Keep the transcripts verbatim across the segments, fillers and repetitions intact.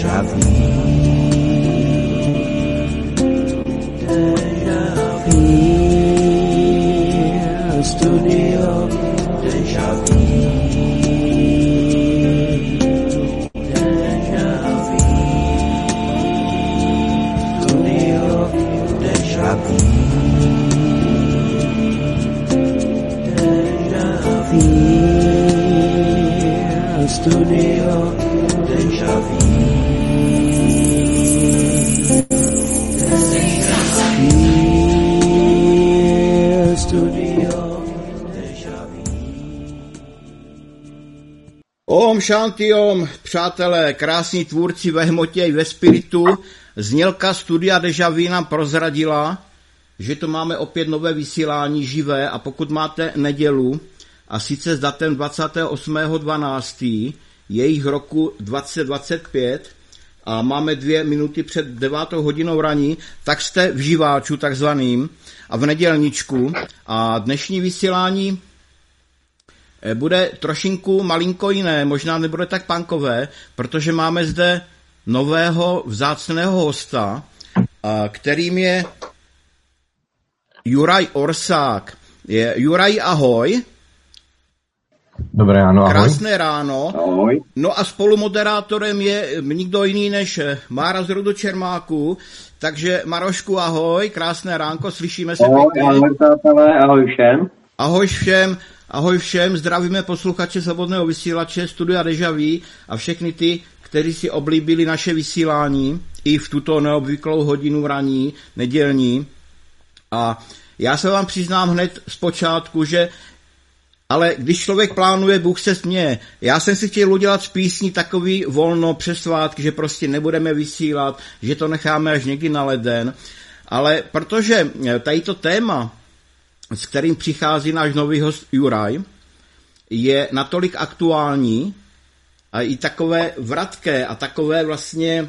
Deja vu. Deja vu. Studio Deja vu. Deja vu. Studio Deja vu. Deja vu. Studio Deja vu. Om Shanti Om, přátelé, krásní tvůrci ve hmotě i ve spiritu. Znělka Studia Deja Vu nám prozradila, že to máme opět nové vysílání živé a pokud máte nedělu, a sice s datem dvacátého osmého dvanáctého jejich roku dvacet dvacet pět a máme dvě minuty před devátou hodinou raní, tak jste v živáču takzvaným a v nedělničku a dnešní vysílání bude trošinku malinko jiné, možná nebude tak punkové, protože máme zde nového vzácného hosta, kterým je Juraj Orsák. Je, Juraj, ahoj. Dobré ráno, ahoj. Krásné ráno. Ahoj. No a spolumoderátorem je nikdo jiný než Mára z rodu Čermáků, takže Marošku, ahoj, krásné ránko, slyšíme se ahoj, pěkně. Ahoj, přátelé, ahoj všem. Ahoj všem. Ahoj všem, zdravíme posluchače Svobodného vysílače Studia Deja Vu a všechny ty, kteří si oblíbili naše vysílání i v tuto neobvyklou hodinu raní, nedělní. A já se vám přiznám hned z počátku, že ale když člověk plánuje, Bůh se směje. Já jsem si chtěl udělat z písní takový volno přes svátky, že prostě nebudeme vysílat, že to necháme až někdy na leden. Ale protože tady to téma, s kterým přichází náš nový host Juraj, je natolik aktuální a i takové vratké a takové vlastně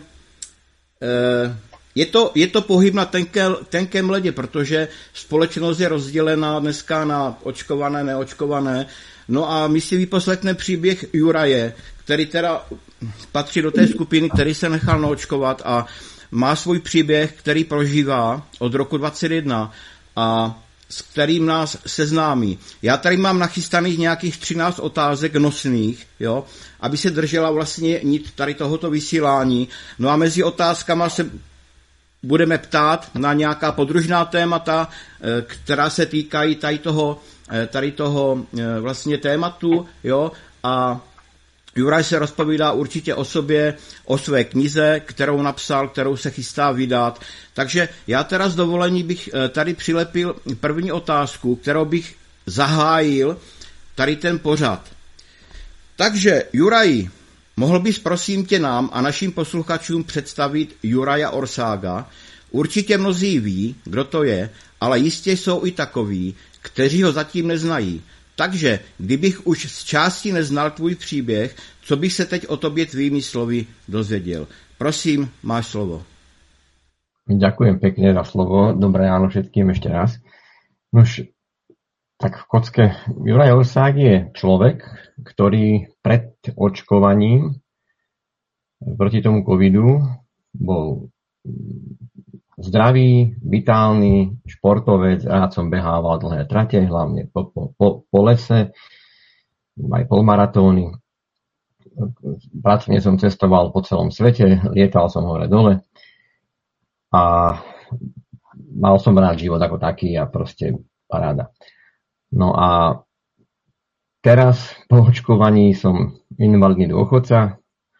eh, je to, je to pohyb na tenké, tenkém ledě, protože společnost je rozdělená dneska na očkované, neočkované. No a my si vyposlechneme příběh Juraje, který teda patří do té skupiny, který se nechal naočkovat a má svůj příběh, který prožívá od roku dvacet jedna a s kterým nás seznámí. Já tady mám nachystaných nějakých třináct otázek nosných, jo, aby se držela vlastně nit tady tohoto vysílání. No a mezi otázkama se budeme ptát na nějaká podružná témata, která se týkají tady toho, tady toho vlastně tématu, jo, a Juraj se rozpovídá určitě o sobě, o své knize, kterou napsal, kterou se chystá vydat. Takže já teda s dovolení bych tady přilepil první otázku, kterou bych zahájil tady ten pořad. Takže Juraj, mohl bys prosím tě nám a našim posluchačům představit Juraja Orsága? Určitě mnozí ví, kdo to je, ale jistě jsou i takoví, kteří ho zatím neznají. Takže, kdybych už z části neznal tvůj příběh, co bych se teď o tobě tvými slovy dozvěděl? Prosím, máš slovo. Ďakujem pekne za slovo. Dobré ráno všetkým ešte raz. Nož, tak v kocke, Juraj Orsák je človek, ktorý pred očkovaním proti tomu covidu bol zdravý, vitálny športovec, rád som behával dlhé trate, hlavne po, po, po, po lese, aj polmaratóny. Pracovne som cestoval po celom svete, lietal som hore dole a mal som rád život ako taký a proste paráda. No a teraz po očkovaní som invalidný dôchodca,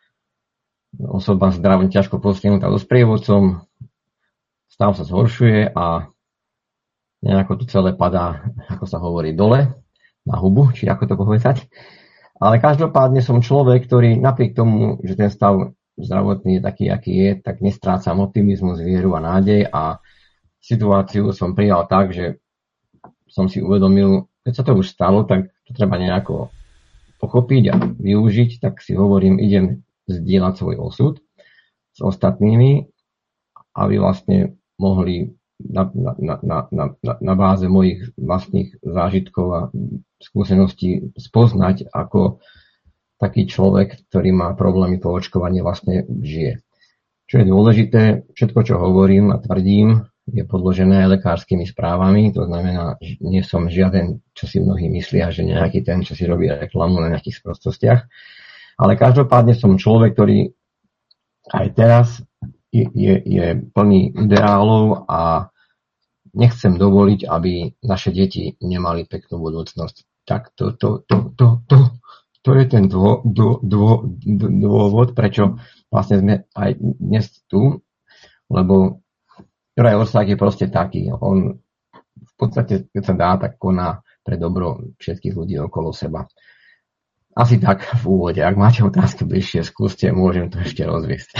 osoba zdravotne ťažko postihnutá so sprievodcom, stav sa zhoršuje a nejako to celé padá, ako sa hovorí, dole na hubu, či ako to povedať. Ale každopádne som človek, ktorý napriek tomu, že ten stav zdravotný je taký, aký je, tak nestrácam optimizmus, vieru a nádej a situáciu som prijal tak, že som si uvedomil, keď sa to už stalo, tak to treba nejako pochopiť a využiť, tak si hovorím, idem zdieľať svoj osud s ostatnými, aby vlastne mohli na, na, na, na, na, na báze mojich vlastných zážitkov a skúseností spoznať, ako taký človek, ktorý má problémy po očkovaní, vlastne žije. Čo je dôležité, všetko, čo hovorím a tvrdím, je podložené aj lekárskymi správami, to znamená, že nie som žiaden, čo si mnohí myslia, že nejaký ten, čo si robí reklamu na nejakých sprostostiach, ale každopádne som človek, ktorý aj teraz je, je, je plný ideálov a nechcem dovoliť, aby naše deti nemali peknú budúcnosť. Tak to, to, to, to, to, to je ten dô, dô, dô, dôvod, prečo vlastne sme aj dnes tu, lebo Juraj Orsák je proste taký. On v podstate, keď sa dá, tak koná pre dobro všetkých ľudí okolo seba. Asi tak v úvode. Ak máte otázky bližšie, skúste, môžem to ešte rozviesť.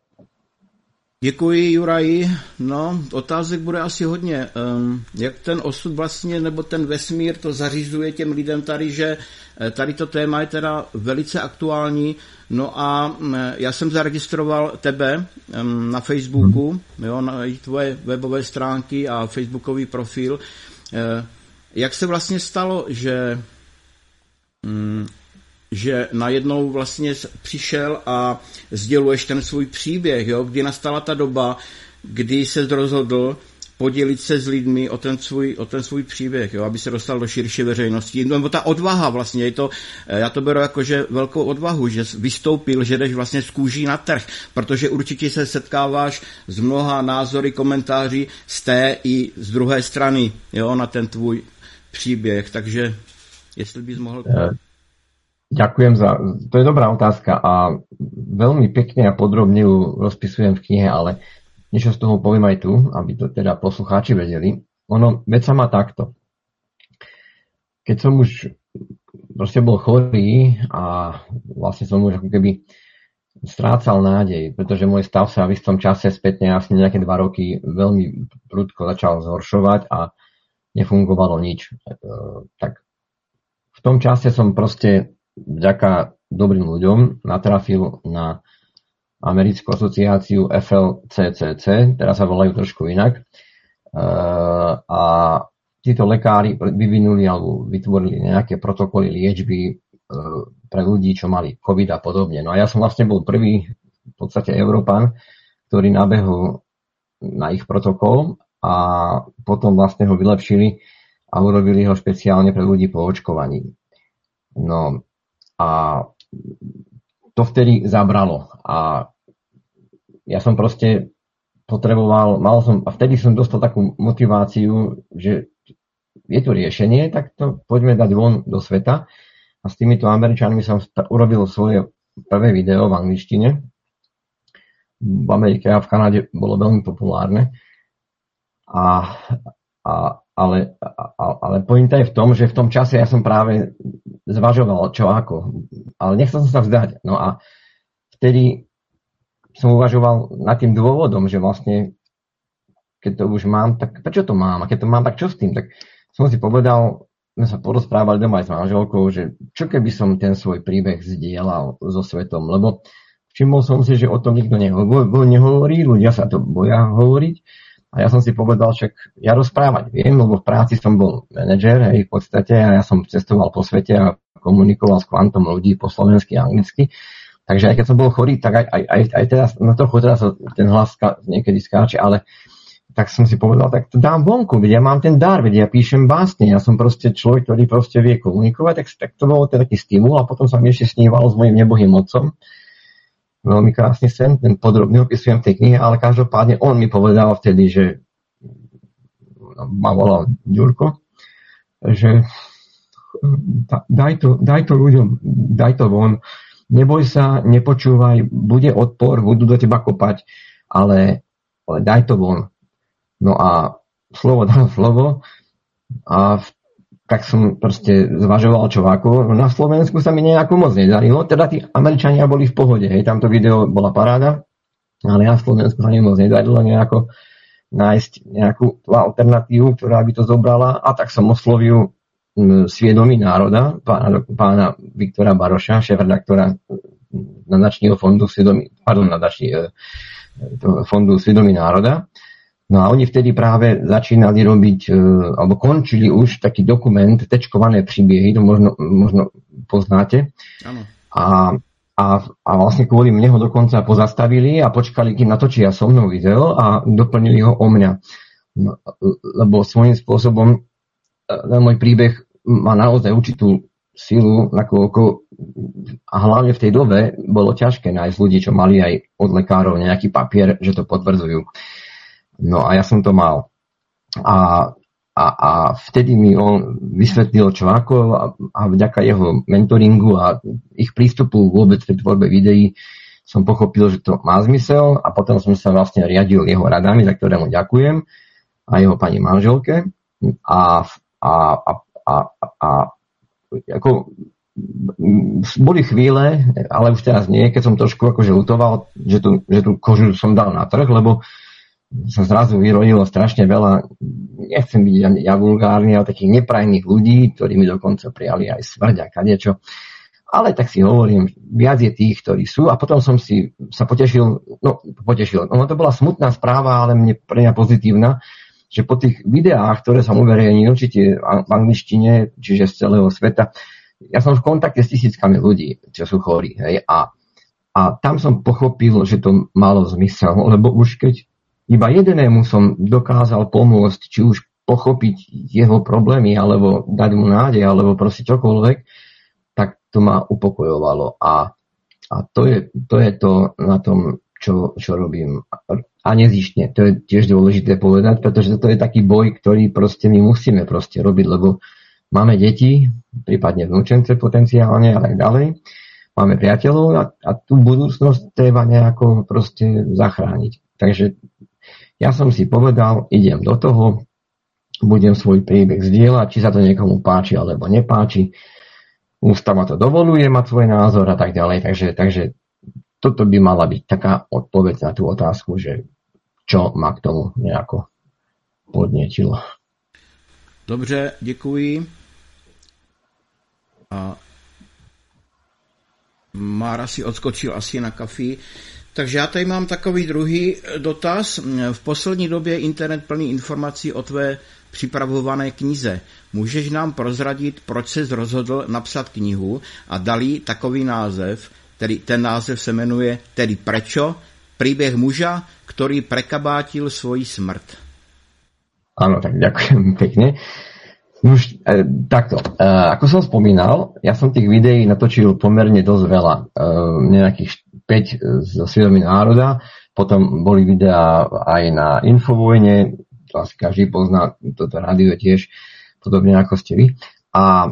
Děkuji, Juraji. No, otázek bude asi hodně. Um, jak ten osud vlastně, nebo ten vesmír to zařizuje těm lidem tady, že tady to téma je teda velice aktuální. No a um, já jsem zaregistroval tebe um, na Facebooku, hmm. jo, na tvoje webové stránky a facebookový profil. Uh, jak se vlastně stalo, že... Um, že najednou vlastně přišel a sděluješ ten svůj příběh, jo? Kdy nastala ta doba, kdy se rozhodl podělit se s lidmi o ten svůj, o ten svůj příběh, jo? Aby se dostal do širší veřejnosti. Nebo ta odvaha vlastně, je to, já to beru jako, že velkou odvahu, že vystoupil, že jdeš vlastně z kůží na trh, protože určitě se setkáváš s mnoha názory, komentáři z té i z druhé strany, jo? Na ten tvůj příběh, takže jestli bys mohl... Ďakujem za... To je dobrá otázka a veľmi pekne a podrobne ju rozpisujem v knihe, ale niečo z toho poviem aj tu, aby to teda poslucháči vedeli. Ono, veď sa má takto. Keď som už proste bol chorý a vlastne som už ako keby strácal nádej, pretože môj stav sa v istom čase spätne asi nejaké dva roky veľmi prudko začal zhoršovať a nefungovalo nič. Tak v tom čase som proste vďaka dobrým ľuďom natrafil na americkú asociáciu F L C C C, teraz sa volajú trošku inak. A títo lekári vyvinuli alebo vytvorili nejaké protokoly liečby pre ľudí, čo mali COVID a podobne. No a ja som vlastne bol prvý v podstate Európan, ktorý nabehol na ich protokol a potom vlastne ho vylepšili a urobili ho špeciálne pre ľudí po očkovaní. No a to vtedy zabralo a ja som proste potreboval, mal som, a vtedy som dostal takú motiváciu, že je tu riešenie, tak to poďme dať von do sveta a s týmito Američanmi som urobil svoje prvé video v angličtine. V Amerike a v Kanade bolo veľmi populárne a, a Ale, ale pointa je v tom, že v tom čase ja som práve zvažoval, čo ako. Ale nechcel som sa vzdať. No a vtedy som uvažoval nad tým dôvodom, že vlastne, keď to už mám, tak prečo to mám? A keď to mám, tak čo s tým? Tak som si povedal, sme sa porozprávali doma aj s manželkou, že čo keby som ten svoj príbeh zdieľal so svetom. Lebo všimol som si, že o tom nikto nehovorí, ľudia sa to boja hovoriť. A ja som si povedal, však ja rozprávať viem, lebo v práci som bol manažer, hej, v podstate, a ja som cestoval po svete a komunikoval s kvantom ľudí po slovensky a anglicky. Takže aj keď som bol chorý, tak aj, aj, aj, aj teraz, no trochu teraz ten hlas niekedy skáče, ale tak som si povedal, tak to dám vonku, veď ja mám ten dar, veď ja píšem básne, ja som proste človek, ktorý proste vie komunikovať, tak, tak to bol ten taký stimul a potom som ešte snívalo s mojím nebohým otcom. Veľmi krásny sen, ten podrobne opisujem v tej knihe, ale každopádne on mi povedal vtedy, že ma volal Ďurko, že daj to, daj to ľuďom, daj to von, neboj sa, nepočúvaj, bude odpor, budú do teba kopať, ale, ale daj to von. No a slovo dal slovo a v tak som proste zvažoval čo ako. Na Slovensku sa mi nejako moc nedarilo, teda tí Američania boli v pohode, hej, tamto video bola paráda, ale na Slovensku sa mi moc nedarilo nejako nájsť nejakú alternatívu, ktorá by to zobrala, a tak som oslovil Sviedomí národa, pána, pána Viktora Baroša, šéfredaktora nadačného fondu Sviedomí, pardon, nadačný, fondu Sviedomí národa. No a oni vtedy práve začínali robiť, alebo končili už taký dokument Tečkované príbehy, to možno, možno poznáte. Áno. A, a, a vlastne kvôli mne ho dokonca pozastavili a počkali, kým natočia so mnou video a doplnili ho o mňa. No, lebo svojím spôsobom ten môj príbeh má naozaj určitú silu, nakoľko a hlavne v tej dobe bolo ťažké nájsť ľudí, čo mali aj od lekárov nejaký papier, že to potvrdzujú. No a ja som to mal. A, a, a vtedy mi on vysvetlil, čo ako a, a vďaka jeho mentoringu a ich prístupu vôbec v tvorbe videí som pochopil, že to má zmysel a potom som sa vlastne riadil jeho radami, za ktoré mu ďakujem a jeho pani manželke. A, a, a, a, a ako boli chvíle, ale už teraz nie, keď som trošku akože lutoval, že tú, že tú kožu som dal na trh, lebo sa zrazu vyrodilo strašne veľa, nechcem byť ja vulgárny, ale takých neprajných ľudí, ktorí mi dokonca prijali aj smrť a kadečo. Ale tak si hovorím, viac je tých, ktorí sú. A potom som si sa potešil, no potešil, no to bola smutná správa, ale mne pre mňa pozitívna, že po tých videách, ktoré som uverejnil, určite v angličtine, čiže z celého sveta, ja som v kontakte s tisíckami ľudí, čo sú chorí. Hej, a, a tam som pochopil, že to malo zmysel, lebo už keď iba jedenému som dokázal pomôcť, či už pochopiť jeho problémy, alebo dať mu nádej, alebo proste čokoľvek, tak to ma upokojovalo. A, a to, je, to je to na tom, čo, čo robím. A nezištne. To je tiež dôležité povedať, pretože to je taký boj, ktorý proste my musíme proste robiť, lebo máme deti, prípadne vnúčence potenciálne a tak ďalej. Máme priateľov a, a tú budúcnosť treba nejako proste zachrániť. Takže ja som si povedal, idem do toho, budem svoj príbeh zdieľať, či sa to niekomu páči alebo nepáči. Ústava to dovoluje mať svoj názor a tak ďalej. Takže, takže toto by mala byť taká odpoveď na tú otázku, že čo ma k tomu nejako podnietilo. Dobře, děkuji. A Mára si odskočil asi na kafi. Takže já tady mám takový druhý dotaz. V poslední době je internet plný informací o tvé připravované knize. Můžeš nám prozradit, proč ses rozhodl napsat knihu a dali takový název, tedy ten název se jmenuje tedy Prečo? Príbeh muža, ktorý prekabátil svoji smrť. Áno, tak ďakujem pekne. Už e, takto, e, ako som spomínal, ja som tých videí natočil pomerne dosť veľa. E, nejakých päť zo Svedomí národa, potom boli videá aj na Infovojne, asi každý pozná toto rádio tiež, podobne ako ste vy. A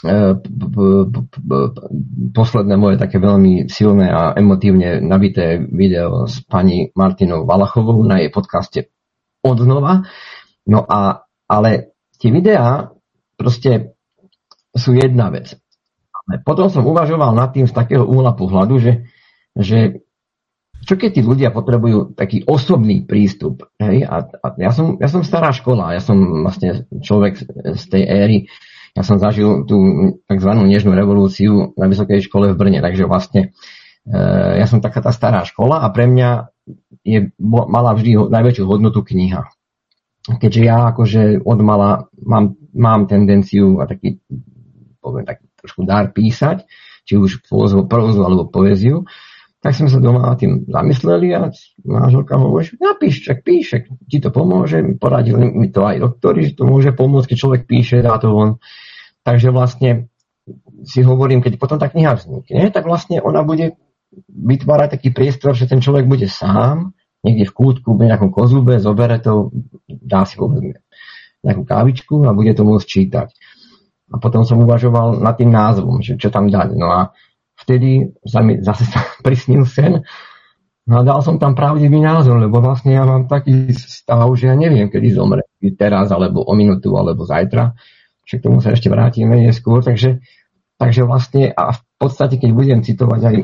posledné moje také veľmi silné a emotívne nabité video s pani Martinou Valachovou na jej podcaste Odznova. No a, ale tie videá proste sú jedna vec. Ale potom som uvažoval nad tým z takého uhla pohľadu, že, že čo keď tí ľudia potrebujú taký osobný prístup. Hej? A, a ja, som, ja som stará škola, ja som vlastne človek z tej éry. Ja som zažil tú takzvanú nežnú revolúciu na vysokej škole v Brne, takže vlastne e, ja som taká tá stará škola a pre mňa je, mala vždy najväčšiu hodnotu kniha. Keďže ja akože od mala mám, mám tendenciu a taký, poviem, taký trošku dar písať, či už prózu, prózu alebo poéziu, tak sme sa doma nad tým zamysleli a manželka hovorí, že napíš, čak píš, ti to pomôže, poradili mi to aj doktori, že to môže pomôcť, keď človek píše, dá to von. Takže vlastne si hovorím, keď potom tá kniha vznikne, tak vlastne ona bude vytvárať taký priestor, že ten človek bude sám, niekde v kútku, v nejakom kozlube, zobere to, dá si povedzme nejakú kávičku a bude to môcť čítať. A potom som uvažoval nad tým názvom, že čo tam dať. No a vtedy sa mi zase sa prisnil sen a dal som tam pravdivý názor, lebo vlastne ja mám taký stav, že ja neviem, kedy zomre. Teraz, alebo o minútu, alebo zajtra. Čiže k tomu sa ešte vrátime neskôr. Takže, takže vlastne a v podstate, keď budem citovať aj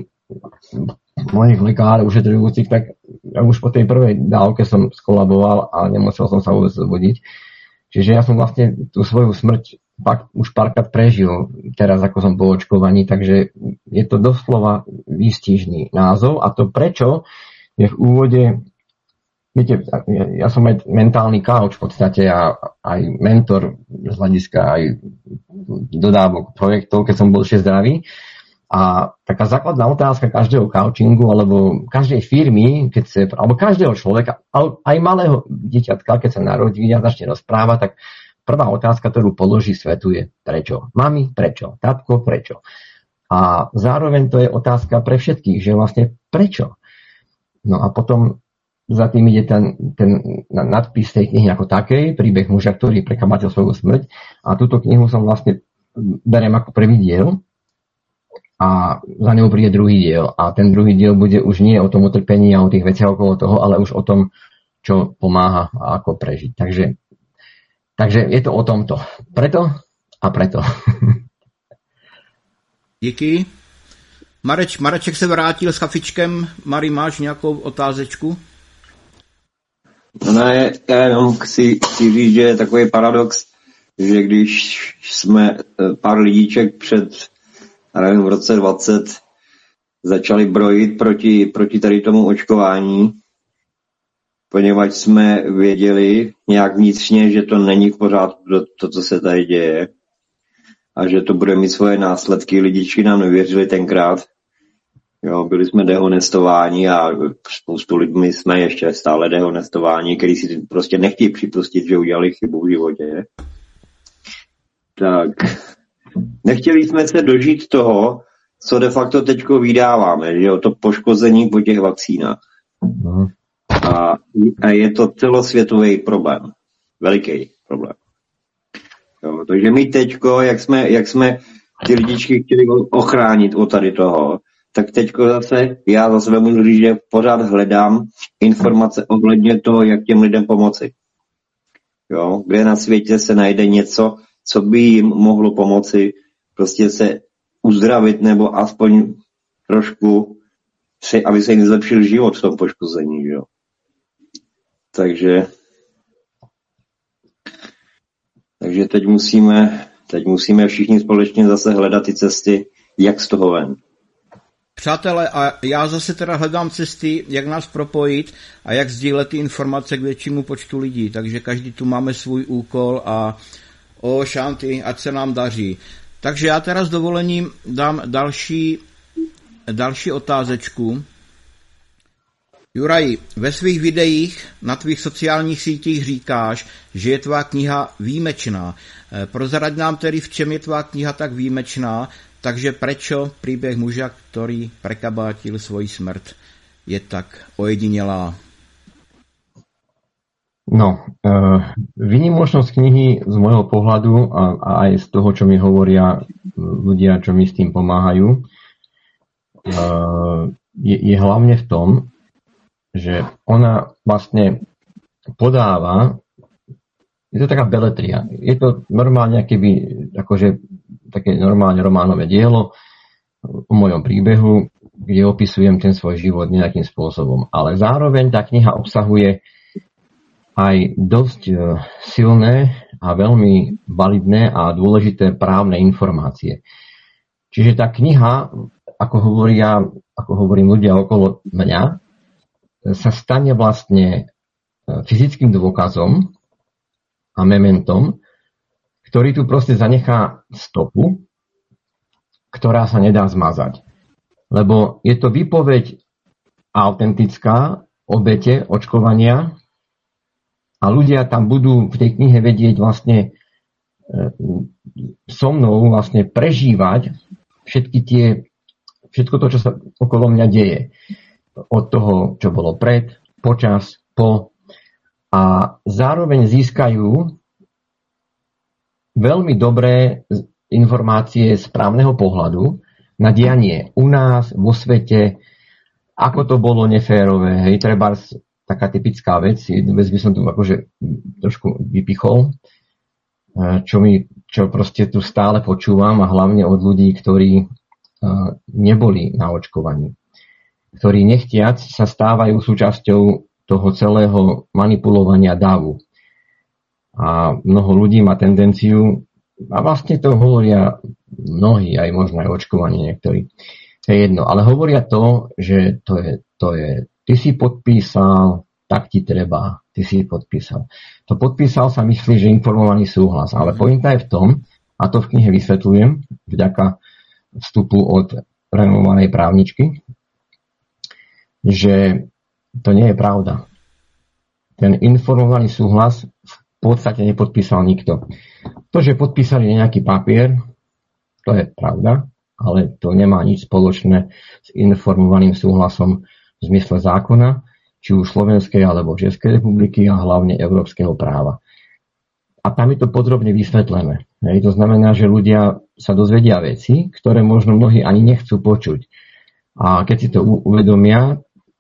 mojich lekárov ušetrujúcich, tak ja už po tej prvej dávke som skolaboval a nemusel som sa vôbec zbudiť. Čiže ja som vlastne tú svoju smrť pak už párkrát prežil teraz, ako som po očkovaní, takže je to doslova výstižný názov a to prečo je v úvode, viete, ja som aj mentálny kauč v podstate a aj mentor z hľadiska aj dodávok projektov, keď som bol ešte zdravý, A taká základná otázka každého coachingu alebo každej firmy, keď sa, alebo každého človeka, aj malého dieťatka, keď sa narodí a začne rozprávať, tak prvá otázka, ktorú položí svetu, je prečo? Mami, prečo? Tatko, prečo? A zároveň to je otázka pre všetkých, že vlastne prečo? No a potom za tým ide ten, ten nadpis tej knihy ako takej, príbeh muža, ktorý prekabatil svoju smrť. A túto knihu som vlastne beriem ako prvý diel a za ňou príde druhý diel. A ten druhý diel bude už nie o tom utrpení a o tých veciach okolo toho, ale už o tom, čo pomáha a ako prežiť. Takže, takže je to o tomto. Preto a preto. Díky. Mareč, Mareček se vrátil s kafičkem. Mari, máš nějakou otázečku? No, já jenom chci, chci říct, že je takový paradox, že když jsme pár lidíček před, nevím, v roce dvacet začali brojit proti, proti tady tomu očkování, poněvadž jsme věděli nějak vnitřně, že to není v pořádku to, co se tady děje a že to bude mít svoje následky. Lidičky nám nevěřili tenkrát. Jo, byli jsme dehonestováni a spoustu lidmi jsme ještě stále dehonestováni, který si prostě nechtějí připustit, že udělali chybu v životě. Tak nechtěli jsme se dožít toho, co de facto teďko vydáváme, že jo, to poškození po těch vakcínách. A, a je to celosvětový problém. Veliký problém. Jo, takže my teďko, jak jsme, jak jsme ty lidičky chtěli ochránit od tady toho, tak teďko zase, já za sebe můžu říct, že pořád hledám informace ohledně toho, jak těm lidem pomoci. Jo, kde na světě se najde něco, co by jim mohlo pomoci prostě se uzdravit nebo aspoň trošku, aby se jim zlepšil život v tom poškození. Jo. Takže takže teď musíme, teď musíme všichni společně zase hledat ty cesty, jak z toho ven. Přátelé, a já zase teda hledám cesty, jak nás propojit a jak sdílet ty informace k většímu počtu lidí. Takže každý tu máme svůj úkol a o šanty, ať se nám daří. Takže já teda s dovolením dám další, další otázečku. Juraj, ve svých videích na tvých sociálních sítích říkáš, že je tvá kniha výjimečná. Prozrať nám tedy, v čem je tvá kniha tak výjimečná, takže prečo príbeh muža, ktorý prekabátil svoji smrť, je tak ojedinelá? No, e, výnimočnosť knihy z môjho pohľadu a, a aj z toho, čo mi hovoria ľudia, čo mi s tým pomáhajú, e, je, je hlavne v tom, že ona vlastne podáva, je to taká beletria. Je to normálne, keby, akože také normálne románové dielo o mojom príbehu, kde opisujem ten svoj život nejakým spôsobom. Ale zároveň tá kniha obsahuje aj dosť silné a veľmi validné a dôležité právne informácie. Čiže tá kniha, ako hovoria, ako hovorím ľudia okolo mňa, sa stane vlastne fyzickým dôkazom a mementom, ktorý tu proste zanechá stopu, ktorá sa nedá zmazať. Lebo je to výpoveď autentická obete očkovania a ľudia tam budú v tej knihe vedieť vlastne so mnou vlastne prežívať všetky tie, všetko to, čo sa okolo mňa deje. Od toho, čo bolo pred, počas, po. A zároveň získajú veľmi dobré informácie z právneho pohľadu na dianie u nás, vo svete, ako to bolo neférové. Hej, treba taká typická vec, jednu vec by som tu akože trošku vypichol, čo, mi, čo proste tu stále počúvam a hlavne od ľudí, ktorí neboli na očkovaní, ktorí nechtiac sa stávajú súčasťou toho celého manipulovania davu. A mnoho ľudí má tendenciu, a vlastne to hovoria mnohí, aj možno aj očkovanie niektorí, to je jedno, ale hovoria to, že to je, to je, ty si podpísal, tak ti treba, ty si podpísal. To podpísal sa myslí, že informovaný súhlas, ale pointa je v tom, a to v knihe vysvetľujem, vďaka vstupu od renomovanej právničky, že to nie je pravda. Ten informovaný súhlas v podstate nepodpísal nikto. To, že podpísali nejaký papier, to je pravda, ale to nemá nič spoločné s informovaným súhlasom v zmysle zákona, či už Slovenskej alebo Českej republiky a hlavne európskeho práva. A tam je to podrobne vysvetlené. Hej, to znamená, že ľudia sa dozvedia veci, ktoré možno mnohí ani nechcú počuť. A keď si to uvedomia,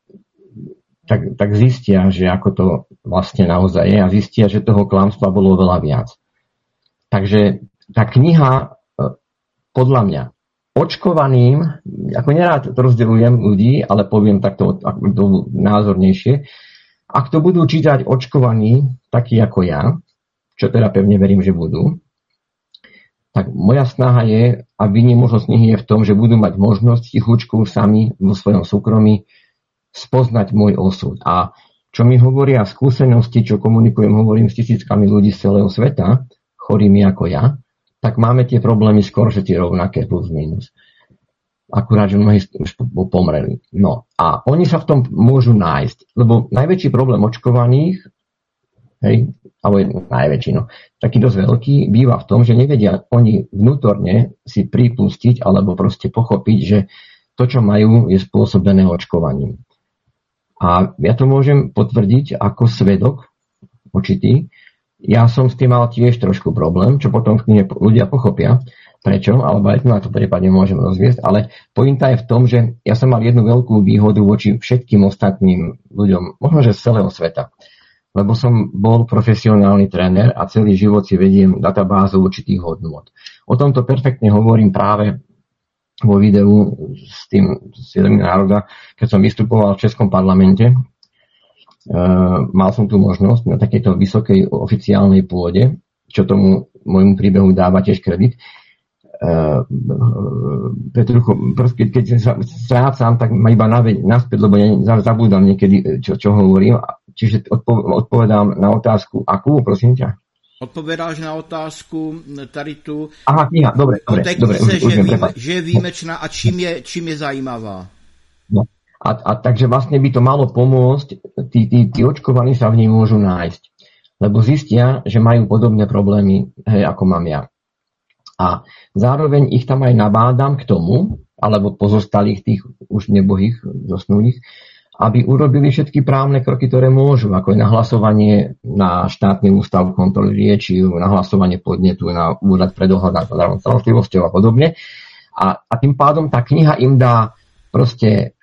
tak, tak zistia, že ako to vlastne naozaj je a zistia, že toho klamstva bolo veľa viac. Takže tá kniha, podľa mňa, očkovaným, ako nerád to rozdeľujem ľudí, ale poviem takto názornejšie, ak to budú čítať očkovaní, takí ako ja, čo teda pevne verím, že budú, tak moja snaha je, a výnimočnosť knihy je v tom, že budú mať možnosť tichučku sami vo svojom súkromí spoznať môj osud. A čo mi hovoria skúsenosti, čo komunikujem, hovorím s tisíckami ľudí z celého sveta, chorými ako ja, tak máme tie problémy skôr, že tie rovnaké plus minus. Akurát, že mnohí už pomreli. No a oni sa v tom môžu nájsť, lebo najväčší problém očkovaných, hej, alebo je najväčší, no, taký dosť veľký, býva v tom, že nevedia oni vnútorne si pripustiť alebo proste pochopiť, že to, čo majú, je spôsobené očkovaním. A ja to môžem potvrdiť ako svedok určitý. Ja som s tým mal tiež trošku problém, čo potom v knihe ľudia pochopia, prečo, alebo aj na to prípadne môžem rozviesť, ale pointa je v tom, že ja som mal jednu veľkú výhodu voči všetkým ostatným ľuďom, možno že z celého sveta. Lebo som bol profesionálny tréner a celý život si vediem databázu určitých hodnôt. O tomto perfektne hovorím práve vo videu s tým Svedomím národa, keď som vystupoval v Českom parlamente. E, mal som tu možnosť na takejto vysokej oficiálnej pôde, čo tomu môjmu príbehu dáva tiež kredit. E, Petrucho, proste, keď sa strácam, tak ma iba naveď naspäť, lebo ja zabúdam niekedy, čo, čo hovorím. Čiže odpo- odpovedám na otázku, akú, prosím ťa? Odpovedáš na otázku tady tu. Aha, kniha, dobre, dobre. O dobre knize, už, už že, viem, výjime, že je výjimečná a čím je, čím je zajímavá. No. A, a takže vlastne by to malo pomôcť, tí, tí, tí očkovaní sa v nej môžu nájsť. Lebo zistia, že majú podobné problémy, hej, ako mám ja. A zároveň ich tam aj nabádam k tomu, alebo pozostalých tých už nebohých, zosnulých, aby urobili všetky právne kroky, ktoré môžu, ako je nahlasovanie na štátny ústav kontroly liečiv, nahlasovanie podnetu na úrad pre dohľad nad zdravotnou starostlivosťou a podobne. A, a tým pádom tá kniha im dá proste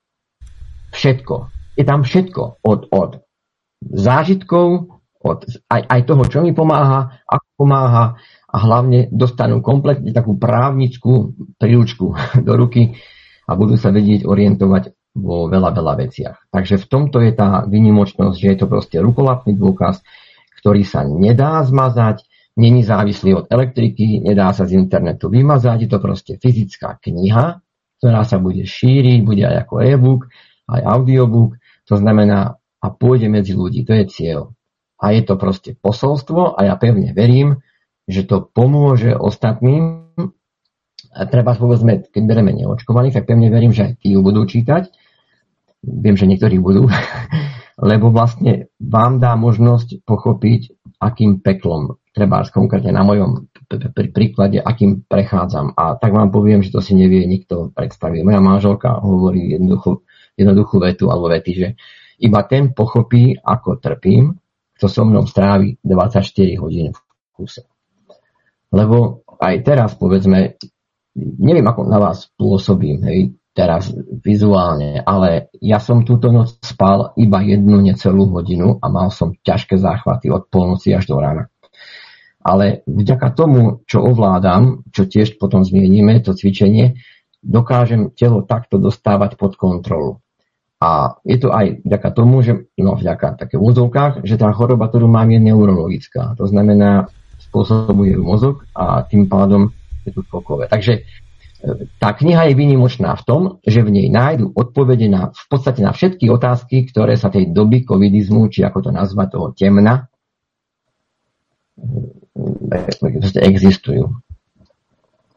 všetko. Je tam všetko od, od zážitkov, od aj, aj toho, čo mi pomáha, ako pomáha a hlavne dostanú kompletne takú právnickú príručku do ruky a budú sa vedieť orientovať vo veľa, veľa veciach. Takže v tomto je tá výnimočnosť, že je to proste rukolapný dôkaz, ktorý sa nedá zmazať, není závislý od elektriky, nedá sa z internetu vymazať, je to proste fyzická kniha, ktorá sa bude šíriť, bude aj ako e-book, aj audiobook, to znamená a pôjde medzi ľudí, to je cieľ. A je to proste posolstvo a ja pevne verím, že to pomôže ostatným. A treba, povedzme, keď bereme neočkovaných, tak pevne verím, že aj tí ju budú čítať. Viem, že niektorí budú, lebo vlastne vám dá možnosť pochopiť, akým peklom, treba konkrétne na mojom príklade, akým prechádzam. A tak vám poviem, že to si nevie nikto predstaviť. Moja manželka hovorí jednoduchú, jednoduchú vetu alebo vety, že iba ten pochopí, ako trpím, kto so mnou strávi dvadsaťštyri hodín v kuse. Lebo aj teraz, povedzme, neviem, ako na vás pôsobím, hej, teraz vizuálne, ale ja som túto noc spal iba jednu necelú hodinu a mal som ťažké záchvaty od polnoci až do rána. Ale vďaka tomu, čo ovládam, čo tiež potom zmienime, to cvičenie, dokážem telo takto dostávať pod kontrolu. A je to aj vďaka tomu, že, no vďaka také v úvodzovkách, že tá choroba, ktorú mám, je neurologická. To znamená, spôsobuje mozog a tým pádom je tu spokové. Takže tá kniha je výnimočná v tom, že v nej nájdu odpovede na, v podstate na všetky otázky, ktoré sa tej doby covidizmu, či ako to nazvať, toho temna, existujú.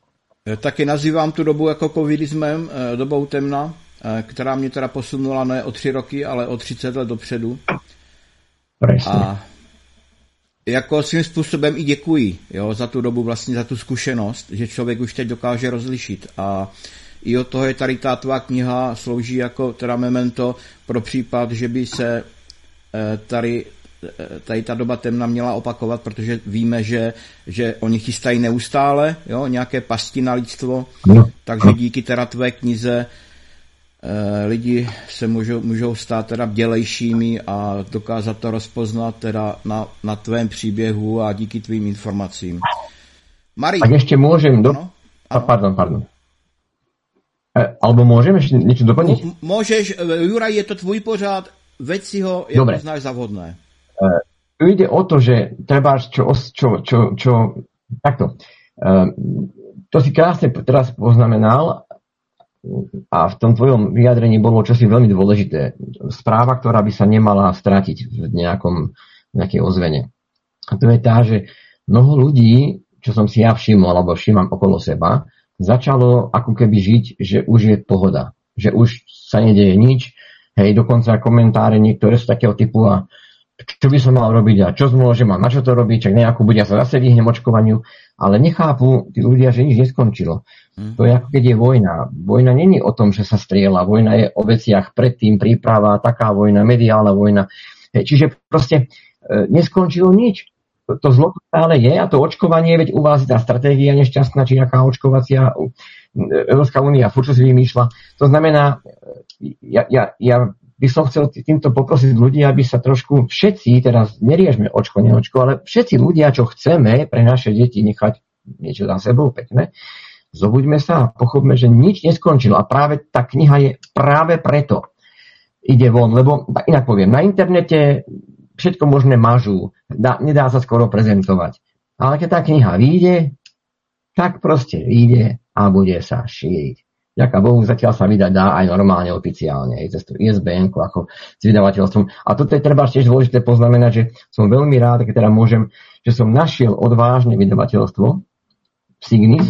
Taky nazývám tu dobu jako covidismem, dobou temna, která mě teda posunula ne o tři roky, ale o třicet let dopředu. Presne. A jako svým způsobem i děkuji, jo, za tu dobu, vlastně za tu zkušenost, že člověk už teď dokáže rozlišit. A i od toho je tady ta tvá kniha, slouží jako teda memento pro případ, že by se tady, tady ta doba temna měla opakovat, protože víme, že, že oni chystají neustále, jo, nějaké pasti na lidstvo, no. Takže díky teda tvé knize lidi se můžou, můžou stát teda bdělejšími a dokázat to rozpoznat teda na, na tvém příběhu a díky tvým informacím. Mari. Ak ešte môžem... Do... Ano? Ano? Pardon, pardon. E, alebo môžem ešte niečo doplniť? M- môžeš, Juraj, je to tvůj pořád, veď si ho, jak to znáš za vhodné. E, tu ide o to, že treba, čo, čo, čo, čo takto. E, to si krásne teraz poznamenal, a v tom tvojom vyjadrení bolo čosi veľmi dôležité. Správa, ktorá by sa nemala stratiť v nejakom, nejakej ozvene. A to je tá, že mnoho ľudí, čo som si ja všimol, alebo všímam okolo seba, začalo ako keby žiť, že už je pohoda. Že už sa nedeje nič. Hej, dokonca komentáre niektoré sú takého typu a čo by som mal robiť a čo môžem a na čo to robiť, čak nejakú bude, ja sa zase vyhnem očkovaniu, ale nechápu tí ľudia, že nič neskončilo. Hmm. To je ako keď je vojna. Vojna není o tom, že sa strieľa. Vojna je o veciach predtým, príprava, taká vojna, mediálna vojna. Hej, čiže proste e, neskončilo nič. To, to zlo stále je a to očkovanie, veď u vás tá stratégia nešťastná, či nejaká očkovacia Európska únia furt čo si vymýšľa. To znamená, ja, ja, ja by som chcel týmto poprosiť ľudí, aby sa trošku všetci, teraz neriežme očko, neočko, ale všetci ľudia, čo chceme pre naše deti nechať niečo za sebou pekné, zobuďme sa a pochopme, že nič neskončilo. A práve tá kniha je práve preto ide von, lebo inak poviem, na internete všetko možné mažú, dá, nedá sa skoro prezentovať. Ale keď tá kniha vyjde, tak proste vyjde a bude sa šíriť. Ďaká Bohu, zatiaľ sa vydať dá aj normálne oficiálne, aj cez I S B N ako s vydavateľstvom. A toto je treba tiež dôležité poznamenať, že som veľmi rád, keď teda môžem, že som našiel odvážne vydavateľstvo Signis,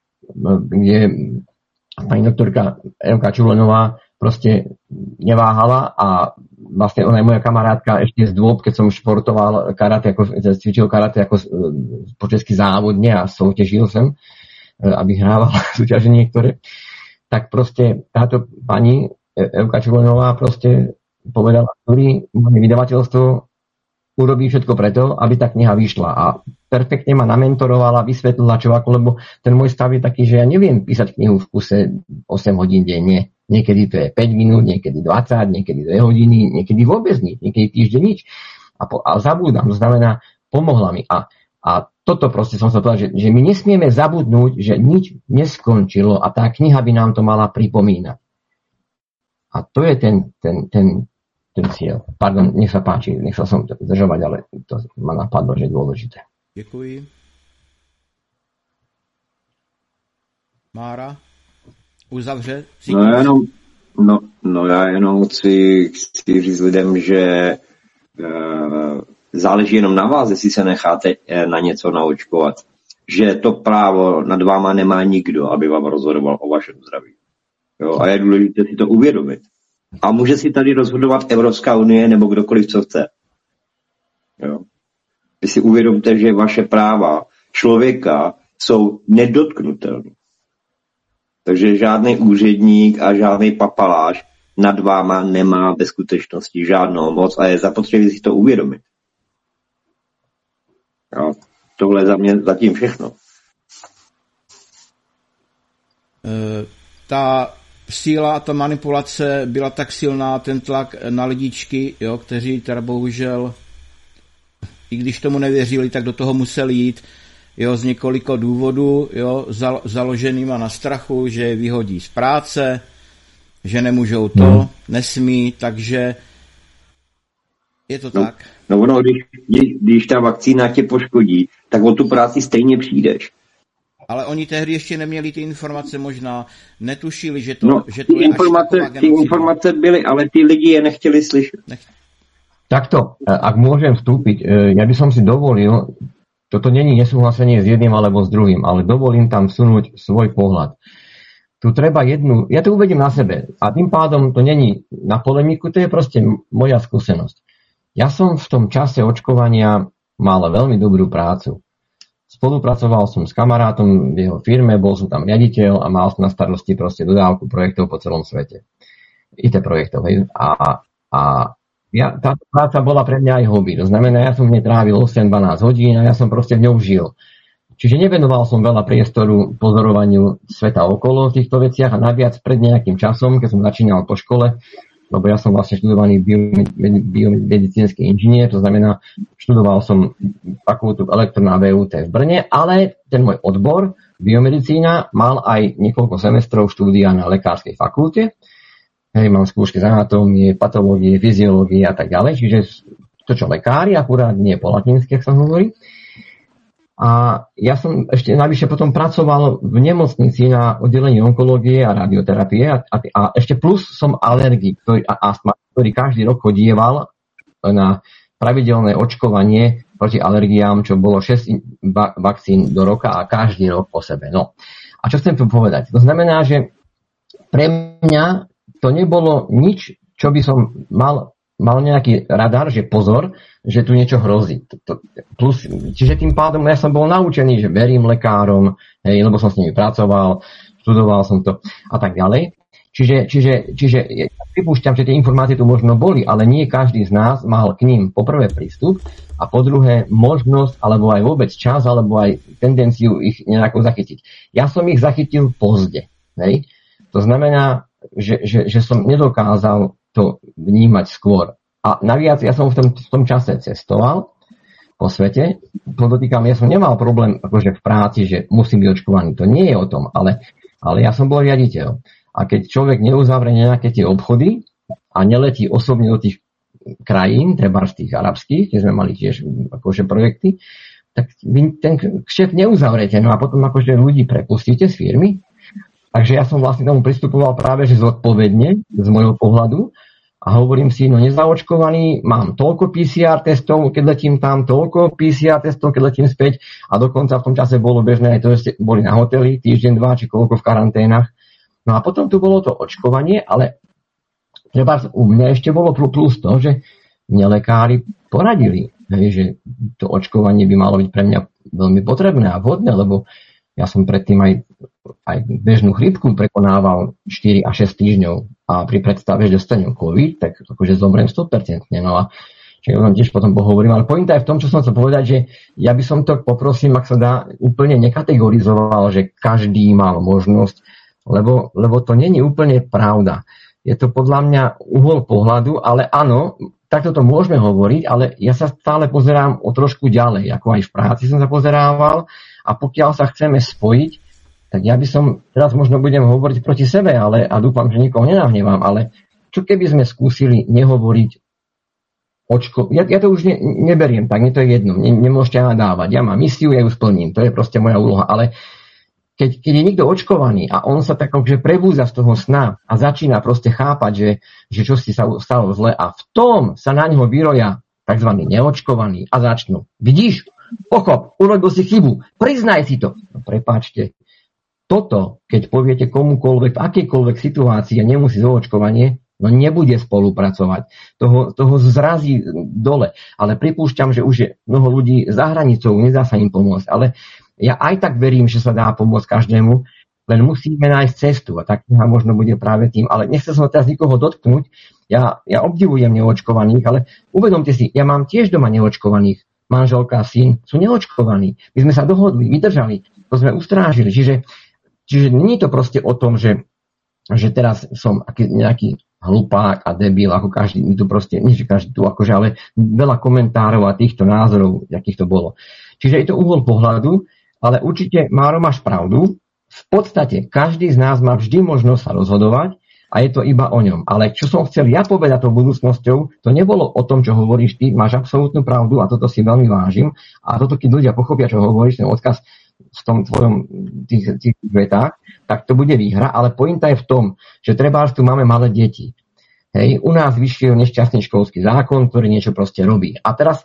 kde pani doktorka Evka Čulenová proste neváhala a vlastne ona je moja kamarátka ešte z dôb, keď som športoval karate, ako, cvičil karate ako po česky závodne a souťažil som, aby hrával súťaže niektoré. Tak proste táto pani Evka Čulenová proste povedala, ktorý moje vydavateľstvo urobí všetko preto, aby tá kniha vyšla. A perfektne ma namentorovala, vysvetlila čo ako, lebo ten môj stav je taký, že ja neviem písať knihu v kuse osem hodín denne. Niekedy to je päť minút, niekedy dvadsať, niekedy dve hodiny, niekedy vôbec nič, niekedy týždeň nič. A, po, a zabúdam, to znamená, pomohla mi. A, a toto proste som sa povedal, že, že my nesmieme zabudnúť, že nič neskončilo a tá kniha by nám to mala pripomínať. A to je ten, ten, ten, ten cieľ. Pardon, nech sa páči, nechcel som to zdržovať, ale to ma napadlo, že je dôležité. Děkuji. Mára, uzavře? No já jenom, no, no já jenom chci, chci říct lidem, že uh, záleží jenom na vás, jestli se necháte na něco naočkovat. Že to právo nad váma nemá nikdo, aby vám rozhodoval o vašem zdraví. Jo, a je důležité si to uvědomit. A může si tady rozhodovat Evropská unie nebo kdokoliv, co chce. Jo. Vy si uvědomte, že vaše práva člověka jsou nedotknutelné. Takže žádný úředník a žádný papaláš nad váma nemá ve skutečnosti žádnou moc a je zapotřebí si to uvědomit. Jo. Tohle za mě zatím všechno. E, ta síla a ta manipulace byla tak silná, ten tlak na lidičky, jo, kteří teda bohužel, i když tomu nevěřili, tak do toho museli jít, jo, z několika důvodů, jo, zal, založenýma na strachu, že je vyhodí z práce, že nemůžou to, no. nesmí, takže je to no, tak. No ono, když, když ta vakcína tě poškodí, tak o tu práci stejně přijdeš. Ale oni tehdy ještě neměli ty informace, možná netušili, že to, no, že to ty je informace, až ty informace byly, ale ty lidi je nechtěli slyšet. Nech... Takto, ak môžem vstúpiť, ja by som si dovolil toto není nesúhlasenie s jedným alebo s druhým, ale dovolím tam vsunúť svoj pohľad. Tu treba jednu, ja to uvedím na sebe a tým pádom to není na polemiku, to je proste moja skúsenosť. Ja som v tom čase očkovania mal veľmi dobrú prácu. Spolupracoval som s kamarátom v jeho firme, bol som tam riaditeľ a mal som na starosti proste dodávku projektov po celom svete. í té projektov. Hej. A, a ja, táto práca bola pre mňa aj hobby. To znamená, ja som v nej trávil osem dvanásť hodín a ja som proste v ňou žil. Čiže nevenoval som veľa priestoru pozorovaniu sveta okolo v týchto veciach a naviac pred nejakým časom, keď som začínal po škole, lebo ja som vlastne študovaný biomedicínsky inžinier, to znamená, študoval som fakultu elektro na vé ú té v Brne, ale ten môj odbor biomedicína mal aj niekoľko semestrov štúdia na lekárskej fakulte. Hej, mám skúšky z anatómie, patológie, fyziológie a tak ďalej, čiže to, čo lekári, akurát nie po latinsky, ak sa hovorí. A ja som ešte navyše potom pracoval v nemocnici na oddelení onkológie a radioterapie a, a, a ešte plus som alergik, ktorý, a astma, ktorý každý rok chodieval na pravidelné očkovanie proti alergiám, čo bolo šesť vakcín do roka a každý rok po sebe. No. A čo chcem tu povedať? To znamená, že pre mňa to nebolo nič, čo by som mal, mal nejaký radar, že pozor, že tu niečo hrozí. Plus, čiže tým pádom ja som bol naučený, že verím lekárom, hej, lebo som s nimi pracoval, študoval som to a tak ďalej. Čiže, čiže, čiže ja pripúšťam, že tie informácie tu možno boli, ale nie každý z nás mal k ním poprvé prístup a po druhé možnosť, alebo aj vôbec čas, alebo aj tendenciu ich nejako zachytiť. Ja som ich zachytil pozde. Hej. To znamená, Že, že, že som nedokázal to vnímať skôr. A naviac ja som v tom, v tom čase cestoval po svete. Podotýkam, ja som nemal problém akože v práci, že musím byť očkovaný. To nie je o tom, ale, ale ja som bol riaditeľ. A keď človek neuzavre nejaké tie obchody a neletí osobne do tých krajín, treba z tých arabských, kde sme mali tiež akože projekty, tak vy ten kšeft neuzavrete. No a potom akože ľudí prepustíte z firmy. Takže ja som vlastne tomu pristupoval práve že zodpovedne z môjho pohľadu a hovorím si, no nezaočkovaný, mám toľko pé cé er testov, keď letím tam, toľko pé cé er testov, keď letím späť a dokonca v tom čase bolo bežné aj to, že ste boli na hoteli týždeň, dva, či koľko v karanténach. No a potom tu bolo to očkovanie, ale treba u mňa ešte bolo plus to, že mne lekári poradili, že to očkovanie by malo byť pre mňa veľmi potrebné a vhodné, lebo ja som predtým aj, aj bežnú chrípku prekonával štyri až šesť týždňov a pri predstave, že dostanem COVID, tak akože zomriem sto percent. No a čiže vám tiež potom pohovorím, ale pointa je v tom, čo som chcel povedať, že ja by som to poprosím, ak sa dá, úplne nekategorizoval, že každý mal možnosť, lebo, lebo to nie je úplne pravda. Je to podľa mňa uhol pohľadu, ale áno, takto to môžeme hovoriť, ale ja sa stále pozerám o trošku ďalej, ako aj v práci som sa pozerával. A pokiaľ sa chceme spojiť, tak ja by som, teraz možno budem hovoriť proti sebe, ale, a dúfam, že nikoho nenahnevam, ale čo keby sme skúsili nehovoriť očko... Ja, ja to už ne, neberiem, tak mi to je jedno, ne, nemôžete nadávať. Ja mám misiu, ja ju splním, to je proste moja úloha, ale keď, keď je niekto očkovaný a on sa tak že prebúza z toho sna a začína proste chápať, že, že čo si sa stalo zle a v tom sa na neho vyroja tzv. Neočkovaný a začnú. Vidíš? Pochop, urobil si chybu, priznaj si to. No, prepáčte, toto, keď poviete komukoľvek, v akejkoľvek situácii a nemusí zoočkovanie, no nebude spolupracovať. Toho, toho zrazí dole. Ale pripúšťam, že už je mnoho ľudí za hranicou, nedá sa im pomôcť. Ale ja aj tak verím, že sa dá pomôcť každému, len musíme nájsť cestu. A tak možno bude práve tým. Ale nechcem som teraz nikoho dotknúť. Ja, ja obdivujem neočkovaných, ale uvedomte si, ja mám tiež doma neočkovaných. Manželka, syn sú neočkovaní. My sme sa dohodli, vydržali, to sme ustrážili. Čiže, čiže nie je to proste o tom, že, že teraz som aký, nejaký hlupák a debil, ako každý, tu proste, nie že každý tu, akože, ale veľa komentárov a týchto názorov, akých to bolo. Čiže je to uhol pohľadu, ale určite, Máro, máš pravdu. V podstate každý z nás má vždy možnosť sa rozhodovať, a je to iba o ňom. Ale čo som chcel ja povedať tou budúcnosťou, to nebolo o tom, čo hovoríš ty, máš absolútnu pravdu a toto si veľmi vážim. A toto, keď ľudia pochopia, čo hovoríš, ten odkaz v tom tvojom tých, tých vetách, tak to bude výhra. Ale pointa je v tom, že trebárs tu máme malé deti. Hej, u nás vyšiel nešťastný školský zákon, ktorý niečo proste robí. A teraz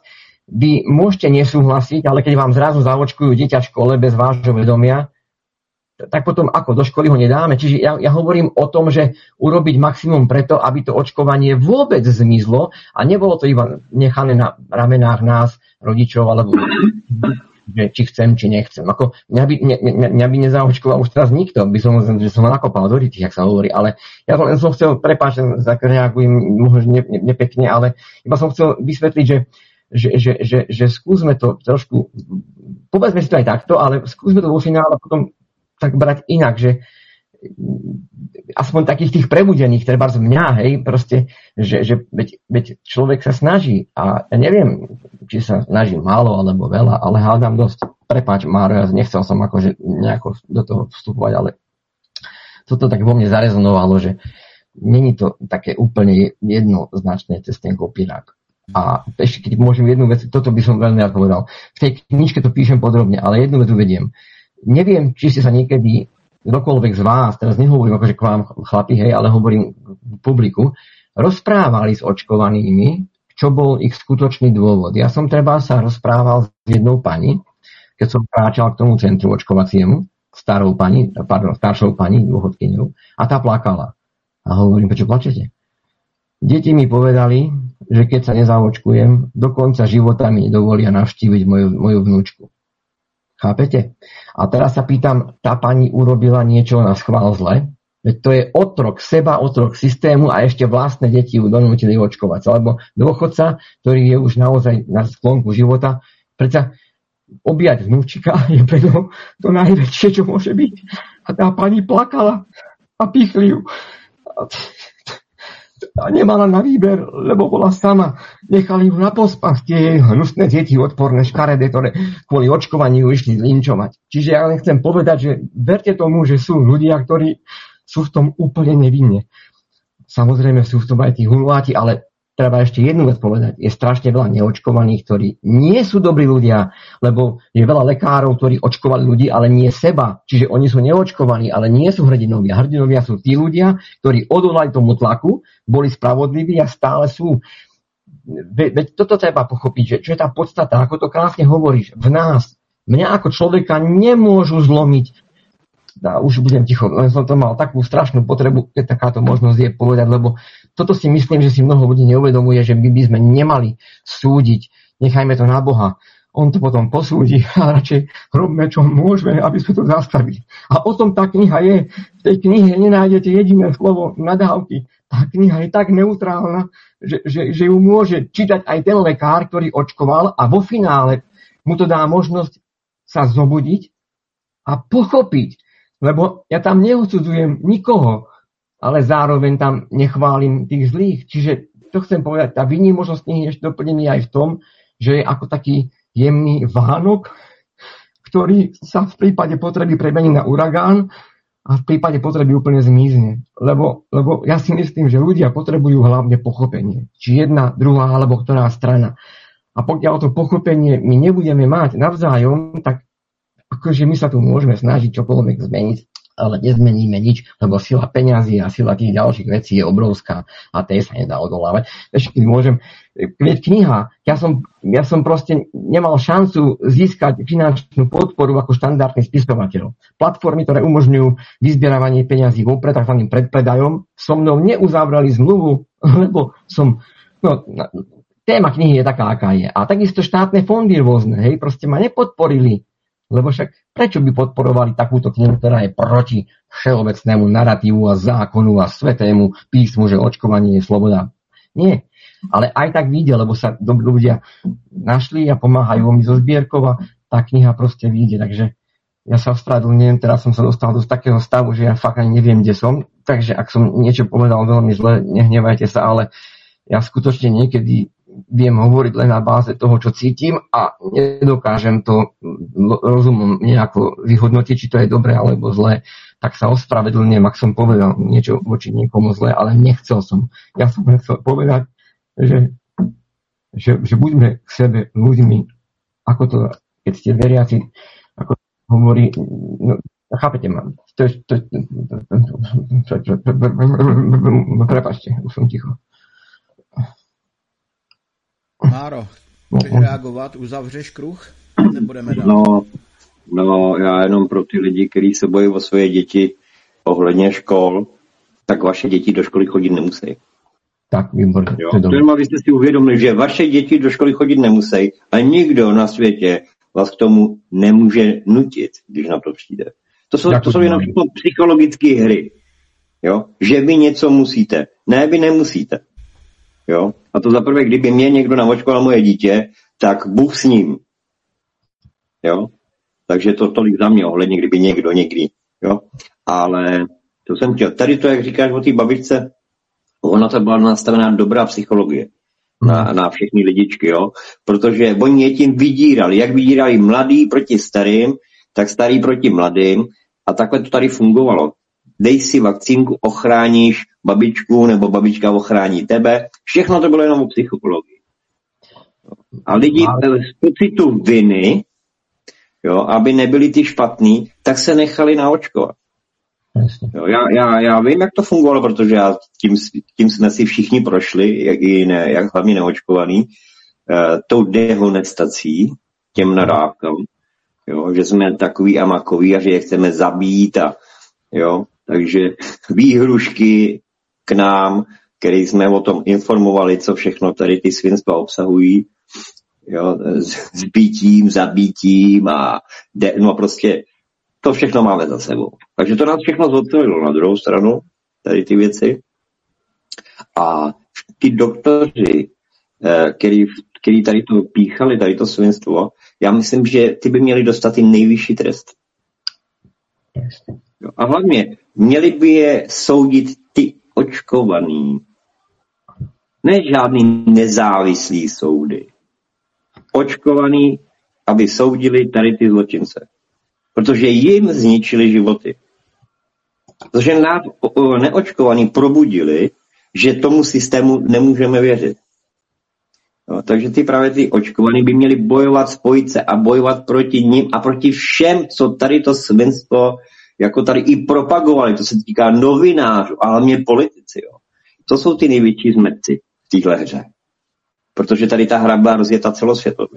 vy môžete nesúhlasiť, ale keď vám zrazu zaočkujú dieťa v škole bez vášho vedomia, tak potom ako do školy ho nedáme. Čiže ja, ja hovorím o tom, že urobiť maximum preto, aby to očkovanie vôbec zmizlo a nebolo to iba nechané na ramenách nás, rodičov, alebo že či chcem, či nechcem. Ako, mňa, by, ne, mňa, mňa by nezaočkoval už teraz nikto, by som, že som ho nakopal do rytí, jak sa hovorí, ale ja len som chcel, prepáč, že reagujem možno ne, ne, nepekne, ale iba som chcel vysvetliť, že Že, že, že, že skúsme to trošku, povedzme si to aj takto, ale skúsme to vo finále potom tak brať inak, že aspoň takých tých prebudených, treba z mňa, hej, proste, že, že veď, veď človek sa snaží a ja neviem, či sa snaží málo alebo veľa, ale hádam dosť. Prepáč, Máro, ja nechcel som akože nejako do toho vstupovať, ale toto tak vo mne zarezonovalo, že není to také úplne jednoznačné cez ten kopírák. A ešte keď môžem jednu vec, toto by som veľmi rád povedal. V tej knižke to píšem podrobne, ale jednu vec uvediem. Neviem, či ste sa niekedy, kdokoľvek z vás, teraz nehovorím akože k vám chlapi, hej, ale hovorím k publiku, rozprávali s očkovanými, čo bol ich skutočný dôvod. Ja som treba sa rozprával s jednou pani, keď som kráčal k tomu centru očkovaciemu, starou pani, pardon, staršou pani, dôchodkyňou, a tá plakala. A hovorím, prečo plačete? Deti mi povedali, že keď sa nezaočkujem, do konca života mi nedovolia navštíviť moju, moju vnúčku. Chápete? A teraz sa pýtam, tá pani urobila niečo na schvál zle? Veď to je otrok, seba otrok systému a ešte vlastné deti ju donútili očkovať. Lebo dôchodca, ktorý je už naozaj na sklonku života, predsa objať vnúčika je preto to najväčšie, čo môže byť. A tá pani plakala a pichli ju. A nemala na výber, lebo bola sama. Nechali ju na pospas tie hnusné deti odporné, škaredé, ktoré kvôli očkovaniu išli zlinčovať. Čiže ja len chcem povedať, že verte tomu, že sú ľudia, ktorí sú v tom úplne nevinne. Samozrejme sú v tom aj tí hululáti, ale treba ešte jednu vec povedať. Je strašne veľa neočkovaných, ktorí nie sú dobrí ľudia, lebo je veľa lekárov, ktorí očkovali ľudí, ale nie seba. Čiže oni sú neočkovaní, ale nie sú hrdinovia. Hrdinovia sú tí ľudia, ktorí odolali tomu tlaku, boli spravodliví a stále sú. Ve, veď toto treba pochopiť, že čo je tá podstata, ako to krásne hovoríš, v nás. Mňa ako človeka nemôžu zlomiť. A už budem ticho, len som to mal takú strašnú potrebu, keď takáto možnosť je povedať, lebo toto si myslím, že si mnoho ľudí neuvedomuje, že my by sme nemali súdiť. Nechajme to na Boha. On to potom posúdi a radšej robme, čo môžeme, aby sme to zastavili. A o tom tá kniha je. V tej knihe nenájdete jediné slovo nadávky. Tá kniha je tak neutrálna, že, že, že ju môže čítať aj ten lekár, ktorý očkoval a vo finále mu to dá možnosť sa zobudiť a pochopiť. Lebo ja tam neodsudzujem nikoho, ale zároveň tam nechválim tých zlých. Čiže to chcem povedať, tá výnimočnosť knihy je ešte doplnený aj v tom, že je ako taký jemný vánok, ktorý sa v prípade potreby premení na uragán a v prípade potreby úplne zmizne. Lebo, lebo ja si myslím, že ľudia potrebujú hlavne pochopenie. Či jedna, druhá alebo ktorá strana. A pokiaľ to pochopenie my nebudeme mať navzájom, tak akože my sa tu môžeme snažiť čokoľvek zmeniť, ale nezmeníme nič, lebo sila peňazí a sila tých ďalších vecí je obrovská a tej sa nedá odolávať. Ešte keď môžem, keď kniha, ja som, ja som proste nemal šancu získať finančnú podporu ako štandardný spisovateľ. Platformy, ktoré umožňujú vyzbieravanie peňazí vopred, takzvaným predpredajom, so mnou neuzavrali zmluvu, lebo som, no, téma knihy je taká, aká je. A takisto štátne fondy rôzne, hej, proste ma nepodporili. Lebo však prečo by podporovali takúto knihu, ktorá je proti všeobecnému naratívu a zákonu a svetému písmu, že očkovanie je sloboda? Nie. Ale aj tak vyjde, lebo sa ľudia našli a pomáhajú mi zo zbierkov a tá kniha proste vyjde. Takže ja sa ospravedlňujem, teraz som sa dostal do takého stavu, že ja fakt ani neviem, kde som. Takže ak som niečo povedal veľmi zle, nehnevajte sa, ale ja skutočne niekedy viem hovoriť len na báze toho, čo cítim a nedokážem to rozumom nejako vyhodnotiť, či to je dobré alebo zlé, tak sa ospravedlňujem, ak som povedal niečo voči niekomu zlé, ale nechcel som. Ja som chcel povedať, že, že, že buďme k sebe ľuďmi, ako to, keď ste veriaci, ako to hovorí, no, chápete ma, to je, to je, prepáčte, už som ticho. Máro, Můžeš reagovat, uzavřeš kruh? Nebudeme dál. No, no, já jenom pro ty lidi, kteří se bojí o svoje děti ohledně škol, tak vaše děti do školy chodit nemusí. Tak, výborně. Jenom abyste si uvědomili, že vaše děti do školy chodit nemusí a nikdo na světě vás k tomu nemůže nutit, když na to přijde. To jsou, to jsou jenom psychologické hry. Jo? Že vy něco musíte. Ne, vy nemusíte. Jo? A to zaprvé, kdyby mě někdo naočkoval moje dítě, tak Bůh s ním. Jo? Takže to tolik za mě ohledně, kdyby někdo někdy. Jo? Ale to jsem chtěl. Tady to, jak říkáš o té babičce, ona to byla nastavená dobrá psychologie na, na všechny lidičky, jo? Protože oni je tím vydírali. Jak vydírali mladý proti starým, tak starý proti mladým a takhle to tady fungovalo. Dej si vakcínku, ochráníš babičku, nebo babička ochrání tebe. Všechno to bylo jenom o psychologii. A lidi z pocitu viny, jo, aby nebyli ty špatný, tak se nechali naočkovat. Jo, já, já, já vím, jak to fungovalo, protože já tím, tím jsme si všichni prošli, jak, i ne, jak hlavně neočkovaný, uh, tou dehonestací těm nadávkám, jo, že jsme takový a makový a že je chceme zabít a jo, takže výhrušky k nám, který jsme o tom informovali, co všechno tady ty svinstva obsahují, jo, s býtím, zabítím a de, no prostě to všechno máme za sebou. Takže to nás všechno zodpovědělo na druhou stranu, tady ty věci. A ty doktoři, který, který tady to píchali, tady to svinstvo, já myslím, že ty by měli dostat i nejvyšší trest. A hlavně, měli by je soudit ty očkovaný. Ne žádný nezávislý soudy. Očkovaný, aby soudili tady ty zločince. Protože jim zničili životy. Protože nás neočkovaní probudili, že tomu systému nemůžeme věřit. No, takže ty právě ty očkovaní by měli bojovat, spojit se a bojovat proti ním a proti všem, co tady to svinstvo jako tady i propagovali. To se týká novinářů, ale hlavně politici. Jo. To jsou ty největší zmetci v téhle hře. Protože tady ta hra byla rozjeta celosvětově.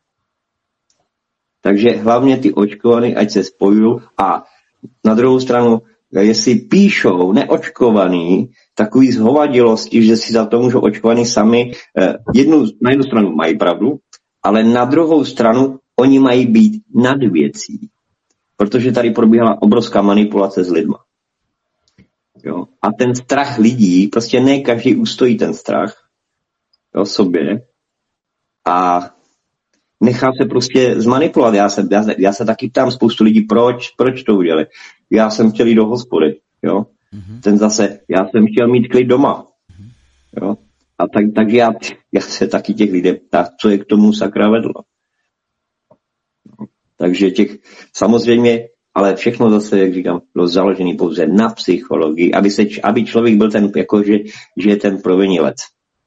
Takže hlavně ty očkovaný, ať se spojují a na druhou stranu, jestli píšou neočkovaný takový zhovadilosti, že si za to můžou očkovaný sami, jednu, na jednu stranu mají pravdu, ale na druhou stranu oni mají být nad věcí. Protože tady probíhala obrovská manipulace s lidma. Jo? A ten strach lidí, prostě ne každý ustojí ten strach o sobě a nechá se prostě zmanipulovat. Já se, já, já se taky ptám spoustu lidí, proč, proč to udělali. Já jsem chtěl jít do hospody, jo. Mm-hmm. Ten zase, já jsem chtěl mít klid doma, mm-hmm. jo. A tak, takže já, já se taky těch lidí ptám, co je k tomu sakra vedlo. Takže těch, samozřejmě, ale všechno zase, jak říkám, bylo založené pouze na psychologii, aby, se, aby člověk byl ten, jako že, že je ten provinilec.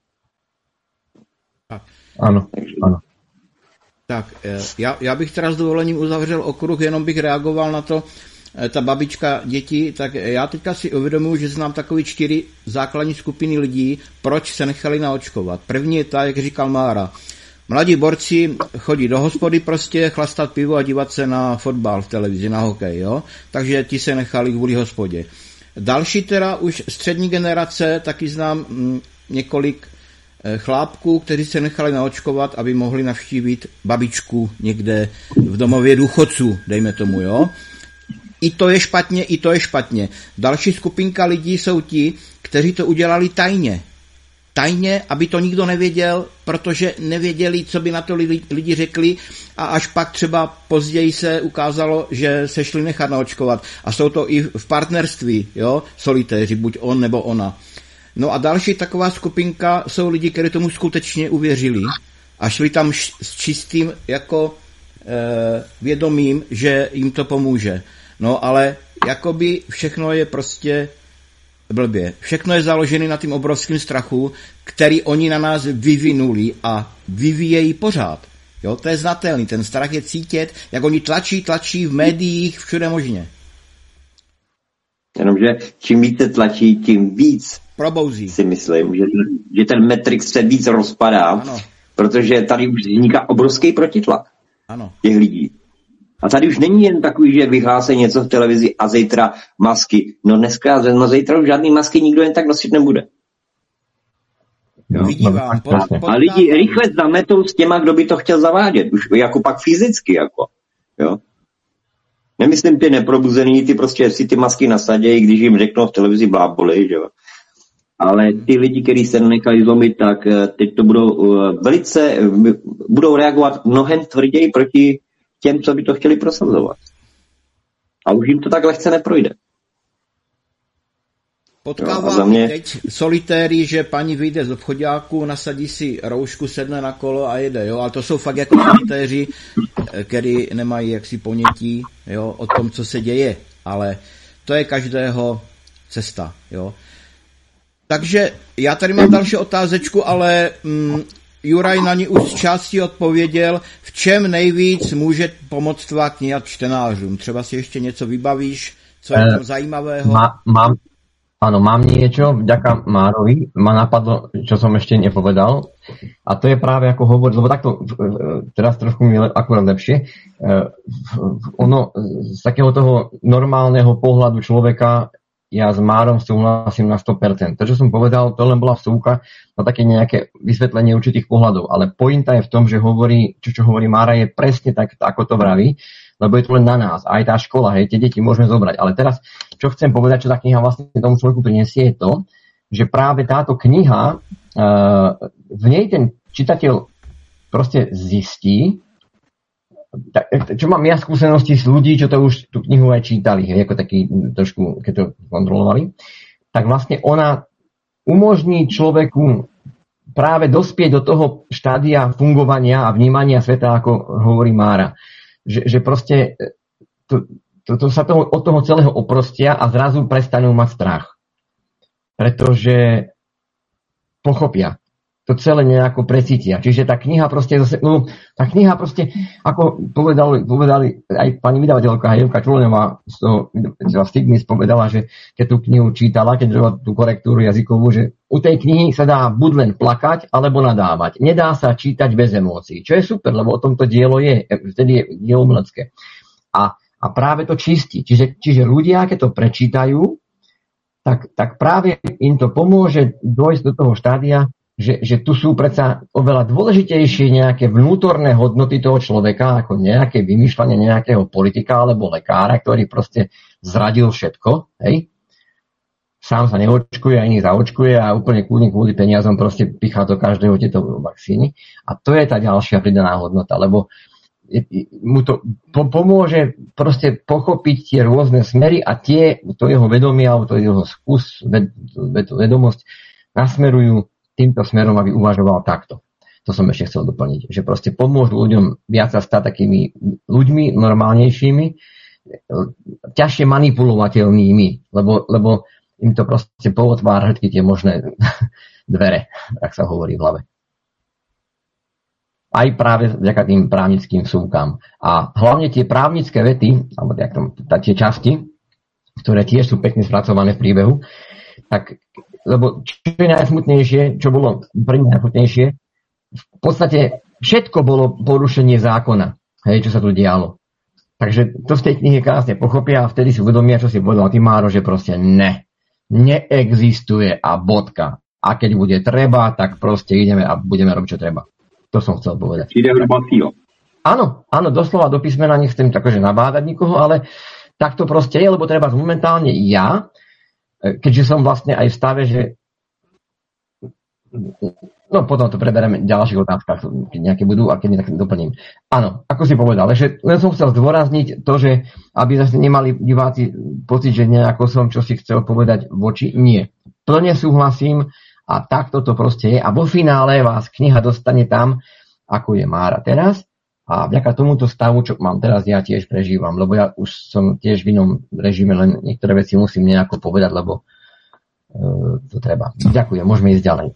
Ano, takže, ano. Tak, já, já bych teda s dovolením uzavřel okruh, jenom bych reagoval na to, ta babička děti, tak já teďka si uvědomuji, že znám takový čtyři základní skupiny lidí, proč se nechali naočkovat. První je ta, jak říkal Mára. Mladí borci chodí do hospody prostě, chlastat pivo a dívat se na fotbal v televizi, na hokej, jo? Takže ti se nechali kvůli hospodě. Další teda už střední generace, taky znám m, několik chlápků, kteří se nechali naočkovat, aby mohli navštívit babičku někde v domově důchodců, dejme tomu, jo. I to je špatně, i to je špatně. Další skupinka lidí jsou ti, kteří to udělali tajně. Tajně, aby to nikdo nevěděl, protože nevěděli, co by na to lidi řekli a až pak třeba později se ukázalo, že se šli nechat naočkovat. A jsou to i v partnerství, jo, solitéři, buď on nebo ona. No a další taková skupinka jsou lidi, kteří tomu skutečně uvěřili a šli tam s čistým jako e, vědomím, že jim to pomůže. No ale jakoby všechno je prostě blbě. Všechno je založené na tím obrovském strachu, který oni na nás vyvinuli a vyvíjejí pořád. Jo, to je znatelný. Ten strach je cítit, jak oni tlačí, tlačí v médiích, všude možně. Jenomže čím více tlačí, tím víc probouzí. Si myslím, že, že ten Matrix se víc rozpadá, ano. protože tady už vzniká obrovský protitlak ano. těch lidí. A tady už není jen takový, že vyhlásí něco v televizi a zítra masky. No dneska, no zítra už žádný masky nikdo jen tak nosit nebude. Jo. Vidím vám, pod, pod, a lidi rychle zametou s těma, kdo by to chtěl zavádět. Už jako pak fyzicky, jako. Jo. Nemyslím ty neprobuzený, ty prostě si ty masky nasadějí, když jim řeknou v televizi bláboli, jo. Ale ty lidi, kteří se nechali zlomit, tak teď to budou uh, velice, budou reagovat mnohem tvrději proti těm, co by to chtěli prosazovat. A už jim to tak lehce neprojde. Potkávám mě... teď solitéry, že paní vyjde z obchodáku, nasadí si roušku, sedne na kolo a jede, jo, ale to jsou fakt jako solitéři, který nemají jaksi ponětí, jo, o tom, co se děje, ale to je každého cesta, jo. Takže já tady mám další otázečku, ale mm, Juraj na ní už z části odpověděl, v čem nejvíc může pomoct tvá kniha čtenářům. Třeba si ještě něco vybavíš, co je tam zajímavého? Má, mám, áno, mám niečo, vďaka Márovi ma napadlo, čo som ešte nepovedal, a to je práve ako hovoriť, lebo takto teraz trošku mi akurát lepšie, ono z takého toho normálneho pohľadu človeka ja s Márom súhlasím na sto percent. To, čo som povedal, to len bola vsúka na také nejaké vysvetlenie určitých pohľadov. Ale pointa je v tom, že hovorí, čo, čo hovorí Mára, je presne tak, ako to vraví, lebo je to len na nás. Aj tá škola, hej, tie deti môžeme zobrať. Ale teraz, čo chcem povedať, čo tá kniha vlastne tomu človeku prinesie, je to, že práve táto kniha, v nej ten čitateľ proste zistí, čo mám ja skúsenosti s ľudí, čo to už tú knihu aj čítali, hej, ako taký trošku, keď to kontrolovali, tak vlastne ona umožní človeku práve dospieť do toho štádia fungovania a vnímania sveta, ako hovorí Mára. Že, že proste to, to, to sa toho, od toho celého oprostia a zrazu prestanú mať strach. Pretože pochopia. To celé nejako precítia. Čiže tá kniha proste, no, tá kniha proste, ako povedali, povedali aj pani vydavateľka Hejovka Čulenová z toho Stigmis povedala, že keď tú knihu čítala, keď robila tú korektúru jazykovú, že u tej knihy sa dá buď len plakať, alebo nadávať. Nedá sa čítať bez emócií. Čo je super, lebo o tomto dielo je, vtedy je dielo umelecké. A, a práve to čistí. Čiže, čiže ľudia, keď to prečítajú, tak, tak práve im to pomôže dôjsť do toho štádia, Že, že tu sú predsa oveľa dôležitejšie nejaké vnútorné hodnoty toho človeka, ako nejaké vymýšľanie nejakého politika alebo lekára, ktorý proste zradil všetko, hej? Sám sa neočkuje, ani zaočkuje a úplne kľudne kvôli peniazom proste pichá do každého tieto vakcíny. A to je tá ďalšia pridaná hodnota, lebo mu to pomôže proste pochopiť tie rôzne smery a tie, to jeho vedomie alebo to jeho skús, ved, ved, vedomosť nasmerujú týmto smerom, aby uvažoval takto. To som ešte chcel doplniť. Že proste pomôžu ľuďom viac sa stať takými ľuďmi normálnejšími, ťažšie manipulovateľnými, lebo, lebo im to proste pootvára všetky tie možné dvere, tak sa hovorí v hlave. Aj práve vďaka tým právnickým vsúkam. A hlavne tie právnické vety, alebo tie časti, ktoré tiež sú pekne spracované v príbehu, tak lebo čo je najsmutnejšie, čo bolo pre mňa najsmutnejšie, v podstate všetko bolo porušenie zákona, hej, čo sa tu dialo. Takže to z tej knihy krásne pochopia a vtedy si uvedomia, čo si povedal ty, Máro, že proste ne, neexistuje a bodka. A keď bude treba, tak proste ideme a budeme robiť, čo treba. To som chcel povedať. Ide hrubacího. Áno, áno, doslova do písmena, nechcem takože nabádať nikoho, ale tak to proste je, lebo treba momentálne ja, keďže som vlastne aj v stave, že no potom to prebereme v ďalších otázkach, keď nejaké budú a keď nie, tak doplním. Áno, ako si povedal, že len som chcel zdôrazniť to, že aby zase nemali diváci pocit, že nejako som čo si chcel povedať voči, nie. Plne súhlasím a takto to proste je a vo finále vás kniha dostane tam, ako je Mára teraz. A vďaka tomuto stavu, čo mám teraz, ja tiež prežívam, lebo ja už som tiež v inom režime, len niektoré veci musím nejako povedať, lebo uh, to treba. Ďakujem, môžeme ísť ďalej.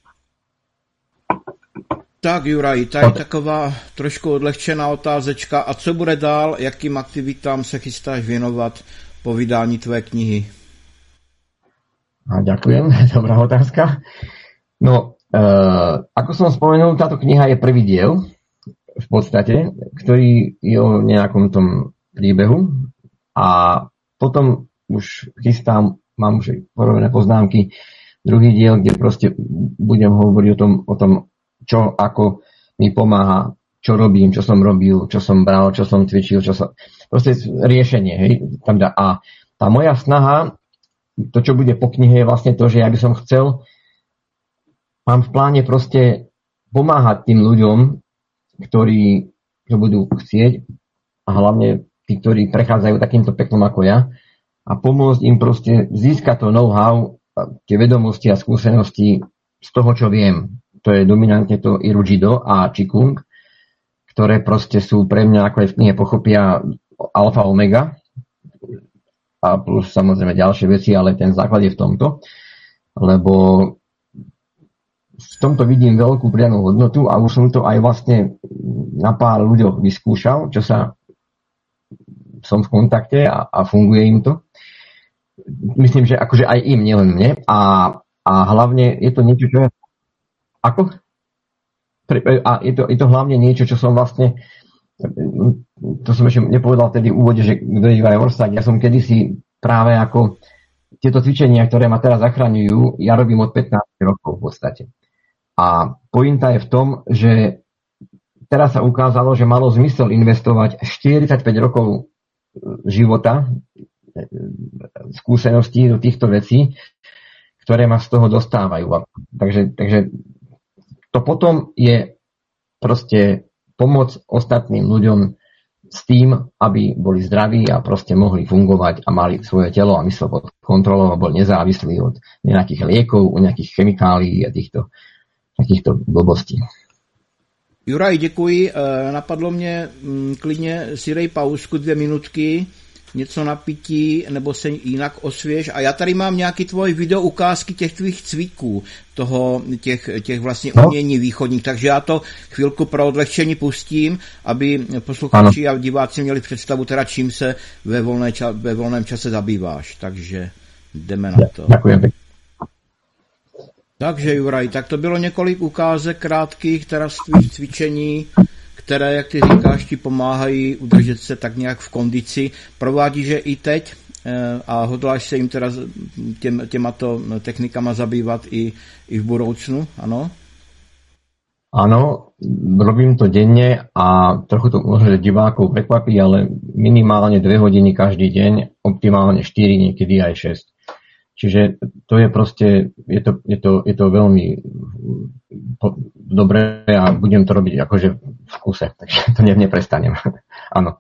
Tak Juraj, tady Od... taková trošku odlehčená otázečka. A co bude dál, jakým aktivitám se chystáš věnovat po vydání tvé knihy? A ďakujem, dobrá otázka. No, Uh, ako som spomenul, táto kniha je prvý diel, v podstate, ktorý je o nejakom tom príbehu a potom už chystám, mám už porobené poznámky, druhý diel, kde proste budem hovoriť o tom, o tom, čo ako mi pomáha, čo robím, čo som robil, čo som bral, čo som cvičil, čo som... Proste riešenie, hej. A tá moja snaha, to, čo bude po knihe, je vlastne to, že ja by som chcel, mám v pláne proste pomáhať tým ľuďom, ktorí to budú chcieť a hlavne tí, ktorí prechádzajú takýmto peklom ako ja a pomôcť im proste získať to know-how, tie vedomosti a skúsenosti z toho, čo viem. To je dominantne to Irujido a Qigong, ktoré proste sú pre mňa, ako aj v knihe pochopia, alfa omega a plus samozrejme ďalšie veci, ale ten základ je v tomto, lebo v tomto vidím veľkú pridanú hodnotu a už som to aj vlastne na pár ľuďoch vyskúšal, čo sa som v kontakte a, a funguje im to. Myslím, že akože aj im, nielen mne. A, a hlavne je to niečo, čo je... Ako? A je to, je to hlavne niečo, čo som vlastne... To som ešte nepovedal vtedy v úvode, že kto je Juraj Orsák. Ja som kedysi práve ako tieto cvičenia, ktoré ma teraz zachraňujú, ja robím od pätnásť rokov v podstate. A pointa je v tom, že teraz sa ukázalo, že malo zmysel investovať štyridsaťpäť rokov života, skúseností do týchto vecí, ktoré ma z toho dostávajú. Takže, takže to potom je proste pomoc ostatným ľuďom s tým, aby boli zdraví a proste mohli fungovať a mali svoje telo a mysl pod kontrolou a boli nezávislí od nejakých liekov, od nejakých chemikálií a týchto takýchto blbostí. Juraj, děkuji. Napadlo mě, klidně si dej pauzku dvě minutky, něco na pití, nebo se jinak osvěž. A já tady mám nějaký tvoj video ukázky těch tvých cviků, toho, těch, těch vlastně umění východních, takže já to chvilku pro odlehčení pustím, aby posluchači a diváci měli představu, teda čím se ve, volné ča- ve volném čase zabýváš. Takže jdeme na to. Děkuji. Takže Juraj, tak to bylo několik ukázek krátkých teda z tvých cvičení, které, jak ty říkáš, ti pomáhají udržet se tak nějak v kondici. Provádíš je i teď a hodláš se jim teda těm, těmato technikama zabývat i, i v budoucnu, ano? Áno, robím to denne a trochu to možno divákov prekvapí, ale minimálne dve hodiny každý deň, optimálne štyri, niekedy aj šesť. Čiže to je proste, je to, je to, je to veľmi dobré a budem to robiť akože v kuse, takže to ne, neprestanem. Áno.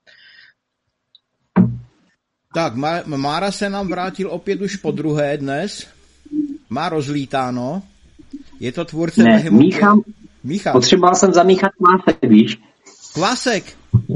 Tak, Mára se nám vrátil opět už po druhé dnes. Má rozlítáno. Je to tvůrce... Ne, míchám. Míchám. Potřeboval jsem zamíchat kvásek, víš? Kvásek!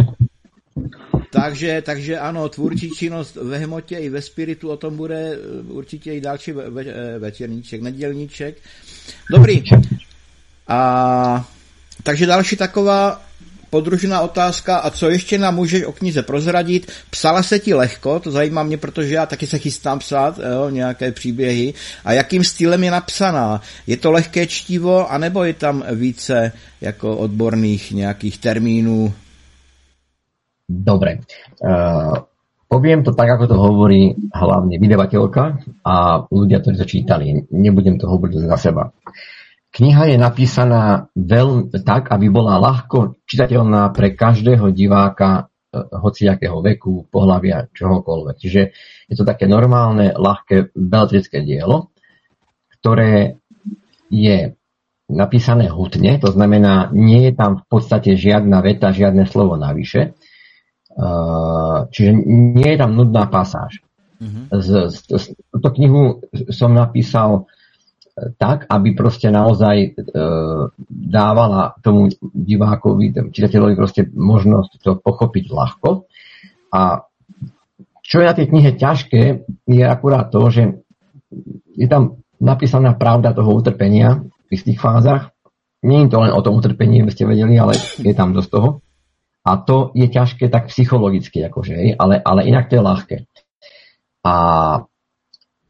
Takže, takže ano, tvůrčí činnost ve hmotě i ve spiritu, o tom bude určitě i další ve, ve, večerníček, nedělníček. Dobrý. A, takže další taková podružná otázka, a co ještě nám můžeš o knize prozradit? Psala se ti lehko, to zajímá mě, protože já taky se chystám psát jo, nějaké příběhy. A jakým stylem je napsaná? Je to lehké čtivo, anebo je tam více jako odborných nějakých termínů? Dobre. Uh, poviem to tak, ako to hovorí hlavne vydavateľka a ľudia, ktorí to čítali. Nebudem to hovoriť za seba. Kniha je napísaná veľmi tak, aby bola ľahko čitateľná pre každého diváka uh, hociakého veku, pohlavia, čohokoľvek. Čiže je to také normálne, ľahké, beletrické dielo, ktoré je napísané hutne, to znamená, nie je tam v podstate žiadna veta, žiadne slovo navyše. Uh, čiže nie je tam nudná pasáž. Uh-huh. Z, z, z, túto knihu som napísal tak, aby proste naozaj uh, dávala tomu divákovi, tomu čitateľovi proste možnosť to pochopiť ľahko. A čo je na tej knihe ťažké, je akurát to, že je tam napísaná pravda toho utrpenia v istých fázach. Nie je to len o tom utrpení, aby ste vedeli, ale je tam dosť toho. A to je ťažké tak psychologicky, akože, ale, ale inak to je ľahké. A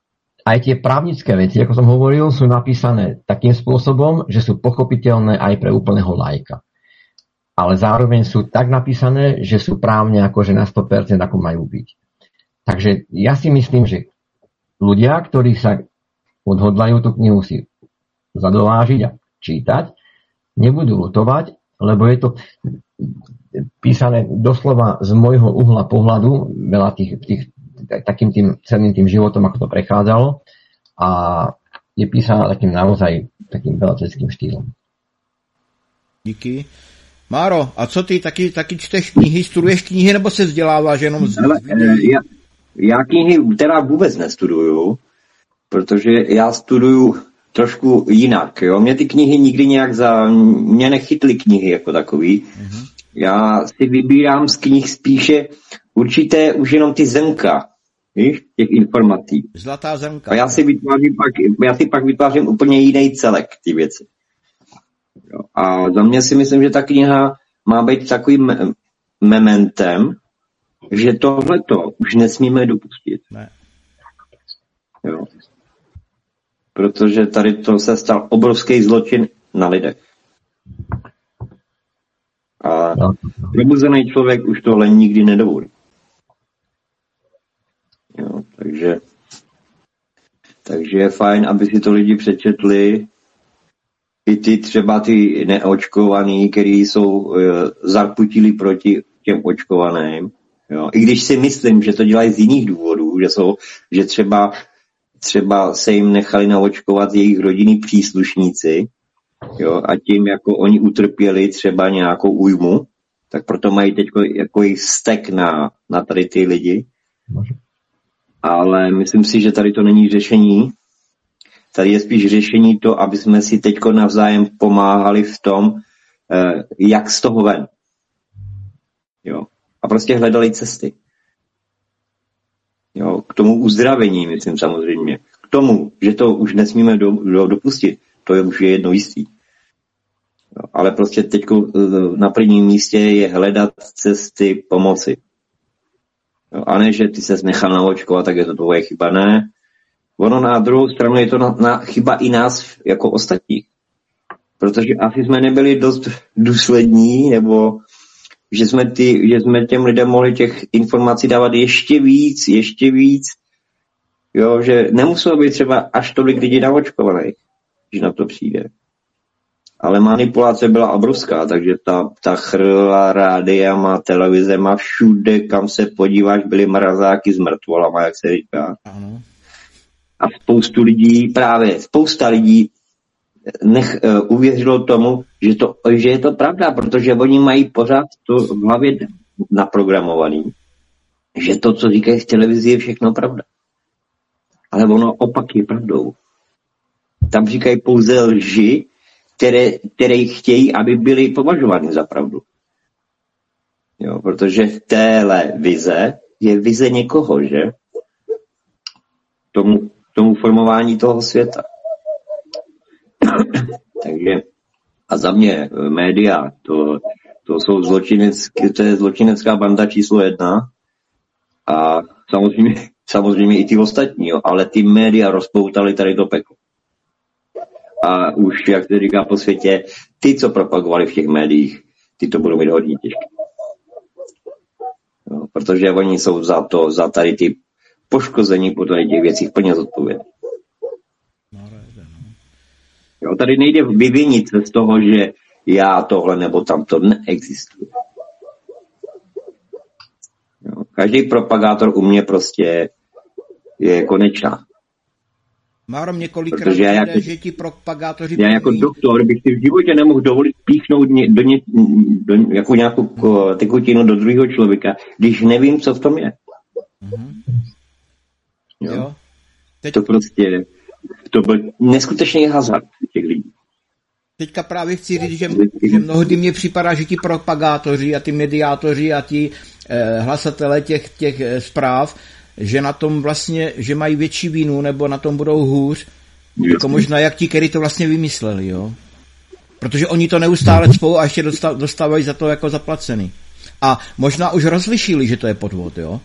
aj tie právnické veci, ako som hovoril, sú napísané takým spôsobom, že sú pochopiteľné aj pre úplného laika. Ale zároveň sú tak napísané, že sú právne akože na sto percent ako majú byť. Takže ja si myslím, že ľudia, ktorí sa odhodlajú tú knihu si zadovážiť a čítať, nebudú lutovať, lebo je to písané doslova z môjho uhla pohľadu, veľa tých, tých takým tým celým tým životom, ako to prechádzalo, a je písaná takým naozaj takým belateckým štýlom. Díky. Máro, a co ty, taky, taky čteš knihy, studuješ knihy, nebo se vzděláváš jenom z... Hele, já, já knihy teda vůbec nestuduju, protože já studuju trošku jinak. Jo? Mě ty knihy nikdy nějak za... Mě nechytly knihy jako takový. Mm-hmm. Já si vybírám z knih spíše určité už jenom ty zrnka, víš, těch informací. Zlatá zrnka. A já si vytvářím pak, já si pak vytvářím úplně jiný celek ty věci. Jo. A za mě si myslím, že ta kniha má být takovým me- mementem, že tohleto už nesmíme dopustit. Ne. Jo. Protože tady to se stal obrovský zločin na lidech. A probuzený člověk už tohle nikdy nedovolí. Jo, takže, takže je fajn, aby si to lidi přečetli. I ty třeba ty neočkovaný, který jsou uh, zarputili proti těm očkovaným. Jo. I když si myslím, že to dělají z jiných důvodů, že, jsou, že třeba, třeba se jim nechali naočkovat jejich rodinní příslušníci, jo, a tím jako oni utrpěli třeba nějakou újmu, tak proto mají teď jako jich vztek na, na tady ty lidi. Ale myslím si, že tady to není řešení. Tady je spíš řešení to, aby jsme si teď navzájem pomáhali v tom, eh, jak z toho ven. Jo. A prostě hledali cesty. Jo. K tomu uzdravení, myslím samozřejmě. K tomu, že to už nesmíme do, do, dopustit. To je už jedno jistý. Jo. Ale prostě teď na prvním místě je hledat cesty pomoci. Jo. A ne, že ty ses nechal naočkovat, tak je to tvoje chyba. Ne. Ono na druhou stranu je to na, na chyba i nás jako ostatních. Protože asi jsme nebyli dost důslední, nebo že jsme, ty, že jsme těm lidem mohli těch informací dávat ještě víc, ještě víc. Jo, že nemuselo být třeba až tolik lidí naočkovaných, když na to přijde. Ale manipulace byla obrovská, takže ta, ta chrla rádiama, televizema, všude, kam se podíváš, byly mrazáky s mrtvolama, jak se říká. Ano. A spoustu lidí, právě spousta lidí nech, uh, uvěřilo tomu, že, to, že je to pravda, protože oni mají pořád to v hlavě naprogramovaný, že to, co říkají v televizi, je všechno pravda. Ale ono opak je pravdou. Tam říkají pouze lži, které, které chtějí, aby byly považovány za pravdu. Jo, protože téhle vize je vize někoho, že? Tomu, tomu formování toho světa. Takže a za mě média, to, to jsou zločinecké, to je zločinecká banda číslo jedna a samozřejmě, samozřejmě i ty ostatní, jo, ale ty média rozpoutali tady to peklo. A už, jak se říká po světě, ty, co propagovali v těch médiích, ty to budou mít hodně těžké. Jo, protože oni jsou za to, za tady ty poškození po tady těch věcích plně zodpovědní. Jo, tady nejde vyvinit se z toho, že já tohle nebo tamto neexistuje. Jo, každý propagátor u mě prostě je konečná. Máro, mě kolikrát jde, jako, že ti propagátoři... Já jako doktor bych si v životě nemohl dovolit píchnout ně, do, ně, do jako nějakou tekutinu do druhého člověka, když nevím, co v tom je. Mm-hmm. Jo. Jo. Teď... To prostě... To byl neskutečný hazard těch lidí. Teďka právě chci říct, že, že mnohdy mně připadá, že ti propagátoři a ty mediátoři a ti eh, hlasatelé těch, těch eh, zpráv, že na tom vlastně, že mají větší vínu, nebo na tom budou hůř, Jasně. jako možná jak ti, který to vlastně vymysleli, jo. Protože oni to neustále cpou a ještě dostávají za to jako zaplacený. A možná už rozlišili, že to je podvod, jo.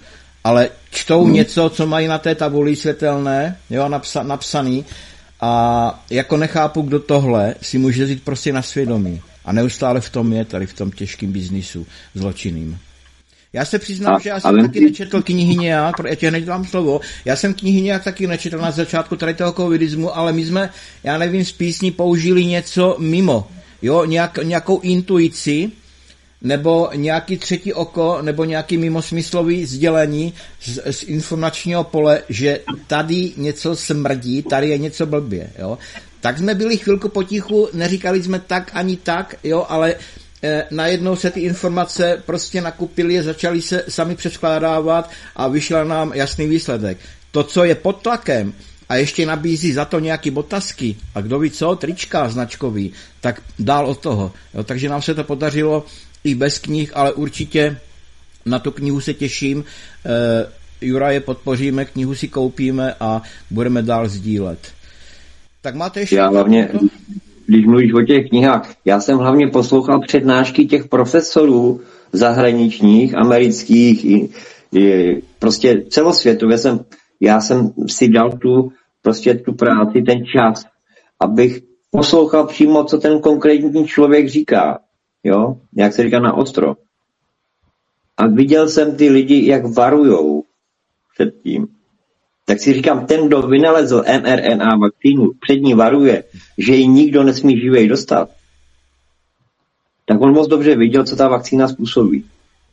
ale čtou hmm. něco, co mají na té tabuli světelné, jo, napsa, napsaný, a jako nechápu, kdo tohle si může říct prostě na svědomí. A neustále v tom je, tady v tom těžkém biznisu zločinným. Já se přiznám, a, že já jsem taky ty... nečetl knihy nějak, já tě hned dám slovo, já jsem knihy nějak taky nečetl na začátku tady toho covidismu, ale my jsme, já nevím, z písní použili něco mimo, jo, nějak, nějakou intuici, nebo nějaký třetí oko, nebo nějaký mimosmyslový sdělení z, z informačního pole, že tady něco smrdí, tady je něco blbě, jo. Tak jsme byli chvilku potichu, neříkali jsme tak ani tak, jo, ale eh, najednou se ty informace prostě nakupily, začaly se sami přeskládávat a vyšel nám jasný výsledek. To, co je pod tlakem a ještě nabízí za to nějaký botasky a kdo ví co, trička značkový, tak dál od toho. Jo, takže nám se to podařilo i bez knih, ale určitě na tu knihu se těším. Eh, Juraje podpoříme, knihu si koupíme a budeme dál sdílet. Tak máte ještě... Já hlavně, když mluvíš o těch knihách, já jsem hlavně poslouchal přednášky těch profesorů zahraničních, amerických, i, i, prostě celosvětově jsem, já jsem si dal tu, prostě tu práci, ten čas, abych poslouchal přímo, co ten konkrétní člověk říká, jo, jak se říká na ostro. A viděl jsem ty lidi, jak varujou před tím. Tak si říkám, ten, kdo vynalezl em er en á vakcínu, před ní varuje, že ji nikdo nesmí živej dostat, tak on moc dobře viděl, co ta vakcína způsobí.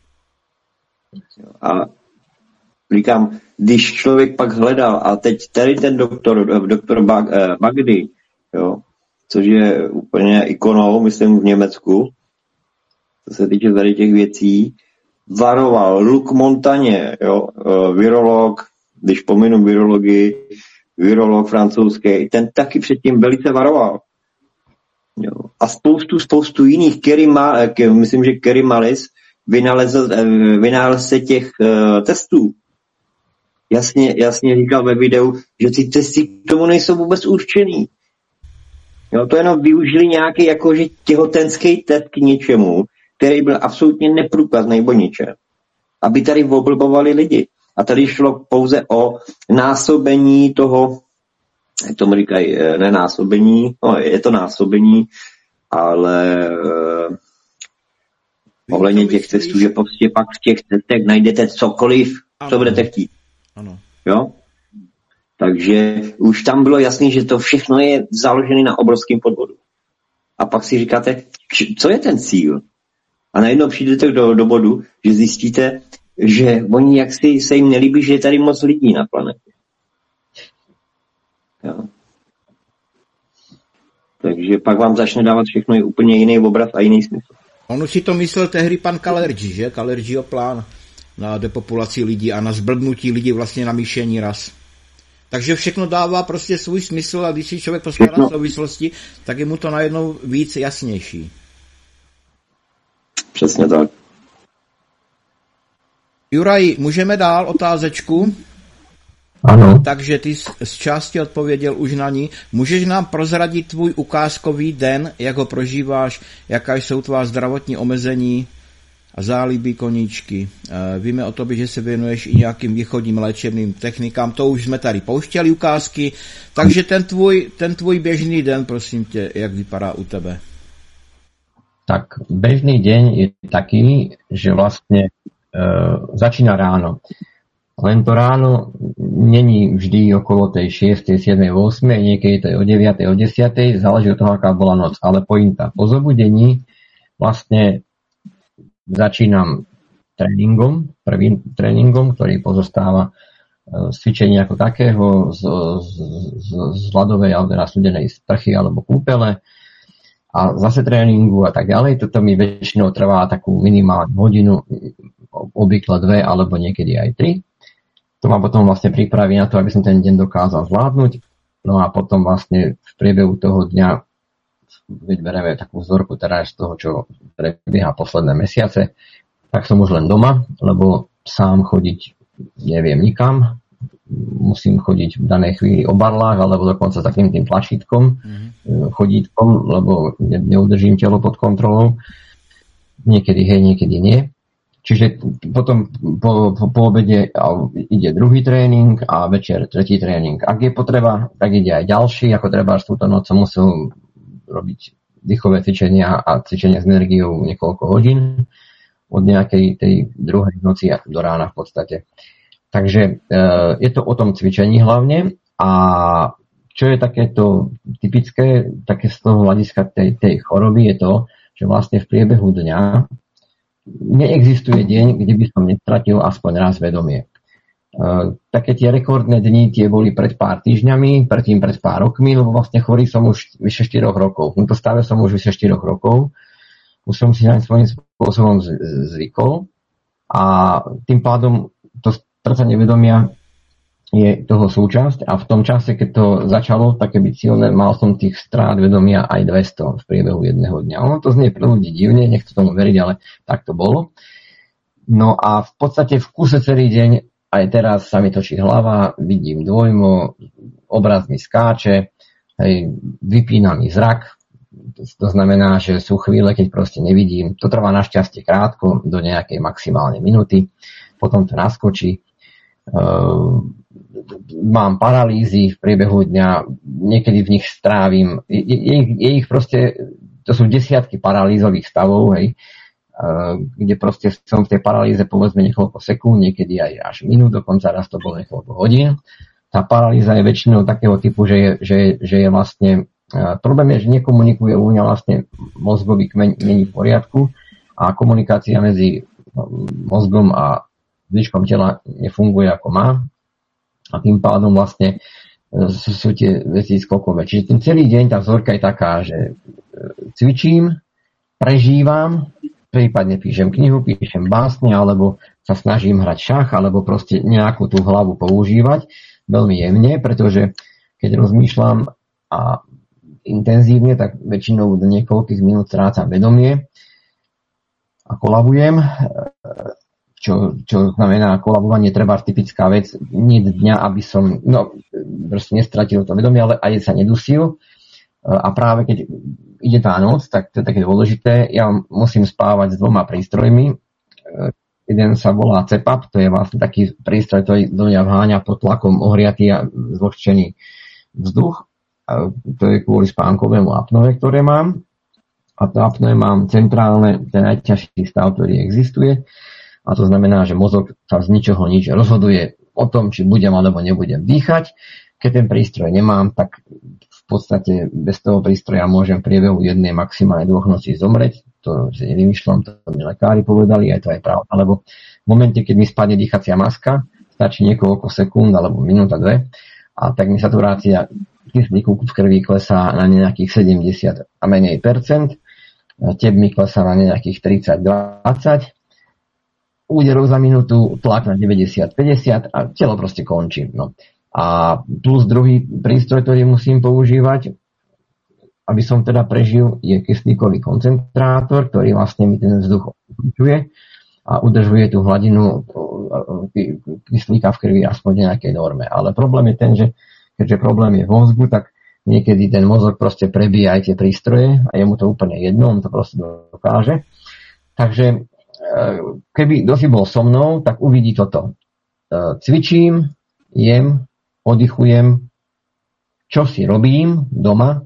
A říkám, když člověk pak hledal, a teď tady ten doktor, doktor Bagdy, jo, což je úplně ikonou, myslím v Německu, co se týče tady těch věcí, varoval Luc Montagné, jo, virolog, když pominu virologii, virolog francouzský, ten taky předtím velice varoval. Jo. A spoustu, spoustu jiných, Kerry Ma, myslím, že Kerry Mullis vynalezl, vynalezl se těch uh, testů. Jasně, jasně říkal ve videu, že ty testy k tomu nejsou vůbec určený. Jo, to jenom využili nějaký jakože těhotenský test k něčemu, který byl absolutně neprůkazný bo ničem. Aby tady oblbovali lidi. A tady šlo pouze o násobení toho, jak tomu říkají, ne násobení, no je to násobení, ale uh, ohledně těch testů, že prostě pak v těch testech najdete cokoliv, ano, co budete chtít. Ano. Jo? Takže už tam bylo jasný, že to všechno je založené na obrovském podvodu. A pak si říkáte, co je ten cíl? A najednou přijdete do, do bodu, že zjistíte, že oni jaksi se jim nelíbí, že je tady moc lidí na planetě. Jo. Takže pak vám začne dávat všechno i úplně jiný obraz a jiný smysl. On už si to myslel tehdy pan Kalergi, že? Kalergiho plán na depopulaci lidí a na zblbnutí lidí vlastně na míšení ras. Takže všechno dává prostě svůj smysl a když si člověk poskládá souvislosti, tak je mu to najednou víc jasnější. Přesně tak. Juraj, můžeme dál otázečku? Ano. Takže ty z části odpověděl už na ní. Můžeš nám prozradit tvůj ukázkový den, jak ho prožíváš, jaká jsou tvá zdravotní omezení a zálibí koníčky. Víme o tobě, že se věnuješ i nějakým východním léčebným technikám, to už jsme tady pouštěli ukázky, takže ten tvůj, ten tvůj běžný den, prosím tě, jak vypadá u tebe? Tak bežný deň je taký, že vlastne e, začína ráno. Len to ráno není vždy okolo tej šiestej, siedmej, ôsmej, niekedy to je o deviatej, o desiatej, záleží od toho, aká bola noc. Ale pointa. Po zobudení vlastne začínam tréningom, prvým tréningom, ktorý pozostáva z cvičenia ako takého, z, z, z, z ľadovej alebo na studenej sprchy alebo kúpele a zase tréningu a tak ďalej. Toto mi väčšinou trvá takú minimálnu hodinu, obvykle dve alebo niekedy aj tri. To ma potom vlastne pripraví na to, aby som ten deň dokázal zvládnuť. No a potom vlastne v priebehu toho dňa, keď bereme takú vzorku teda z toho, čo prebieha posledné mesiace, tak som už len doma, lebo sám chodiť neviem nikam. Musím chodiť v danej chvíli o barlách, alebo dokonca takým tým tlačítkom, mm-hmm. chodítkom, lebo neudržím telo pod kontrolou. Niekedy hej, niekedy nie. Čiže potom po, po, po obede ide druhý tréning a večer tretí tréning. Ak je potreba, tak ide aj ďalší, ako treba až túto noc som musel robiť dýchové cvičenia a cvičenia s energiou niekoľko hodín od nejakej tej druhej noci do rána v podstate. Takže e, je to o tom cvičení hlavne a čo je takéto typické, také z toho hľadiska tej, tej choroby je to, že vlastne v priebehu dňa neexistuje deň, kde by som nestratil aspoň raz vedomie. E, také tie rekordné dni tie boli pred pár týždňami, predtým pred pár rokmi, lebo vlastne chorý som už vyše štyroch rokov. V tomto stave som už vyše štyroch rokov. Už som si naň svojím spôsobom zvykol a tým pádom to strácanie vedomia je toho súčasť a v tom čase, keď to začalo také byť silné, mal som tých strát vedomia aj dvesto v priebehu jedného dňa. Ono to znie pre ľudí divne, nechcem tomu veriť, ale tak to bolo. No a v podstate v kuse celý deň, aj teraz sa mi točí hlava, vidím dvojmo, obraz mi skáče, hej, vypína mi zrak, to znamená, že sú chvíle, keď proste nevidím. To trvá našťastie krátko, do nejakej maximálnej minúty, potom to naskočí. Uh, mám paralýzy v priebehu dňa, niekedy v nich strávim, je, je, je ich proste, to sú desiatky paralýzových stavov, hej, uh, kde proste som v tej paralýze povedzme niekoľko sekúnd, niekedy aj až minút, dokonca raz to bolo niekoľko hodín. Tá paralýza je väčšinou takého typu, že je, že, že je vlastne, uh, problém je, že nekomunikuje u mňa vlastne mozgový kmeň není v poriadku a komunikácia medzi mozgom a zvyškom tela nefunguje ako má a tým pádom vlastne sú, sú tie veci skokové. Čiže ten celý deň tá vzorka je taká, že cvičím, prežívam, prípadne píšem knihu, píšem básne, alebo sa snažím hrať šach, alebo proste nejakú tú hlavu používať veľmi jemne, pretože keď rozmýšľam a intenzívne, tak väčšinou do niekoľkých minút strácam vedomie a kolabujem. Čo, čo znamená kolabovanie, treba typická vec, nie dňa, aby som no, proste nestratil to vedomie, ale aj sa nedusil. A práve keď ide tá noc, tak to je také dôležité. Ja musím spávať s dvoma prístrojmi. Jeden sa volá cé páp, to je vlastne taký prístroj, ktorý do mňa vháňa pod tlakom ohriatý a zvlhčený vzduch. To je kvôli spánkovému apnoe, ktoré mám. A to apnoe mám centrálne, ten najťažší stav, ktorý existuje. A to znamená, že mozog sa z ničoho nič rozhoduje o tom, či budem alebo nebudem dýchať. Keď ten prístroj nemám, tak v podstate bez toho prístroja môžem v priebehu jednej maximálne dvoch nocí zomrieť. To si nevymýšľam, to mi lekári povedali, aj to aj pravda. Alebo v momente, keď mi spadne dýchacia maska, stačí niekoľko sekúnd alebo minúta, dve, a tak mi saturácia kyslíku v krvi klesá na nejakých sedemdesiat a menej percent, tep mi klesá na nejakých tridsať dvadsať, úderov za minútu, tlak na deväťdesiat päťdesiat a telo proste končí. No. A plus druhý prístroj, ktorý musím používať, aby som teda prežil, je kyslíkový koncentrátor, ktorý vlastne mi ten vzduch udržuje a udržuje tú hladinu kyslíka v krvi aspoň v nejakej norme. Ale problém je ten, že keďže problém je v mozgu, tak niekedy ten mozog proste prebíja aj tie prístroje a je mu to úplne jedno, on to proste dokáže. Takže keby kto si bol so mnou, tak uvidí toto. Cvičím, jem, oddychujem, čo si robím doma,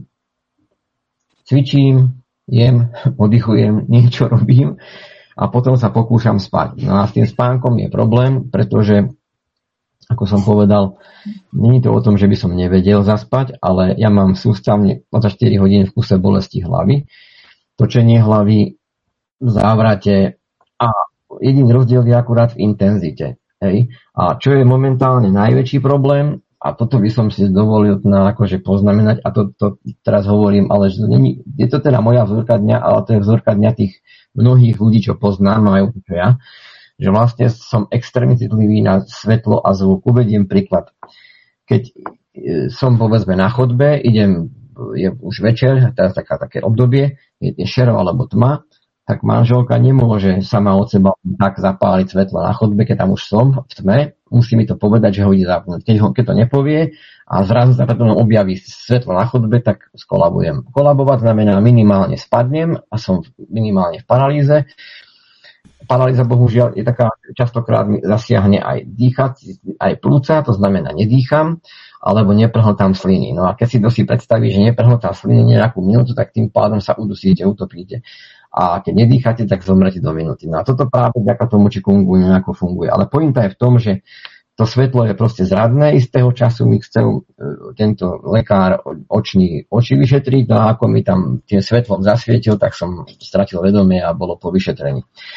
cvičím, jem, oddychujem, niečo robím a potom sa pokúšam spať. No a s tým spánkom je problém, pretože, ako som povedal, nie je to o tom, že by som nevedel zaspať, ale ja mám sústavne dvadsaťštyri hodín v kuse bolesti hlavy, točenie hlavy, v závrate a jediný rozdiel je akurát v intenzite. Hej. A čo je momentálne najväčší problém, a toto by som si dovolil na akože poznamenať, a to, to teraz hovorím, ale že není, je to teda moja vzorka dňa, ale to je vzorka dňa tých mnohých ľudí, čo poznám, majú čo ja, že vlastne som extrémne citlivý na svetlo a zvuk. Uvediem príklad. Keď som povedzme na chodbe, idem, je už večer, teraz taká, také obdobie, je, je šero alebo tma, tak manželka nemôže sama od seba tak zapáliť svetlo na chodbe, keď tam už som v tme, musí mi to povedať, že ho ide zapnúť. Keď, ho, keď to nepovie a zrazu sa potom objaví svetlo na chodbe, tak skolabujem. Kolabovať znamená minimálne spadnem a som minimálne v paralýze. Paralýza bohužiaľ je taká, častokrát mi zasiahne aj dýchať, aj plúca, to znamená nedýcham, alebo neprhltám sliny. No a keď si to si predstaví, že neprhltám sliny nejakú minútu, tak tým pádom sa udusíte, utopíte. A keď nedýchate, tak zomrete do minúty. No a toto práve vďaka tomu Qigongu nejako funguje. Ale pointa je v tom, že to svetlo je proste zradné. Istého času mi chcel tento lekár očný oči vyšetriť, no a ako mi tam tým svetlom zasvietil, tak som stratil vedomie a bolo po vyšetrení.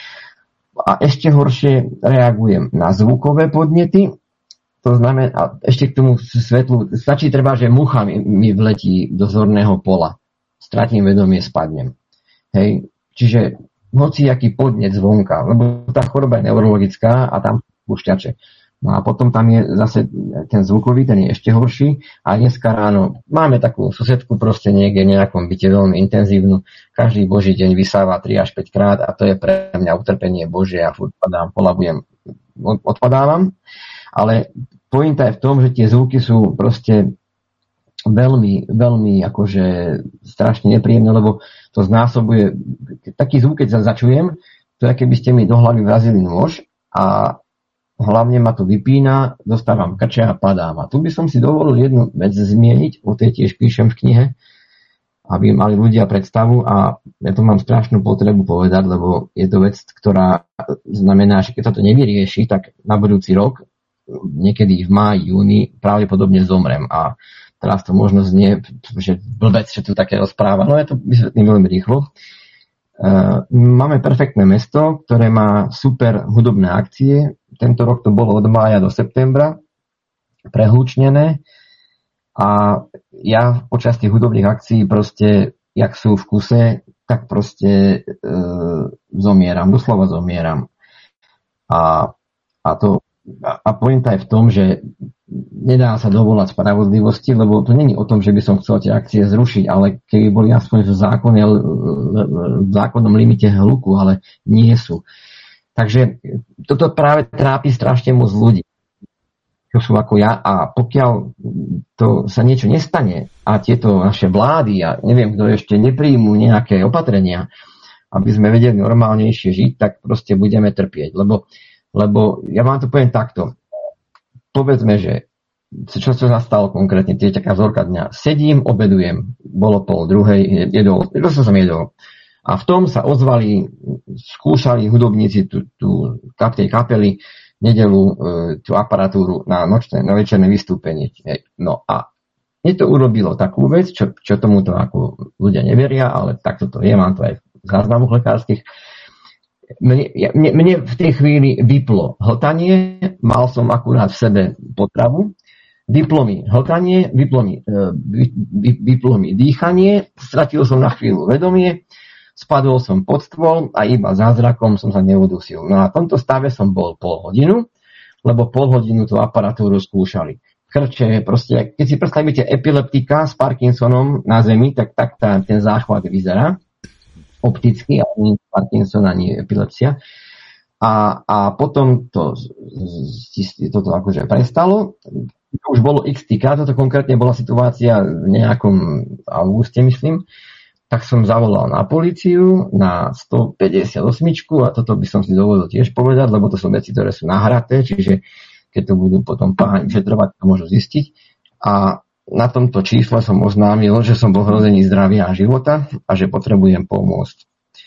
A ešte horšie reagujem na zvukové podnety. To znamená, a ešte k tomu svetlu, stačí treba, že mucha mi, mi vletí do zorného pola. Stratím vedomie, spadnem. Hej. Čiže hociaký podnet zvonka, lebo tá choroba je neurologická a tam pušťače. No a potom tam je zase ten zvukový, ten je ešte horší. A dneska ráno máme takú susedku proste niekde v nejakom byte veľmi intenzívnu. Každý boží deň vysáva tri až päť krát a to je pre mňa utrpenie božie a furt padám, polabujem, odpadávam. Ale pointa je v tom, že tie zvuky sú proste veľmi, veľmi akože strašne nepríjemné, lebo to znásobuje. Taký zvuk, keď sa začujem, to je, keby ste mi do hlavy vrazili nôž a hlavne ma to vypína, dostávam krče a padám. A tu by som si dovolil jednu vec zmieniť, o tej tiež píšem v knihe, aby mali ľudia predstavu a ja to mám strašnú potrebu povedať, lebo je to vec, ktorá znamená, že keď sa to nevyrieši, tak na budúci rok, niekedy v máji, júni, pravdepodobne zomrem. A teraz to možno znie, že blbec, že tu také rozpráva, no ja to vysvetlím veľmi rýchlo. Uh, máme perfektné mesto, ktoré má super hudobné akcie. Tento rok to bolo od mája do septembra prehlučnené a ja počas tých hudobných akcií proste, jak sú v kuse, tak proste uh, zomieram, doslova zomieram. A, a to a pointa je v tom, že nedá sa dovolať spravodlivosti, lebo to není o tom, že by som chcel tie akcie zrušiť, ale keby boli aspoň v zákone, v zákonnom limite hluku, ale nie sú. Takže toto práve trápi strašne moc ľudí, čo sú ako ja, a pokiaľ to sa niečo nestane a tieto naše vlády, a neviem, kto ešte nepríjmú nejaké opatrenia, aby sme vedeli normálnejšie žiť, tak proste budeme trpieť, lebo Lebo ja vám to poviem takto. Povedzme, že čo sa zastalo konkrétne, to je taká vzorka dňa. Sedím, obedujem, bolo pol druhej, jedol, jedol som som jedol. A v tom sa ozvali, skúšali hudobníci tú, tú, tej kapely nedelu e, tú aparatúru na nočné, na večerné vystúpenie. No a mne to urobilo takú vec, čo, čo tomuto ako ľudia neveria, ale takto to je, mám to aj v záznamoch lekárskych. Mne, mne, mne v tej chvíli vyplo hltanie, mal som akurát v sebe potravu, vyplo mi hltanie, vyplo mi, vy, vy, vyplo mi dýchanie, stratil som na chvíľu vedomie, spadol som pod stôl a iba zázrakom som sa neudusil. No a v tomto stave som bol pol hodinu, lebo pol hodinu tú aparatúru skúšali. Krče, proste, keď si predstavíte epileptika s Parkinsonom na zemi, tak, tak tá, ten záchvat vyzerá opticky, ani Parkinson, ani epilepsia. A, a potom to, toto akože prestalo. Už bolo x krát, toto konkrétne bola situácia v nejakom auguste, myslím. Tak som zavolal na políciu, na stopäťdesiatosem a toto by som si dovolil tiež povedať, lebo to sú veci, ktoré sú nahraté, čiže keď to budú potom páni vyšetrovať, to môžu zistiť. A na tomto čísle som oznámil, že som bol hrození zdravia a života a že potrebujem pomôcť.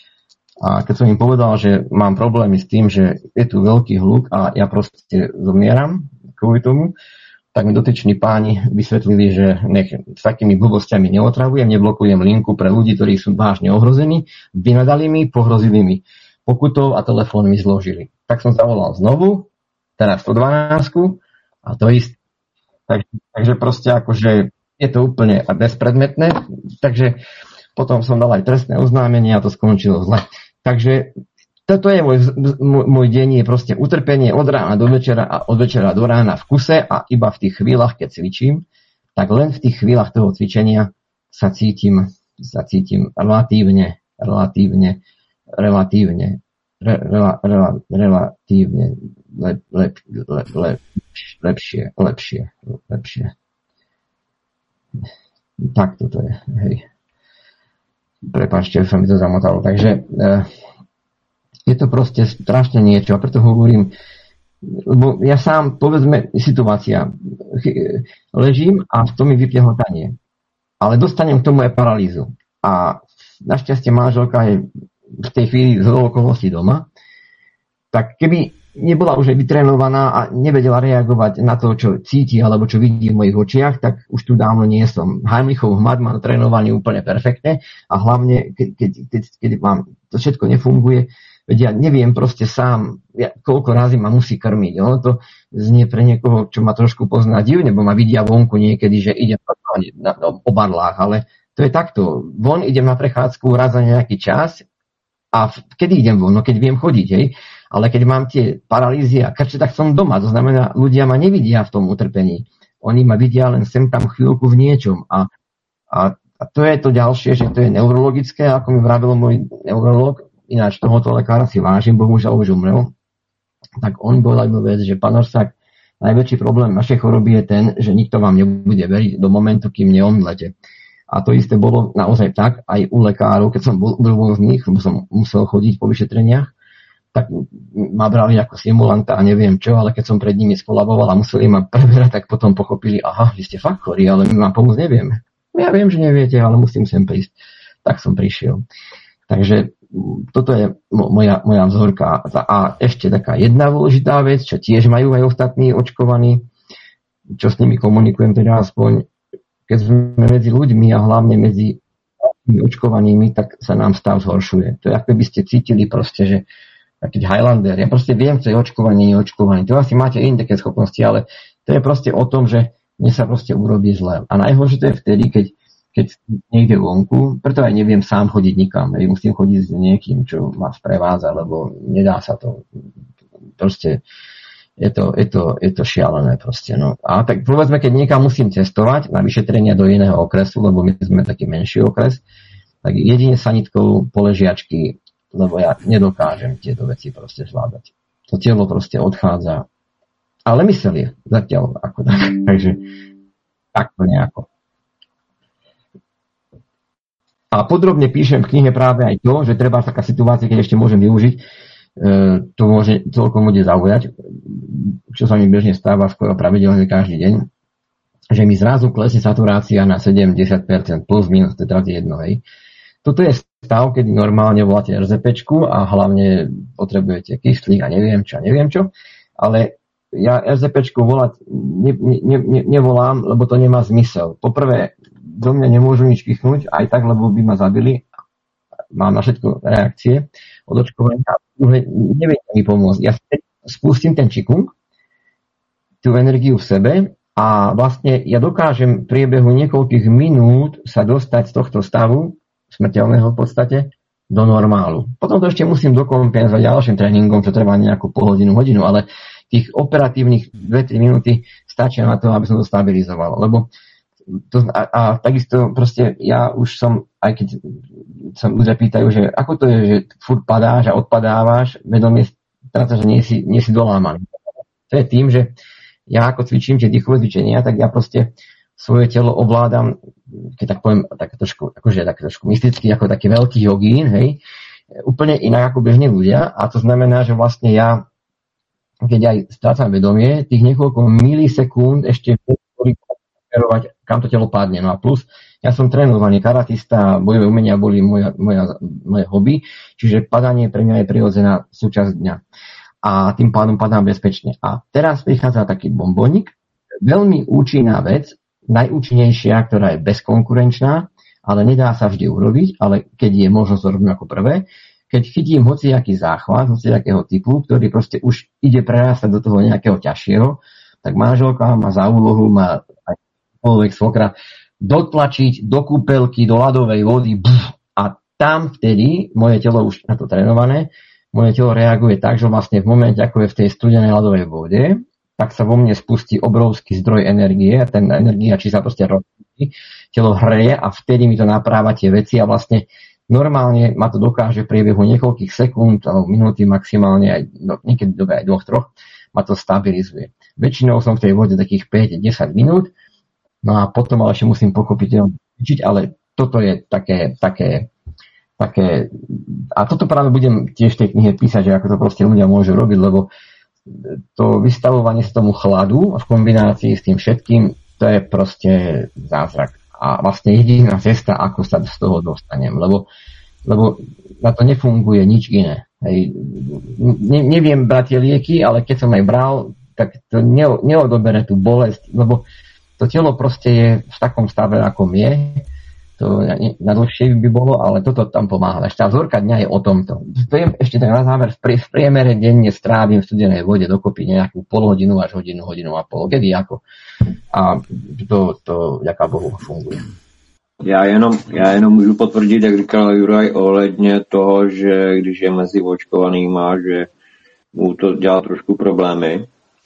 A keď som im povedal, že mám problémy s tým, že je tu veľký hluk a ja proste zomieram kvôli tomu, tak mi dotyční páni vysvetlili, že nech s takými blbostiami neotravujem, neblokujem linku pre ľudí, ktorí sú vážne ohrození, vynadali mi, pohrozili mi pokutou a telefón mi zložili. Tak som zavolal znovu, teraz sto dvanásť a to isté. Takže, takže proste akože je to úplne bezpredmetné, takže potom som dal aj trestné oznámenie a to skončilo zle. Takže toto je môj, môj, môj deň, je proste utrpenie od rána do večera a od večera do rána v kuse a iba v tých chvíľach, keď cvičím, tak len v tých chvíľach toho cvičenia sa cítim, sa cítim relatívne, relatívne, relatívne, re, rela, rela, relatívne lep, lep, lep, lep, lepšie, lepšie, lepšie. Tak toto je, hej. Prepáčte, sa mi to zamotalo. Takže, e, Je to proste strašne niečo a preto hovorím, lebo ja sám, povedzme, situácia, ležím a to mi vypne hltanie. Ale dostanem k tomu aj paralýzu. A našťastie manželka je v tej chvíli z okolností doma, tak keby nebola už vytrénovaná a nevedela reagovať na to, čo cíti alebo čo vidí v mojich očiach, tak už tu dávno nie som. Heimlichov hmat mám trénovaný úplne perfektne a hlavne, keď, keď, keď, keď mám, to všetko nefunguje, veď ja neviem proste sám, ja, koľko razy ma musí krmiť. Ono to znie pre niekoho, čo ma trošku pozná divne, bo ma vidia vonku niekedy, že idem na, na, o barlách, ale to je takto. Von idem na prechádzku raz za nejaký čas a v, kedy idem von? No keď viem chodiť, hej. Ale keď mám tie paralýzy a krče, tak som doma. To znamená, ľudia ma nevidia v tom utrpení. Oni ma vidia len sem tam chvíľku v niečom. A, a, a to je to ďalšie, že to je neurologické, ako mi vravel môj neurolog, ináč tohoto lekára si vážim, bohužiaľ už umrel. Tak on povedal jednu vec, že pán Orsák, najväčší problém našej choroby je ten, že nikto vám nebude veriť do momentu, kým neomdlete. A to isté bolo naozaj tak aj u lekárov, keď som bol rôznych, lebo som musel chodiť po vyšetreniach, tak ma brali ako simulanta a neviem čo, ale keď som pred nimi skolaboval a museli ma preberať, tak potom pochopili, aha, vy ste fakt chorí, ale my vám pomôcť nevieme. Ja viem, že neviete, ale musím sem prísť. Tak som prišiel. Takže toto je moja, moja vzorka. A ešte taká jedna dôležitá vec, čo tiež majú aj ostatní očkovaní, čo s nimi komunikujem teda aspoň, keď sme medzi ľuďmi a hlavne medzi očkovanými, tak sa nám stav zhoršuje. To je, ako by ste cítili proste, že taký Highlander. Ja proste viem, čo je očkovanie, neočkovanie. To asi máte iné také schopnosti, ale to je proste o tom, že mne sa proste urobí zle. A najhoršie to je vtedy, keď, keď niekde vonku, preto aj neviem sám chodiť nikam. Ja musím chodiť s niekým, čo ma sprevádza, lebo nedá sa to. Proste je to, je to, je to šialené proste. No. A tak povedzme, keď niekam musím cestovať na vyšetrenia do iného okresu, lebo my sme taký menší okres, tak jedine sanitkou poležiačky, lebo ja nedokážem tieto veci proste zvládať. To telo proste odchádza. Ale mysel je zatiaľ ako tak. Takže takto nejako. A podrobne píšem v knihe práve aj to, že treba taká situácia, keď ešte môžem využiť, e, to môže celkom bude zaujať, čo sa mi bežne stáva skoro pravidelne každý deň, že mi zrazu klesne saturácia na sedemdesiat percent plus minus, to je teraz jedno, hej. Toto je stav, keď normálne voláte er zet péčku a hlavne potrebujete kyslík a neviem čo, neviem čo, ale ja er zet péčku volať ne, ne, ne, nevolám, lebo to nemá zmysel. Poprvé, do mňa nemôžu nič kýchnúť, aj tak, lebo by ma zabili. Mám na všetko reakcie od očkovania. Neviem mi pomôcť. Ja spustím ten čikung, tú energiu v sebe a vlastne ja dokážem v priebehu niekoľkých minút sa dostať z tohto stavu smrteľného v podstate do normálu. Potom to ešte musím dokompenzovať ďalším tréningom, čo trvá nejakú pol hodinu, hodinu, ale tých operatívnych dve tri minúty stačia na to, aby som to stabilizoval. Lebo to, a, a takisto proste ja už som, aj keď sa ľudia pýtajú, že ako to je, že furt padáš a odpadávaš, vedomie stráca, že nie si, nie si dolámaný. To je tým, že ja ako cvičím tie dýchové cvičenia, tak ja proste svoje telo ovládam, keď tak poviem, tak trošku, akože tak trošku mysticky, ako taký veľký jogín, hej, úplne inak ako bežne ľudia. A to znamená, že vlastne ja, keď aj strácam vedomie, tých niekoľko milisekúnd ešte preverovať, kam to telo padne. No a plus, ja som trénovaný karatista, bojové umenia boli moja, moja, moje hobby, čiže padanie pre mňa je prirodzená súčasť dňa. A tým pádom padám bezpečne. A teraz prichádza taký bombónik, veľmi účinná vec, najúčinnejšia, ktorá je bezkonkurenčná, ale nedá sa vždy urobiť, ale keď je možnosť robiť ako prvé, keď chytím hociaký záchvat, hociakého typu, ktorý proste už ide prerastať do toho nejakého ťažšieho, tak manželka má za úlohu, má aj človek svokra, dotlačiť do kúpelky, do ľadovej vody buf, a tam vtedy moje telo už na to trénované, moje telo reaguje tak, že vlastne v momente, ako je v tej studenej ľadovej vode, tak sa vo mne spustí obrovský zdroj energie, ten energia, či sa proste rozpustí, telo hreje a vtedy mi to napráva tie veci a vlastne normálne ma to dokáže v priebehu niekoľkých sekúnd alebo minúty maximálne, aj no, niekedy dobe aj dvoch, troch, ma to stabilizuje. Väčšinou som v tej vode takých päť až desať minút, no a potom ale ešte musím pochopiť, ale toto je také, také také, a toto práve budem tiež v tej knihe písať, že ako to proste ľudia môžu robiť, lebo to vystavovanie sa tomu chladu v kombinácii s tým všetkým, to je proste zázrak. A vlastne jediná cesta, ako sa z toho dostanem, lebo, lebo na to nefunguje nič iné. Hej. Ne, neviem brať tie lieky, ale keď som aj bral, tak to ne, neodobere tú bolesť, lebo to telo proste je v takom stave, akom je. To na dlhšie by bolo, ale toto tam pomáha. Ešte tá vzorka dňa je o tomto. Ešte tak na záver, v priemere denne strávim v studenej vode dokopy nejakú pol hodinu až hodinu, hodinu a pol. Kedy ako? A to, to ďaká Bohu, funguje. Já jenom, já jenom můžu potvrdit, jak říkal Juraj, ohledně toho, že když je mezi očkovanýma, že mu to dělá trošku problémy,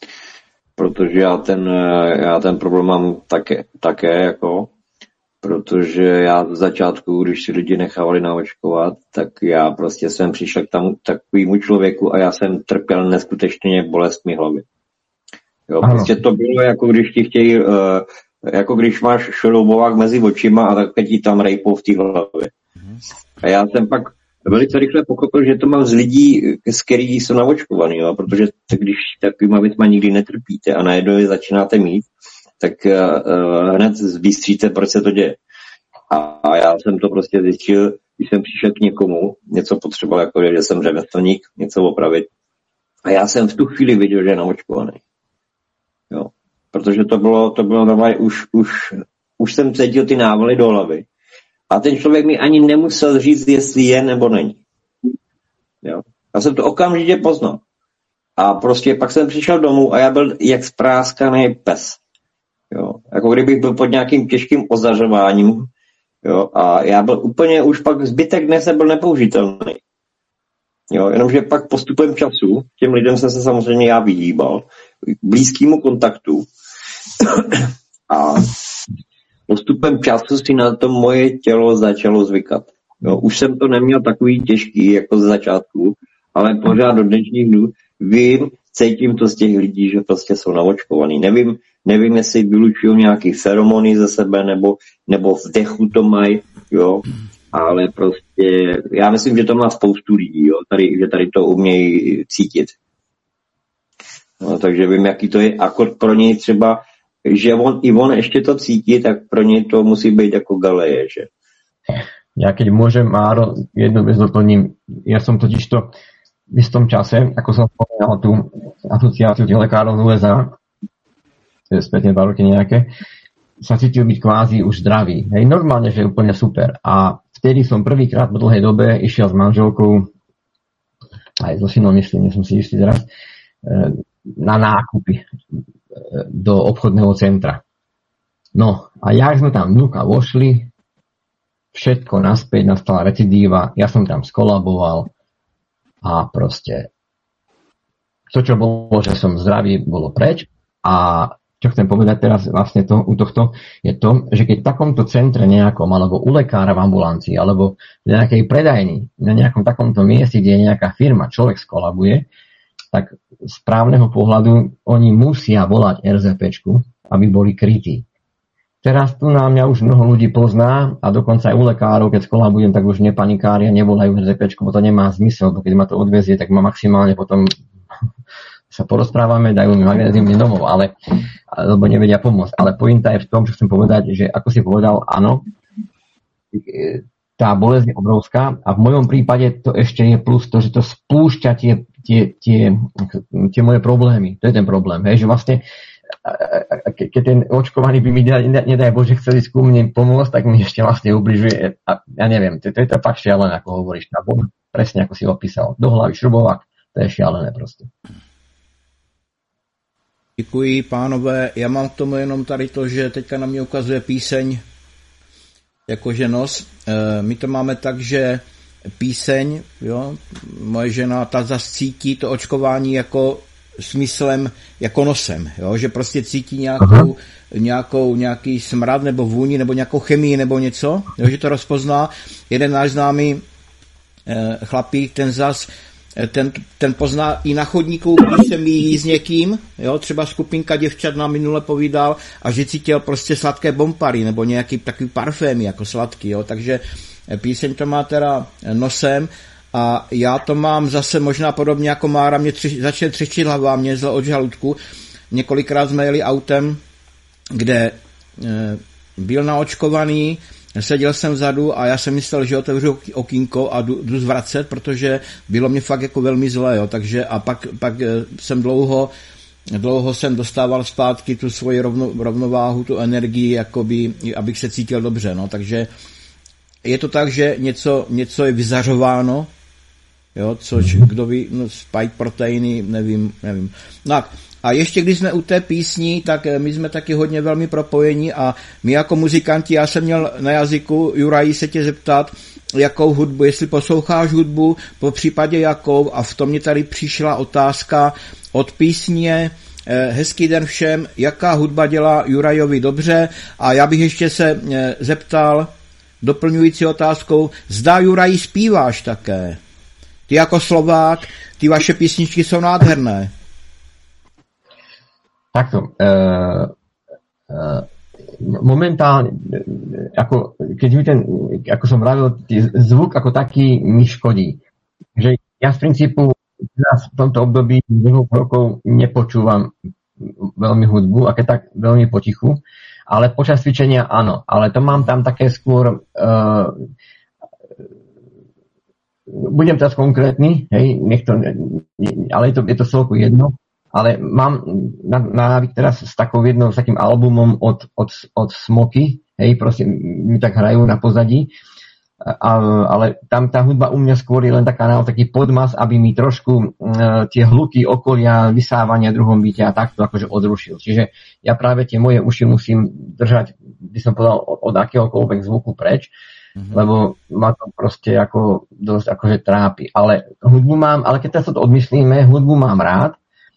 protože já ten, já ten problém mám také, také jako, protože já v začátku, když si lidi nechávali naočkovat, tak já prostě jsem přišel k tomu takovému člověku a já jsem trpěl neskutečně bolestmi hlavy. Jo, prostě to bylo jako když ti chtějí, uh, jako když máš šroubovák mezi očima a tak ti tam rejpou v té hlavě. A já jsem pak velice rychle pochopil, že to mám z lidí, s kterými jsou naočkovaný, jo, protože když takovýma věcma nikdy netrpíte a najednou je začínáte mít, tak uh, hned zbystříte, proč se to děje. A, a já jsem to prostě zjistil, když jsem přišel k někomu, něco potřeboval, jako že jsem řemeslník, něco opravit. A já jsem v tu chvíli viděl, že je naočkovaný. Jo. Protože to bylo, to bylo normálně, už, už, už jsem cítil ty návaly do hlavy. A ten člověk mi ani nemusel říct, jestli je nebo není. Jo. Já jsem to okamžitě poznal. A prostě pak jsem přišel domů a já byl jak spráskaný pes. Jo. Jako kdybych byl pod nějakým těžkým ozařováním. Jo. A já byl úplně, už pak zbytek dne se byl nepoužitelný. Jo. Jenomže pak postupem času, těm lidem jsem se samozřejmě já vyhýbal, k blízkému kontaktu. A postupem času si na to moje tělo začalo zvykat. Jo. Už jsem to neměl takový těžký jako z začátku, ale pořád do dnešních dnů vím, cítím to z těch lidí, že prostě jsou naočkovaný. Nevím, nevím, jestli vylučují nějaký feromony ze sebe, nebo, nebo v dechu to mají, jo, ale prostě já myslím, že to má spoustu lidí, jo, tady, že tady to umějí cítit. No, takže vím, jaký to je, akord pro něj třeba, že on, i on ještě to cítí, tak pro něj to musí být jako galeje, že? Ja keď môžem, Máro, jednu vec doplním. Ja som totiž to v istom čase, ako som spomínal tú asociáciu tých lekárov z ú es á, to je spätne dva roky nejaké, sa cítil byť kvázi už zdravý. Hej, normálne, že je úplne super. A vtedy som prvýkrát po dlhej dobe išiel s manželkou, aj so synom myslím, nie som si istý teraz, na nákupy do obchodného centra. No a jak sme tam vnúka vošli, všetko naspäť, nastala recidíva, ja som tam skolaboval a proste to, čo bolo, že som zdravý, bolo preč. A čo chcem povedať teraz vlastne to, u tohto, je to, že keď v takomto centre nejakom, alebo u lekára v ambulancii, alebo v nejakej predajni, na nejakom takomto mieste, kde je nejaká firma, človek skolabuje, tak z právneho pohľadu oni musia volať er zet péčku, aby boli krytí. Teraz tu na mňa už mnoho ľudí pozná a dokonca aj u lekárov, keď skolabujem, tak už nepanikária, nevolajú er zet péčku, bo to nemá zmysel, bo keď ma to odvezie, tak ma maximálne potom sa porozprávame, dajú mi magnézium domov, ale, lebo nevedia pomôcť. Ale pointa je v tom, čo chcem povedať, že ako si povedal, áno, tá bolesť je obrovská a v mojom prípade to ešte je plus to, že to spúšťa tie, tie, tie, tie moje problémy. To je ten problém, hej, že vlastne keď ten očkovaný by mi nedaj Bože chcel ísť ku mne pomôcť, tak mi ešte vlastne ubližuje. A ja neviem, to, to je to fakt šialené, ako hovoríš. Tá bolesť, presne ako si opísal. Do hlavy šrubovák, to je šialené proste. Děkuji, pánové. Já mám k tomu jenom tady to, že teďka na mě ukazuje píseň jakože nos. E, my to máme tak, že píseň, jo, moje žena, ta zas cítí to očkování jako smyslem, jako nosem, jo, že prostě cítí nějakou, nějakou, nějaký smrad nebo vůni nebo nějakou chemii nebo něco, jo, že to rozpozná. Jeden náš známý e, chlapík, ten zas Ten, ten pozná i na chodníku, když se míjí s někým, jo, třeba skupinka děvčat nám minule povídal a že cítil prostě sladké bompary nebo nějaký takový parfémy jako sladký, jo, takže píseň to má teda nosem a já to mám zase možná podobně jako Mára, mě tři, začne třeštit hlava, mě zle od žaludku. Několikrát jsme jeli autem, kde e, byl naočkovaný, seděl jsem vzadu a já jsem myslel, že otevřu okýnko a jdu, jdu zvracet, protože bylo mě fakt jako velmi zlé, jo, takže a pak, pak jsem dlouho, dlouho jsem dostával zpátky tu svoji rovno, rovnováhu, tu energii, jakoby, abych se cítil dobře, no, takže je to tak, že něco, něco je vyzařováno, jo, což kdo ví, no, spike proteiny, nevím, nevím. No, a ještě když jsme u té písni, tak my jsme taky hodně velmi propojení a my jako muzikanti, já jsem měl na jazyku, Juraji, se tě zeptat, jakou hudbu, jestli posloucháš hudbu, po případě jakou, a v tom mě tady přišla otázka od písně Hezký den všem, jaká hudba dělá Jurajovi dobře, a já bych ještě se zeptal doplňující otázkou, zda Juraj zpíváš také. Ty jako Slovák, ty vaše písničky jsou nádherné. Takto, uh, uh, momentálne, ako, keď mi ten, ako som vravil, zvuk ako taký mi škodí. Že ja z princípu v tomto období dvoch rokov nepočúvam veľmi hudbu, a keď tak veľmi potichu, ale počas cvičenia áno. Ale to mám tam také skôr, uh, budem teraz konkrétny, hej, nech to, ale je to, je to celku jedno. Ale mám návyk teraz s takou jednou, s takým albumom od, od, od Smoky, hej, proste mi tak hrajú na pozadí, a, ale tam tá hudba u mňa skôr je len taká, taký podmas, aby mi trošku e, tie hluky okolia, vysávania v druhom byte a takto akože odrušil. Čiže ja práve tie moje uši musím držať, by som povedal, od, od akéhokoľvek zvuku preč, mm-hmm. lebo ma to proste ako dosť akože trápi. Ale hudbu mám, ale keď teraz to odmyslíme, hudbu mám rád.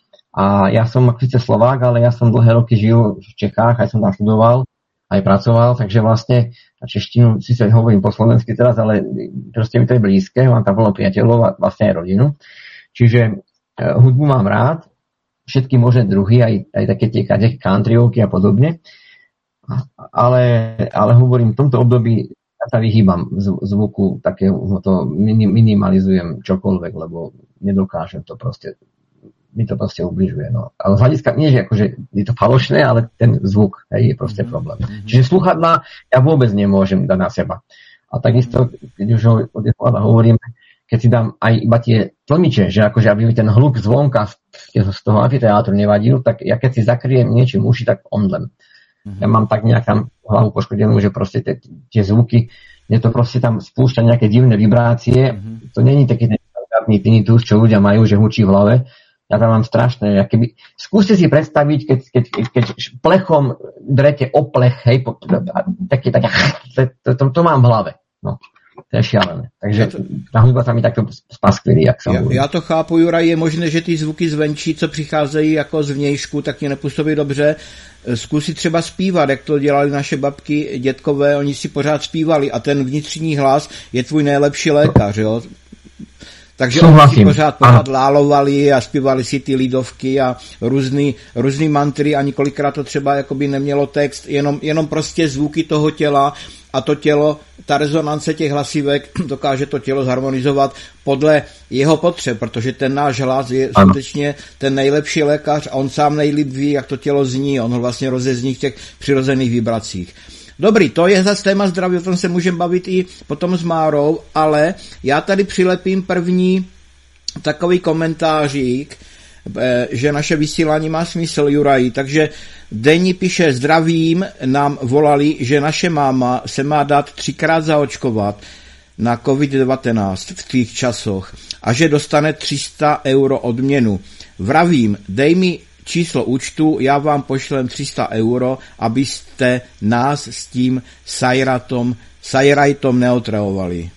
A ja som síce Slovák, ale ja som dlhé roky žil v Čechách, aj som tam študoval, aj pracoval, takže vlastne na češtinu síce hovorím po slovensky teraz, ale proste mi to je blízke, mám tam plno priateľov a vlastne aj rodinu. Čiže uh, hudbu mám rád, všetky možné druhy, aj, aj také tie countryovky a podobne, ale, ale hovorím, v tomto období ja sa vyhýbam zvuku, takého to minimalizujem čokoľvek, lebo nedokážem to proste, mi to proste ubližuje. No. Ale z hľadiska, nie že akože je to falošné, ale ten zvuk, hej, je proste mm-hmm. problém. Mm-hmm. Čiže sluchadlá ja vôbec nemôžem dať na seba. A takisto, keď už o tých sluchadlách hovorím, keď si dám aj iba tie tlmiče, že akože aby mi ten hluk zvonka z toho amfiteátru nevadil, tak ja keď si zakriem niečím uši, tak omdlem. Mm-hmm. Ja mám tak nejak tam hlavu poškodenú, že proste tie, tie zvuky, mne to proste tam spúšťa nejaké divné vibrácie. Mm-hmm. To není taký ten standardný tinnitus, čo ľudia majú, že hučí v hlave. Ja tam mám strašné, keby, skúste si predstaviť, keď, keď, keď plechom drete o plech, hej, po, také, také, to, to, to mám v hlave, no, to je šialené. Takže ta hudba tam je takto spasklivý, jak jsem já, já to chápu, Juraj, je možné, že ty zvuky zvenčí, co přicházejí jako zvnějšku, tak ti nepůsobí dobře. Zkusit třeba zpívat, jak to dělali naše babky, dětkové, oni si pořád zpívali a ten vnitřní hlas je tvůj nejlepší lékař, jo. Takže oni si pořád, pořád lálovali a zpívali si ty lidovky a různý, různý mantry a několikrát to třeba jakoby nemělo text, jenom, jenom prostě zvuky toho těla a to tělo, ta rezonance těch hlasivek dokáže to tělo zharmonizovat podle jeho potřeb, protože ten náš hlas je ano. skutečně ten nejlepší lékař a on sám nejlíp ví, jak to tělo zní, on ho vlastně rozezní v těch přirozených vibracích. Dobrý, to je zase téma zdraví, o tom se můžeme bavit i potom s Márou, ale já tady přilepím první takový komentářík, že naše vysílání má smysl, Juraj, takže Deni píše, zdravím, nám volali, že naše máma se má dát třikrát zaočkovat na covid devatenáct v těch časoch a že dostane tři sta euro odměnu. Vravím, dej mi číslo účtu, já vám pošlem tři sta euro, abyste nás s tím sajratom, sajrajtom neotravovali.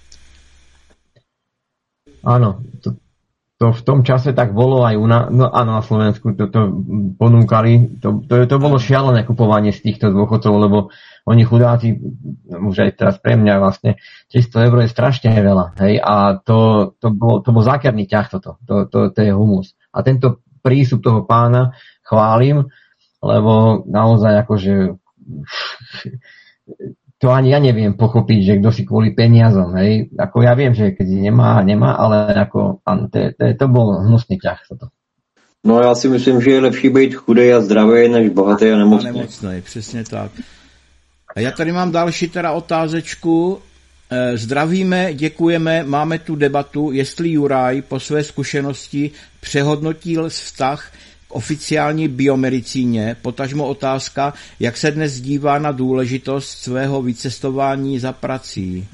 Áno, to, to v tom čase tak bolo aj u nás, no áno, na Slovensku to, to ponúkali, to, to, to bolo šialené kupovanie z týchto dôchodcov, lebo oni chudáci, už aj teraz pre mňa vlastne, tristo eur je strašne veľa, hej, a to, to, bolo, to bol zákerný ťah toto, to, to, to je humus. A tento prístup toho pána chválim, lebo naozaj akože to ani ja neviem pochopiť, že kto si kvôli peniazom, hej. Ako ja viem, že keď nemá, nemá, ale ako, to, to, to bol hnusný ťah. Toto. No já si myslím, že je lepší být chudej a zdravý, než bohatý a nemocný. A nemocný, přesně tak. A já tady mám další teda otázečku. Zdravíme, děkujeme, máme tu debatu, jestli Juraj po své zkušenosti přehodnotil vztah k oficiální biomedicíně, potažmo otázka, jak se dnes dívá na důležitost svého vycestování za prací.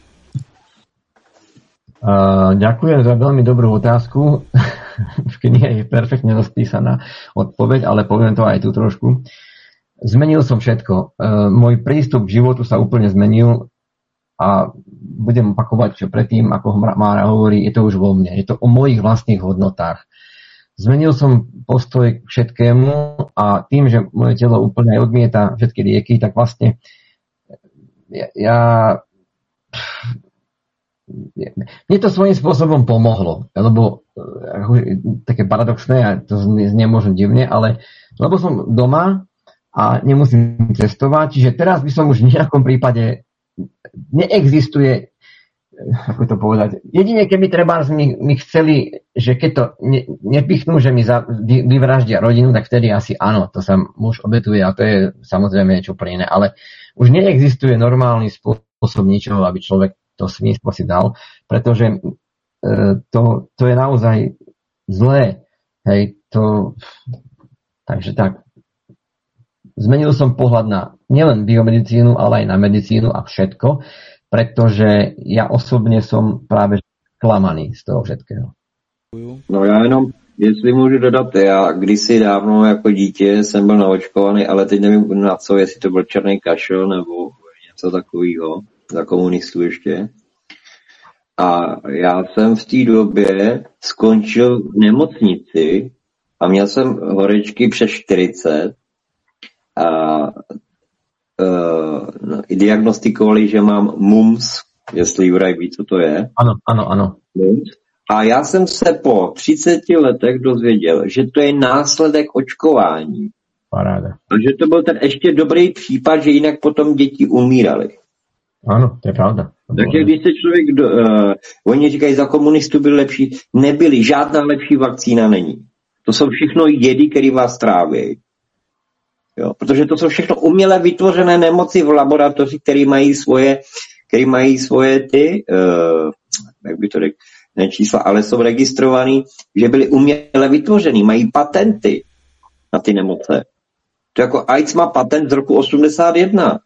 Uh, ďakujem za veľmi dobrú otázku. V knihe je perfektne rozpísaná odpoveď, ale poviem to aj tu trošku. Zmenil som všetko. Uh, môj prístup k životu sa úplne zmenil a budem opakovať, čo predtým, ako Mára hovorí, je to už vo mne. Je to o mojich vlastných hodnotách. Zmenil som postoj k všetkému a tým, že moje telo úplne aj odmieta všetky lieky, tak vlastne ja, ja mne to svojím spôsobom pomohlo, lebo také paradoxné, a to znie možno divne, ale lebo som doma a nemusím cestovať, čiže teraz by som už v nejakom prípade neexistuje, ako to povedať, jedine keby treba mi, mi chceli, že keď to ne, nepichnú, že mi za, vy, vyvraždia rodinu, tak vtedy asi áno, to sa muž obetuje a to je samozrejme niečo pre iné, ale už neexistuje normálny spôsob ničoho, aby človek to svinstvo si dal, pretože e, to, to je naozaj zlé. Hej, to... Takže tak. Zmenil som pohľad na nielen biomedicínu, ale aj na medicínu a všetko, pretože ja osobne som práve klamaný z toho všetkého. No já jenom, jestli můžu dodat, já kdysi dávno jako dítě jsem byl naočkovaný, ale teď nevím na co, jestli to byl černý kašel nebo něco takového. Za komunistů ještě. A já jsem v té době skončil v nemocnici a měl jsem horečky přes čtyřicet a uh, diagnostikovali, že mám mumps, jestli Juraj ví, co to je. Ano, ano, ano. A já jsem se po třiceti letech dozvěděl, že to je následek očkování. Paráda. A že to byl ten ještě dobrý případ, že jinak potom děti umíraly. Ano, to je pravda. To Takže když se člověk, do, uh, oni říkají, za komunistů byli lepší, nebyli, žádná lepší vakcína není. To jsou všechno jedy, které vás tráví. Jo, protože to jsou všechno uměle vytvořené nemoci v laboratoři, které mají svoje, které mají svoje ty, uh, jak by to řekl, ne čísla, ale jsou registrovaný, že byly uměle vytvořený, mají patenty na ty nemoce. To jako AIDS má patent z roku osmdesát jedna.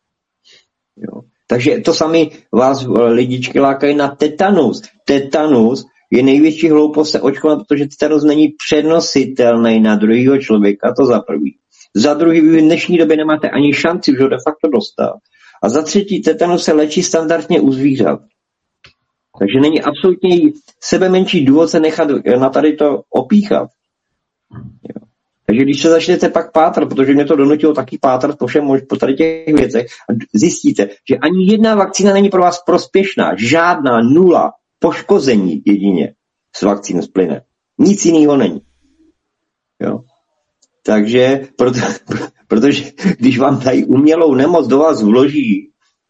Jo. Takže to sami vás lidičky lákají na tetanus. Tetanus je největší hloupost se očkovat, protože tetanus není přenositelný na druhého člověka, to za prvý. Za druhý, vy v dnešní době nemáte ani šanci už ho de facto dostat. A za třetí, tetanus se léčí standardně u zvířat. Takže není absolutně sebe menší důvod se nechat na tady to opíchat. Jo. Takže když se začnete pak pátrat, protože mě to donutilo taky pátrat po všem, po tady těch věcech, a zjistíte, že ani jedna vakcína není pro vás prospěšná, žádná, nula, poškození jedině s vakcínou splyne. Nic jiného není. Jo. Takže, proto, protože když vám dají umělou nemoc, do vás vloží,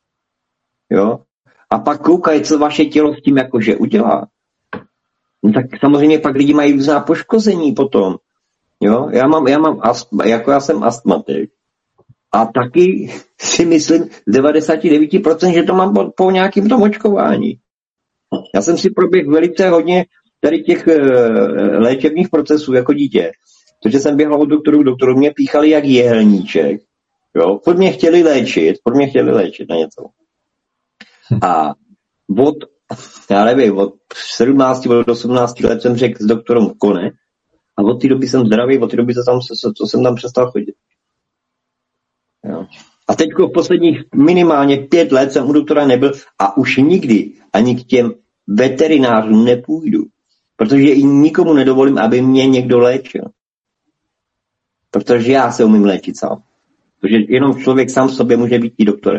jo, a pak koukají, co vaše tělo s tím jakože udělá, no tak samozřejmě pak lidi mají různá poškození potom. Jo, já mám, já mám astma, jako já jsem astmatik. A taky si myslím z devadesát devět procent, že to mám po, po nějakým tom očkování. Já jsem si proběhl velice hodně tady těch e, léčebných procesů jako dítě. Protože jsem běhal od doktorů, doktorů mě píchali jak jehelníček. Jo, pod mě chtěli léčit, pod mě chtěli léčit na něco. A od, já nevím, od sedmnácti od osmnácti let jsem řekl s doktorem konec. A od té doby jsem zdravý, od té doby, co, tam, co, co jsem tam přestal chodit. Jo. A teď v posledních minimálně pět let jsem u doktora nebyl a už nikdy ani k těm veterinářům nepůjdu. Protože i nikomu nedovolím, aby mě někdo léčil. Protože já se umím léčit sám. Protože jenom člověk sám sobě může být i doktorem.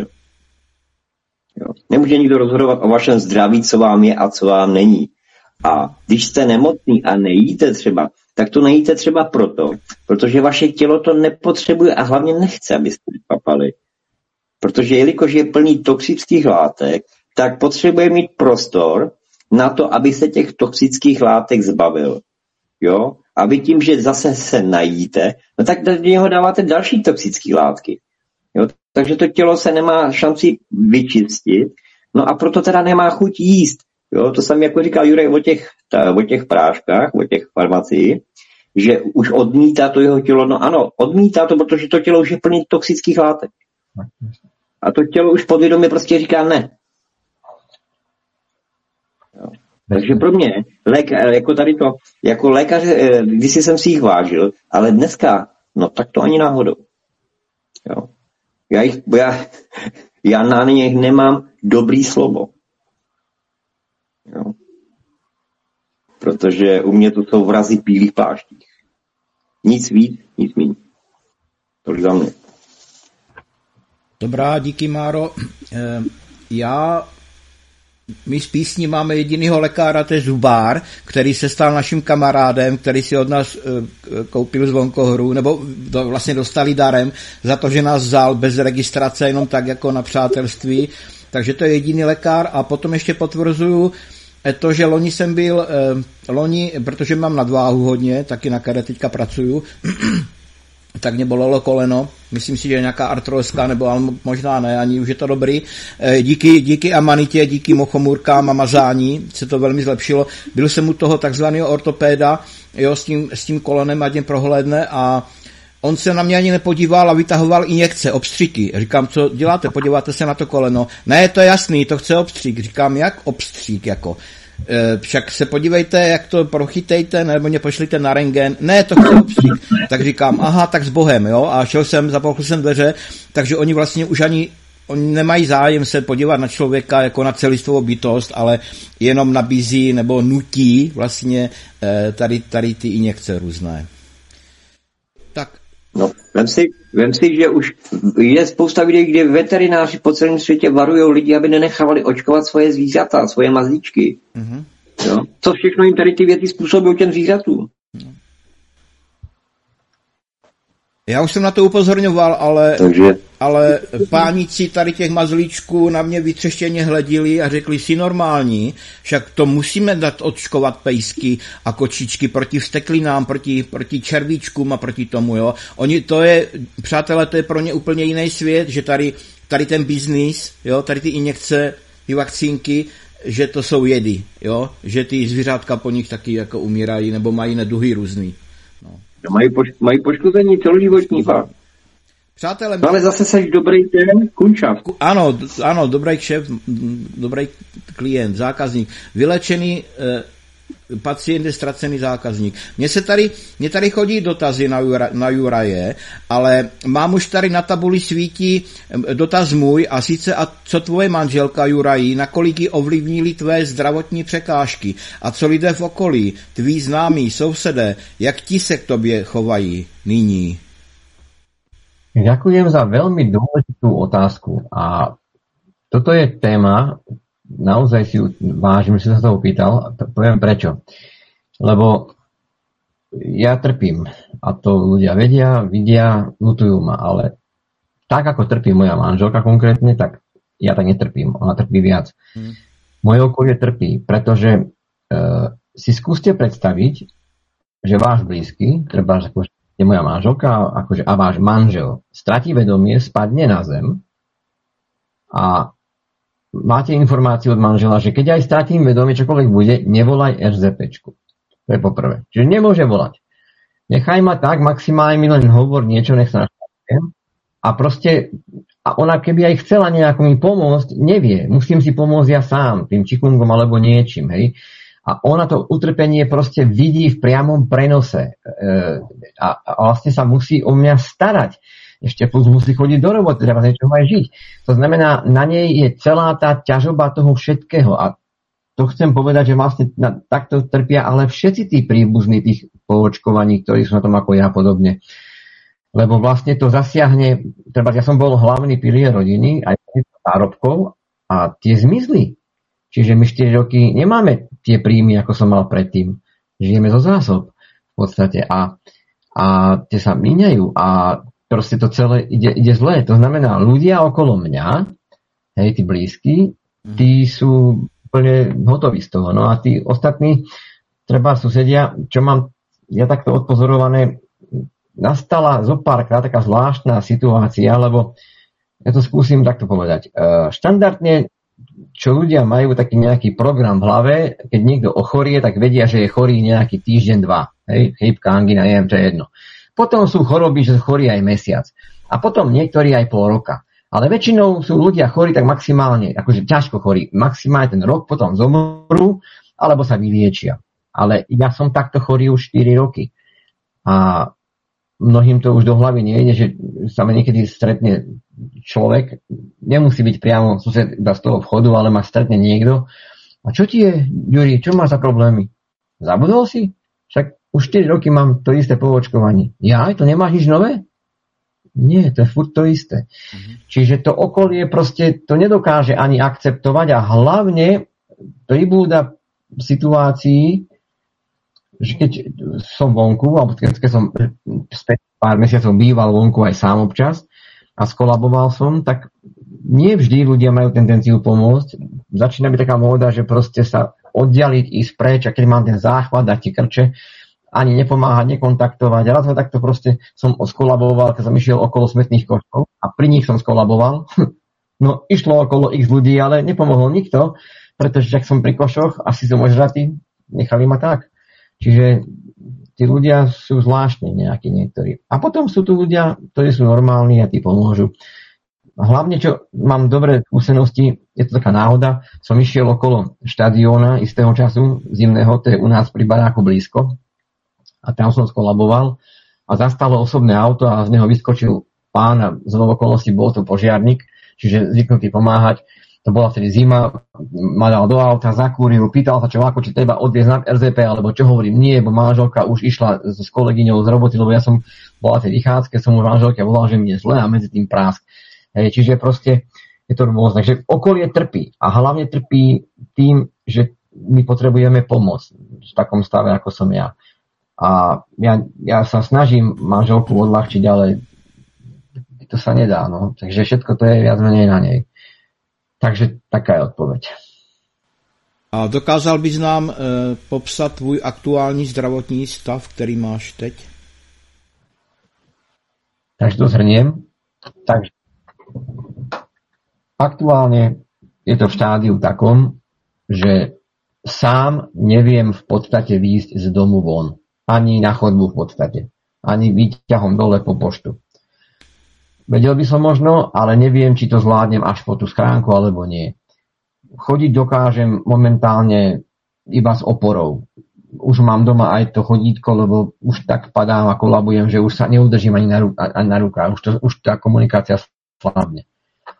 Jo. Nemůže nikdo rozhodovat o vašem zdraví, co vám je a co vám není. A když jste nemocný a nejíte třeba, tak to nejíte třeba proto, protože vaše tělo to nepotřebuje a hlavně nechce, abyste papali. Protože jelikož je plný toxických látek, tak potřebuje mít prostor na to, aby se těch toxických látek zbavil. Jo? A vy tím, že zase se najíte, no tak do něho dáváte další toxické látky. Jo? Takže to tělo se nemá šanci vyčistit, no a proto teda nemá chuť jíst. Jo? To jsem jako říkal Jurek o těch, ta, o těch práškách, o těch farmacii, že už odmítá to jeho tělo. No ano, odmítá to, protože to tělo už je plný toxických látek. A to tělo už podvědomě prostě říká ne. Jo. Takže pro mě, lék, jako tady to, jako lékař, když jsem si jich vážil, ale dneska, no tak to ani náhodou. Jo. Já, jich, já, já na něch nemám dobrý slovo. Jo. Protože u mě to jsou vrazy bílých pláštích. Nic víc, nic méně. Tolik za mě. Dobrá, díky, Máro. E, já, my z Písní máme jedinýho lékaře, to je zubár, který se stal naším kamarádem, který si od nás e, koupil zvonkohru, nebo do, vlastně dostali darem za to, že nás vzal bez registrace, jenom tak jako na přátelství. Takže to je jediný lékař. A potom ještě potvrzuju to, že loni jsem byl, e, loni, protože mám nadváhu hodně, taky na které teďka pracuju, tak mě bolelo koleno. Myslím si, že nějaká artrozka, nebo ale možná ne, ani už je to dobrý. Díky, díky amanitě, díky mochomůrkám a mazání se to velmi zlepšilo. Byl jsem u toho takzvaného ortopéda, jo, s tím, s tím kolenem, ať mě prohlédne, a on se na mě ani nepodíval a vytahoval injekce, obstřiky. Říkám, co děláte, podíváte se na to koleno. Ne, to je jasný, to chce obstřík. Říkám, jak obstřík, jako? Však se podívejte, jak to prochytejte, nebo mě pošlite na rentgen. Ne, to chce obstřík. Tak říkám, aha, tak s Bohem, jo. A šel jsem, zapolkl jsem dveře, takže oni vlastně už ani, oni nemají zájem se podívat na člověka jako na celistvou bytost, ale jenom nabízí nebo nutí vlastně tady, tady ty injekce různé. Tak. No, vem si, vem si, že už je spousta videí, kde veterináři po celém světě varují lidi, aby nenechávali očkovat svoje zvířata, svoje mazlíčky. Mm-hmm. Jo? Co všechno jim tady ty věci způsobují těm zvířatům. Já už jsem na to upozorňoval, ale, Takže... ale pánici tady těch mazlíčků na mě vytřeštěně hledili a řekli, si normální, však to musíme dát očkovat pejsky a kočičky proti vzteklinám, proti, proti červíčkům a proti tomu, jo. Oni, to je, přátelé, to je pro ně úplně jiný svět, že tady, tady ten biznis, jo, tady ty injekce, ty vakcínky, že to jsou jedy, jo, že ty zvířátka po nich taky jako umírají nebo mají neduhy různý. No. Mají, poš- mají poškození celoživotní fakt. Přátelé, no ale zase seš dobrý ten kunčav. Ano, ano, dobrý šéf, dobrý klient, zákazník. Vylečený eh, pacient je ztracený zákazník. Mně se tady, mně tady chodí dotazy na, Jura, na Juraje, ale mám už tady na tabuli svítí dotaz můj, a sice, a co tvoje manželka Juraji, nakolik ji ovlivnili tvé zdravotní překážky, a co lidé v okolí, tví známí, sousedé, jak ti se k tobě chovají nyní? Ďakujem za veľmi dôležitú otázku. A toto je téma, naozaj si ju vážim, že sa to opýtal. Poviem prečo. Lebo ja trpím. A to ľudia vedia, vidia, ľutujú ma. Ale tak, ako trpí moja manželka konkrétne, tak ja tak netrpím. Ona trpí viac. Hmm. Moje okolie trpí, pretože e, si skúste predstaviť, že váš blízky, treba akože je moja manželka akože, a váš manžel stratí vedomie, spadne na zem a máte informáciu od manžela, že keď aj stratím vedomie, čokoľvek bude, nevolaj er zet péčku. To je poprvé. Čiže nemôže volať. Nechaj ma tak, maximálne mi len hovor niečo, nech sa naštartujem. A proste, a ona keby aj chcela nejako mi pomôcť, nevie. Musím si pomôcť ja sám, tým čikungom alebo niečím, hej. A ona to utrpenie proste vidí v priamom prenose. E, a, a vlastne sa musí o mňa starať. Ešte plus musí chodiť do roboty, treba z niečoho aj žiť. To znamená, na nej je celá tá ťažoba toho všetkého. A to chcem povedať, že vlastne na, takto trpia ale všetci tí príbuzní tých poočkovaní, ktorí sú na tom ako ja podobne. Lebo vlastne to zasiahne, treba, ja som bol hlavný pilier rodiny, aj zárobkov, a tie zmizli. Čiže my štyri roky nemáme tie príjmy, ako som mal predtým. Žijeme zo zásob v podstate a, a tie sa míňajú a proste to celé ide, ide zle. To znamená, ľudia okolo mňa, hej, tí blízky, tí sú úplne hotoví z toho. No a tí ostatní, treba susedia, čo mám ja takto odpozorované, nastala zo párkrát taká zvláštna situácia, lebo ja to skúsim takto povedať. Štandardne, čo ľudia majú taký nejaký program v hlave, keď niekto ochorie, tak vedia, že je chorý nejaký týždeň, dva. Hej, chrípka, angina, neviem, to je jedno. Potom sú choroby, že chorí aj mesiac. A potom niektorí aj pol roka. Ale väčšinou sú ľudia chorí tak maximálne, akože ťažko chorí, maximálne ten rok, potom zomrú, alebo sa vyliečia. Ale ja som takto chorý už štyri roky. A mnohým to už do hlavy nejde, že sa ma niekedy stretne človek, nemusí byť priamo sused iba z toho vchodu, ale ma stretne niekto. A čo ti je, Juri, čo máš za problémy? Zabudol si? Však už štyri roky mám to isté po očkovaní. Ja, to nemáš nič nové? Nie, to je furt to isté. Mhm. Čiže to okolie proste to nedokáže ani akceptovať a hlavne pribúda v situácii, že keď som vonku, alebo keď som späť pár mesiacov býval vonku aj sám občas a skolaboval som, tak nie vždy ľudia majú tendenciu pomôcť. Začína byť taká móda, že proste sa oddialiť, ísť preč a keď mám ten záchvat, dať ti krče, ani nepomáhať, nekontaktovať. Raz ho takto proste som skolaboval, keď som išiel okolo smetných košov a pri nich som skolaboval. No išlo okolo x ľudí, ale nepomohol nikto, pretože ak som pri košoch, asi som ožratý, nechali ma tak. Čiže tí ľudia sú zvláštni nejakí niektorí. A potom sú tu ľudia, ktorí sú normálni a tí pomôžu. A hlavne, čo mám dobré skúsenosti, je to taká náhoda, som išiel okolo štadióna istého času zimného, to je u nás pri baráku blízko. A tam som skolaboval a zastalo osobné auto a z neho vyskočil pán a z okolností bol to požiarnik, čiže zvyknutý pomáhať. To bola vtedy zima, ma dal do auta, zakúril, pýtal sa, čo ako, či treba odviezť na er zet pé, alebo čo hovorím, nie, bo manželka už išla s kolegyňou z roboty, lebo ja som bola v tej vychádzke, som už manželke volal, že mi je zle a medzi tým prásk. Hej, čiže proste je to rôzne. Takže okolie trpí a hlavne trpí tým, že my potrebujeme pomoc v takom stave, ako som ja. A ja, ja sa snažím manželku odľahčiť, ale to sa nedá, no. Takže všetko to je viac menej na nej. Takže taká je odpoveď. A dokázal bys nám e, popsat tvůj aktuální zdravotní stav, který máš teď? Takže to zhrniem. Takže aktuálne je to v štádiu takom, že sám neviem v podstate výjsť z domu von. Ani na chodbu v podstate. Ani výťahom dole po poštu. Vedel by som možno, ale neviem, či to zvládnem až po tú schránku, alebo nie. Chodiť dokážem momentálne iba s oporou. Už mám doma aj to chodítko, lebo už tak padám a kolabujem, že už sa neudržím ani na, ruk- ani na rukách. Už, to, už tá komunikácia slabne.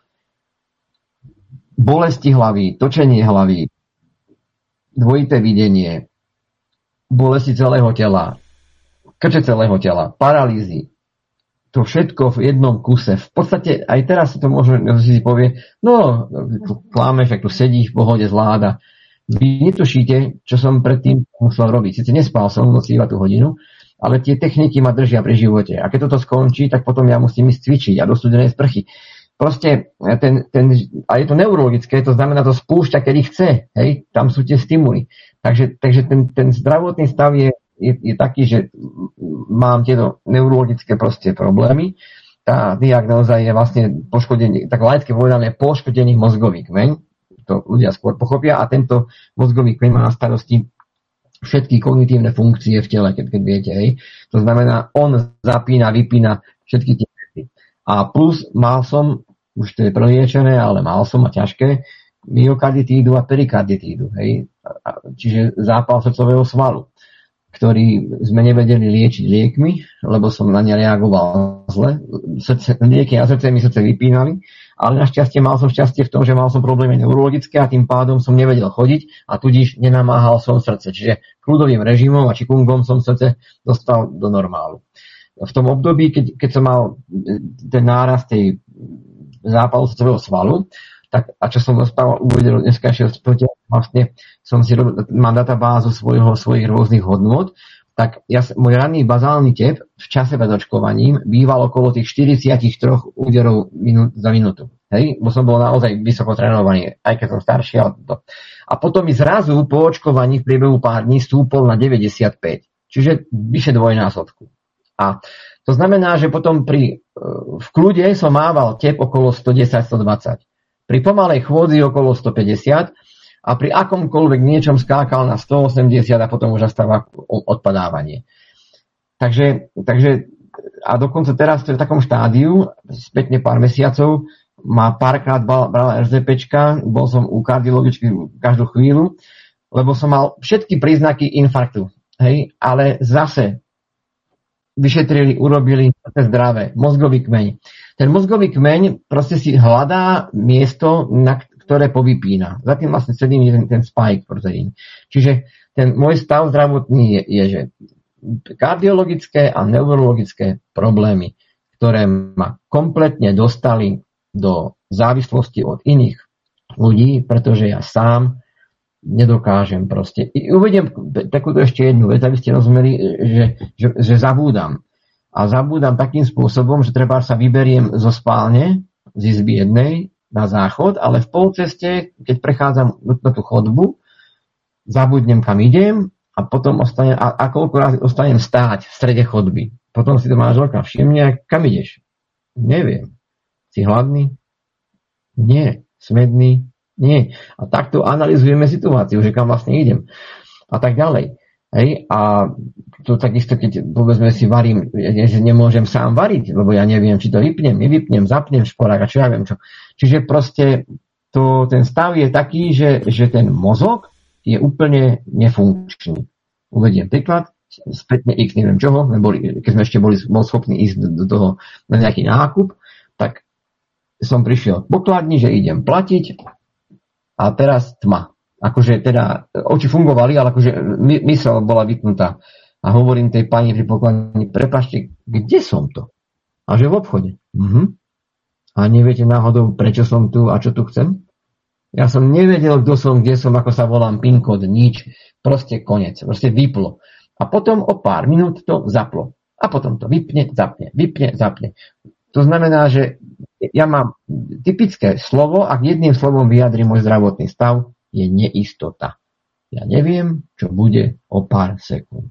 Bolesti hlavy, točenie hlavy, dvojité videnie, bolesti celého tela, krče celého tela, paralýzy. To všetko v jednom kuse. V podstate aj teraz si to možno si povie, no, kláme, že tu sedí v pohode, zvláda. Vy netušíte, čo som predtým musel robiť. Sice nespal som noci iba tú hodinu, ale tie techniky ma držia pri živote. A keď toto skončí, tak potom ja musím ísť cvičiť a do studenej sprchy. Proste, ten, ten, a je to neurologické, to znamená, to spúšťa, kedy chce. Hej? Tam sú tie stimuly. Takže, takže ten, ten zdravotný stav je Je, je taký, že mám tieto neurologické proste problémy. Tá diagnóza je vlastne poškodenie, tak laicky povedané, poškodený mozgový kmeň. To ľudia skôr pochopia a tento mozgový kmeň má na starosti všetky kognitívne funkcie v tele, keď, keď viete. Hej. To znamená, on zapína, vypína všetky tie veci. A plus mal som, už to je preliečené, ale mal som a ťažké, myokarditídu a perikarditídu. Hej. Čiže zápal srdcového svalu, ktorý sme nevedeli liečiť liekmi, lebo som na ne reagoval zle. Srdce, lieky na srdce mi srdce vypínali, ale našťastie mal som šťastie v tom, že mal som problémy neurologické a tým pádom som nevedel chodiť a tudíž nenamáhal som srdce. Čiže kľudovým režimom a čikungom som srdce dostal do normálu. V tom období, keď, keď som mal ten nárast tej zápalu srdcového svalu, tak, a čo som dostal, uvedel dneska ešte vlastne som si robil, mám databázu svojho, svojich rôznych hodnôt tak ja, môj ranný bazálny tep v čase pred očkovaním býval okolo tých štyridsaťtri úderov minút, za minútu. Hej? Bo som bol naozaj vysoko trénovaný, aj keď som starší. Ale to. A potom mi zrazu po očkovaní v priebehu pár dní stúpol na deväťdesiatpäť. Čiže vyše dvojnásobku. A to znamená, že potom pri, v kľude som mával tep okolo stodesať až stodvadsať. Pri pomalej chôdzi okolo stopäťdesiat a pri akomkoľvek niečom skákal na stoosemdesiat a potom už nastáva odpadávanie. Takže, takže a dokonca teraz v takom štádiu, spätne pár mesiacov, ma párkrát brala RZPčka, bol som u kardiologičky každú chvíľu, lebo som mal všetky príznaky infarktu. Hej, ale zase vyšetrili, urobili zdravé, mozgový kmeň. Ten mozgový kmeň proste si hľadá miesto, na ktoré povypína. Za tým vlastne sedí ten, ten spike proteín. Čiže ten môj stav zdravotný je, je, že kardiologické a neurologické problémy, ktoré ma kompletne dostali do závislosti od iných ľudí, pretože ja sám nedokážem proste. I uvediem takúto ešte jednu vec, aby ste rozumeli, že, že, že zabúdam. A zabúdam takým spôsobom, že treba sa vyberiem zo spálne, z izby jednej, na záchod, ale v polceste, keď prechádzam na tú chodbu, zabudnem, kam idem a potom ostanem, a, a koľko razy ostanem stáť v strede chodby. Potom si to manželka všimne, kam ideš? Neviem. Si hladný? Nie. Smedný? Nie. A takto analyzujeme situáciu, že kam vlastne idem. A tak ďalej. Hej? A to takisto, keď povedzme si varím, že nemôžem sám variť, lebo ja neviem, či to vypnem, nevypnem, zapnem šporák a čo ja viem čo. Čiže proste to, ten stav je taký, že, že ten mozog je úplne nefunkčný. Uvediem príklad, spätne x neviem čoho, neboli, keď sme ešte boli, bol schopní ísť do, do toho na nejaký nákup, tak som prišiel k pokladni, že idem platiť a teraz tma. Akože teda oči fungovali, ale akože my, mysel bola vypnutá. A hovorím tej pani pri pokladni, prepáčte, kde som to? A že v obchode. Mhm. A neviete náhodou, prečo som tu a čo tu chcem? Ja som nevedel, kto som, kde som, ako sa volám, PIN kód, nič. Proste koniec. Proste vyplo. A potom o pár minút to zaplo. A potom to vypne, zapne, vypne, zapne. To znamená, že ja mám typické slovo, ak jedným slovom vyjadrím môj zdravotný stav, je neistota. Ja neviem, čo bude o pár sekúnd.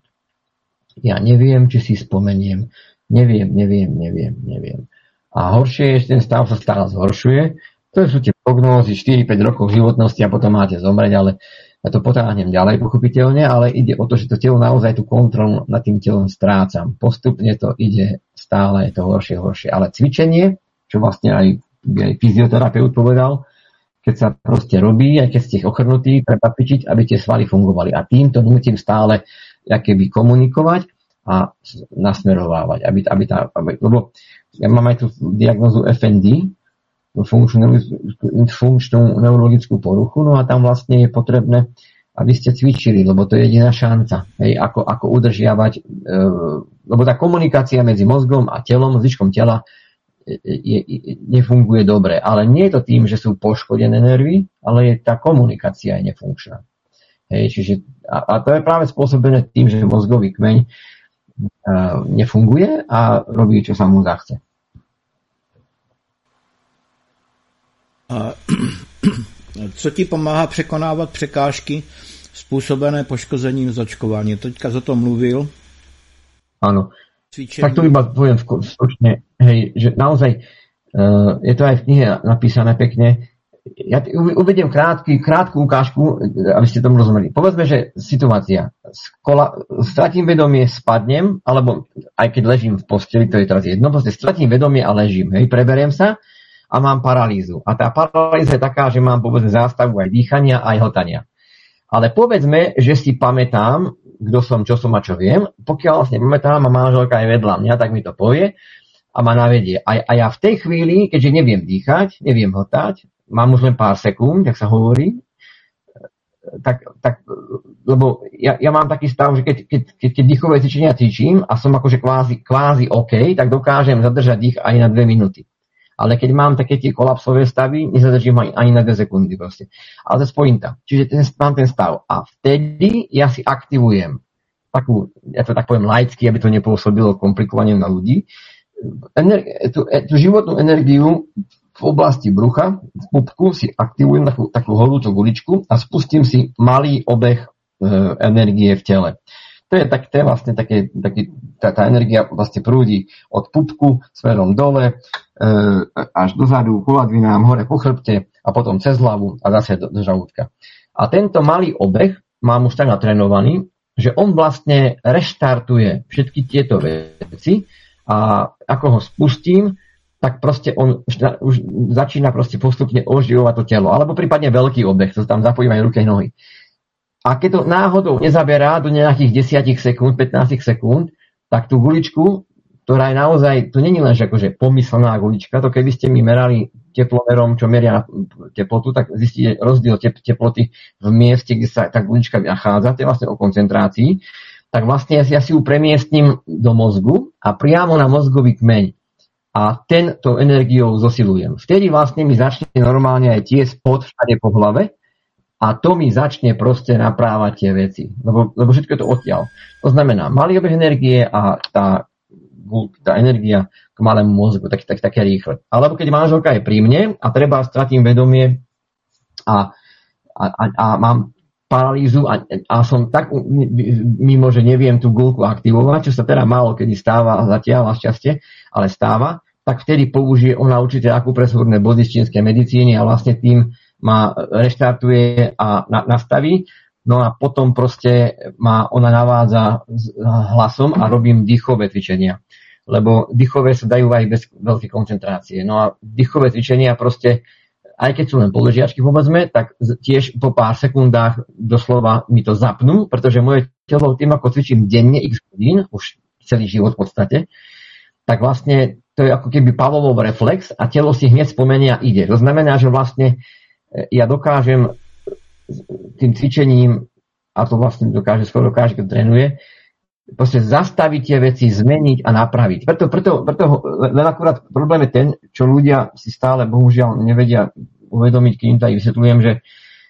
Ja neviem, či si spomeniem. Neviem, neviem, neviem, neviem. A horšie je, že ten stav sa stále zhoršuje. To sú tie prognózy štyri päť rokov životnosti a potom máte zomrieť, ale ja to potáhnem ďalej, pochopiteľne, ale ide o to, že to telo naozaj tú kontrolu nad tým telom strácam. Postupne to ide stále, je to horšie, horšie. Ale cvičenie, čo vlastne aj, aj fyzioterapeut povedal, keď sa proste robí, aj keď ste ochrnutí, treba cvičiť, aby tie svaly fungovali. A týmto nútim stále keby komunikovať a nasmerovávať. Aby, aby tá, aby, lebo ja mám aj tú diagnózu ef en dé, funkčnú, funkčnú neurologickú poruchu, no a tam vlastne je potrebné, aby ste cvičili, lebo to je jediná šanca, hej, ako, ako udržiavať, e, lebo tá komunikácia medzi mozgom a telom, zvyškom tela je, je, nefunguje dobre. Ale nie je to tým, že sú poškodené nervy, ale je tá komunikácia je nefunkčná. Hej, čiže, a, a to je práve spôsobené tým, že mozgový kmeň e, nefunguje a robí, čo sa mu zachce. A co ti pomáhá překonávat překážky způsobené poškozením z očkování? Teďka o tom mluvil. Áno. Cvičení. Tak to iba poviem stručne, hej, že naozaj uh, je to aj v knihe napísané pekne. Ja uvediem krátky, krátku ukážku, aby ste tomu rozumeli. Povedzme, že situácia. Kola, stratím vedomie, spadnem, alebo aj keď ležím v posteli, to je teraz jedno, proste stratím vedomie a ležím, hej, preberiem sa a mám paralýzu. A tá paralýza je taká, že mám povedzme zástavu aj dýchania, aj hltania. Ale povedzme, že si pamätám, kto som, čo som a čo viem. Pokiaľ vlastne pamätám a manželka je vedľa mňa, tak mi to povie a ma navedie. A, a ja v tej chvíli, keďže neviem dýchať, neviem hltať, mám už len pár sekúnd, jak sa hovorí, tak, tak lebo ja, ja mám taký stav, že keď, keď, keď, keď dýchové cvičenia cvičím a som akože kvázi, kvázi OK, tak dokážem zadržať dých aj na dve minúty. Ale keď mám také tie kolapsové stavy, nezadržím ani, ani na dve sekundy proste. Ale to je pointa. Čiže ten, mám ten stav. A vtedy ja si aktivujem takú, ja to tak poviem laicky, aby to nepôsobilo komplikovane na ľudí, Ener- tú, tú životnú energiu v oblasti brucha, v pupku si aktivujem takú, takú horúcu guličku a spustím si malý obeh e, energie v tele. To je, tak, to je vlastne také, také tá, tá energia vlastne prúdi od pupku smerom dole, e, až dozadu, ku ladvinám, hore po chrbte a potom cez hlavu a zase do, do žalúdka. A tento malý obeh mám už tak natrénovaný, že on vlastne reštartuje všetky tieto veci a ako ho spustím, tak proste on už, už začína proste postupne oživovať to telo. Alebo prípadne veľký obeh, to tam zapojím aj ruky a nohy. A keď to náhodou nezaberá do nejakých desať sekúnd, pätnásť sekúnd, tak tú guličku, ktorá je naozaj, to nie je len že akože pomyslená gulička, to keby ste mi merali teplomerom, čo meria teplotu, tak zistíte rozdiel teploty v mieste, kde sa tá gulička nachádza, to je vlastne o koncentrácii, tak vlastne ja si ju premiestním do mozgu a priamo na mozgový kmeň. A tento energiou zosilujem. Vtedy vlastne mi začne normálne aj tie spod všade po hlave, a to mi začne proste naprávať tie veci. Lebo, lebo všetko je to odtiaľ. To znamená, malý obeh energie a tá, tá energia k malému mozgu, tak, tak, také rýchle. Alebo keď manželka je pri mne a treba stratím vedomie a, a, a, a mám paralýzu a, a som tak mimo, že neviem tú gulku aktivovať, čo sa teda málo kedy stáva zatiaľ, našťastie, ale stáva, tak vtedy použije ona určite akupresúrne body z čínskej medicíny a vlastne tým ma reštartuje a na, nastaví, no a potom proste ma ona navádza s hlasom a robím dýchové cvičenia. Lebo dýchové sa dajú aj bez veľkej koncentrácie. No a dýchové cvičenia proste, aj keď sú len položiačky povedzme, tak tiež po pár sekundách doslova mi to zapnú, pretože moje telo tým, ako cvičím denne x hodín, už celý život v podstate, tak vlastne to je ako keby Pavlovov reflex a telo si hneď spomenia a ide. To znamená, že vlastne ja dokážem tým cvičením, a to vlastne dokáže, skoro dokáže, keď trénuje, proste zastaviť tie veci, zmeniť a napraviť. Preto, preto, preto len akurát problém je ten, čo ľudia si stále bohužiaľ nevedia uvedomiť, keď im to aj vysvetľujem, že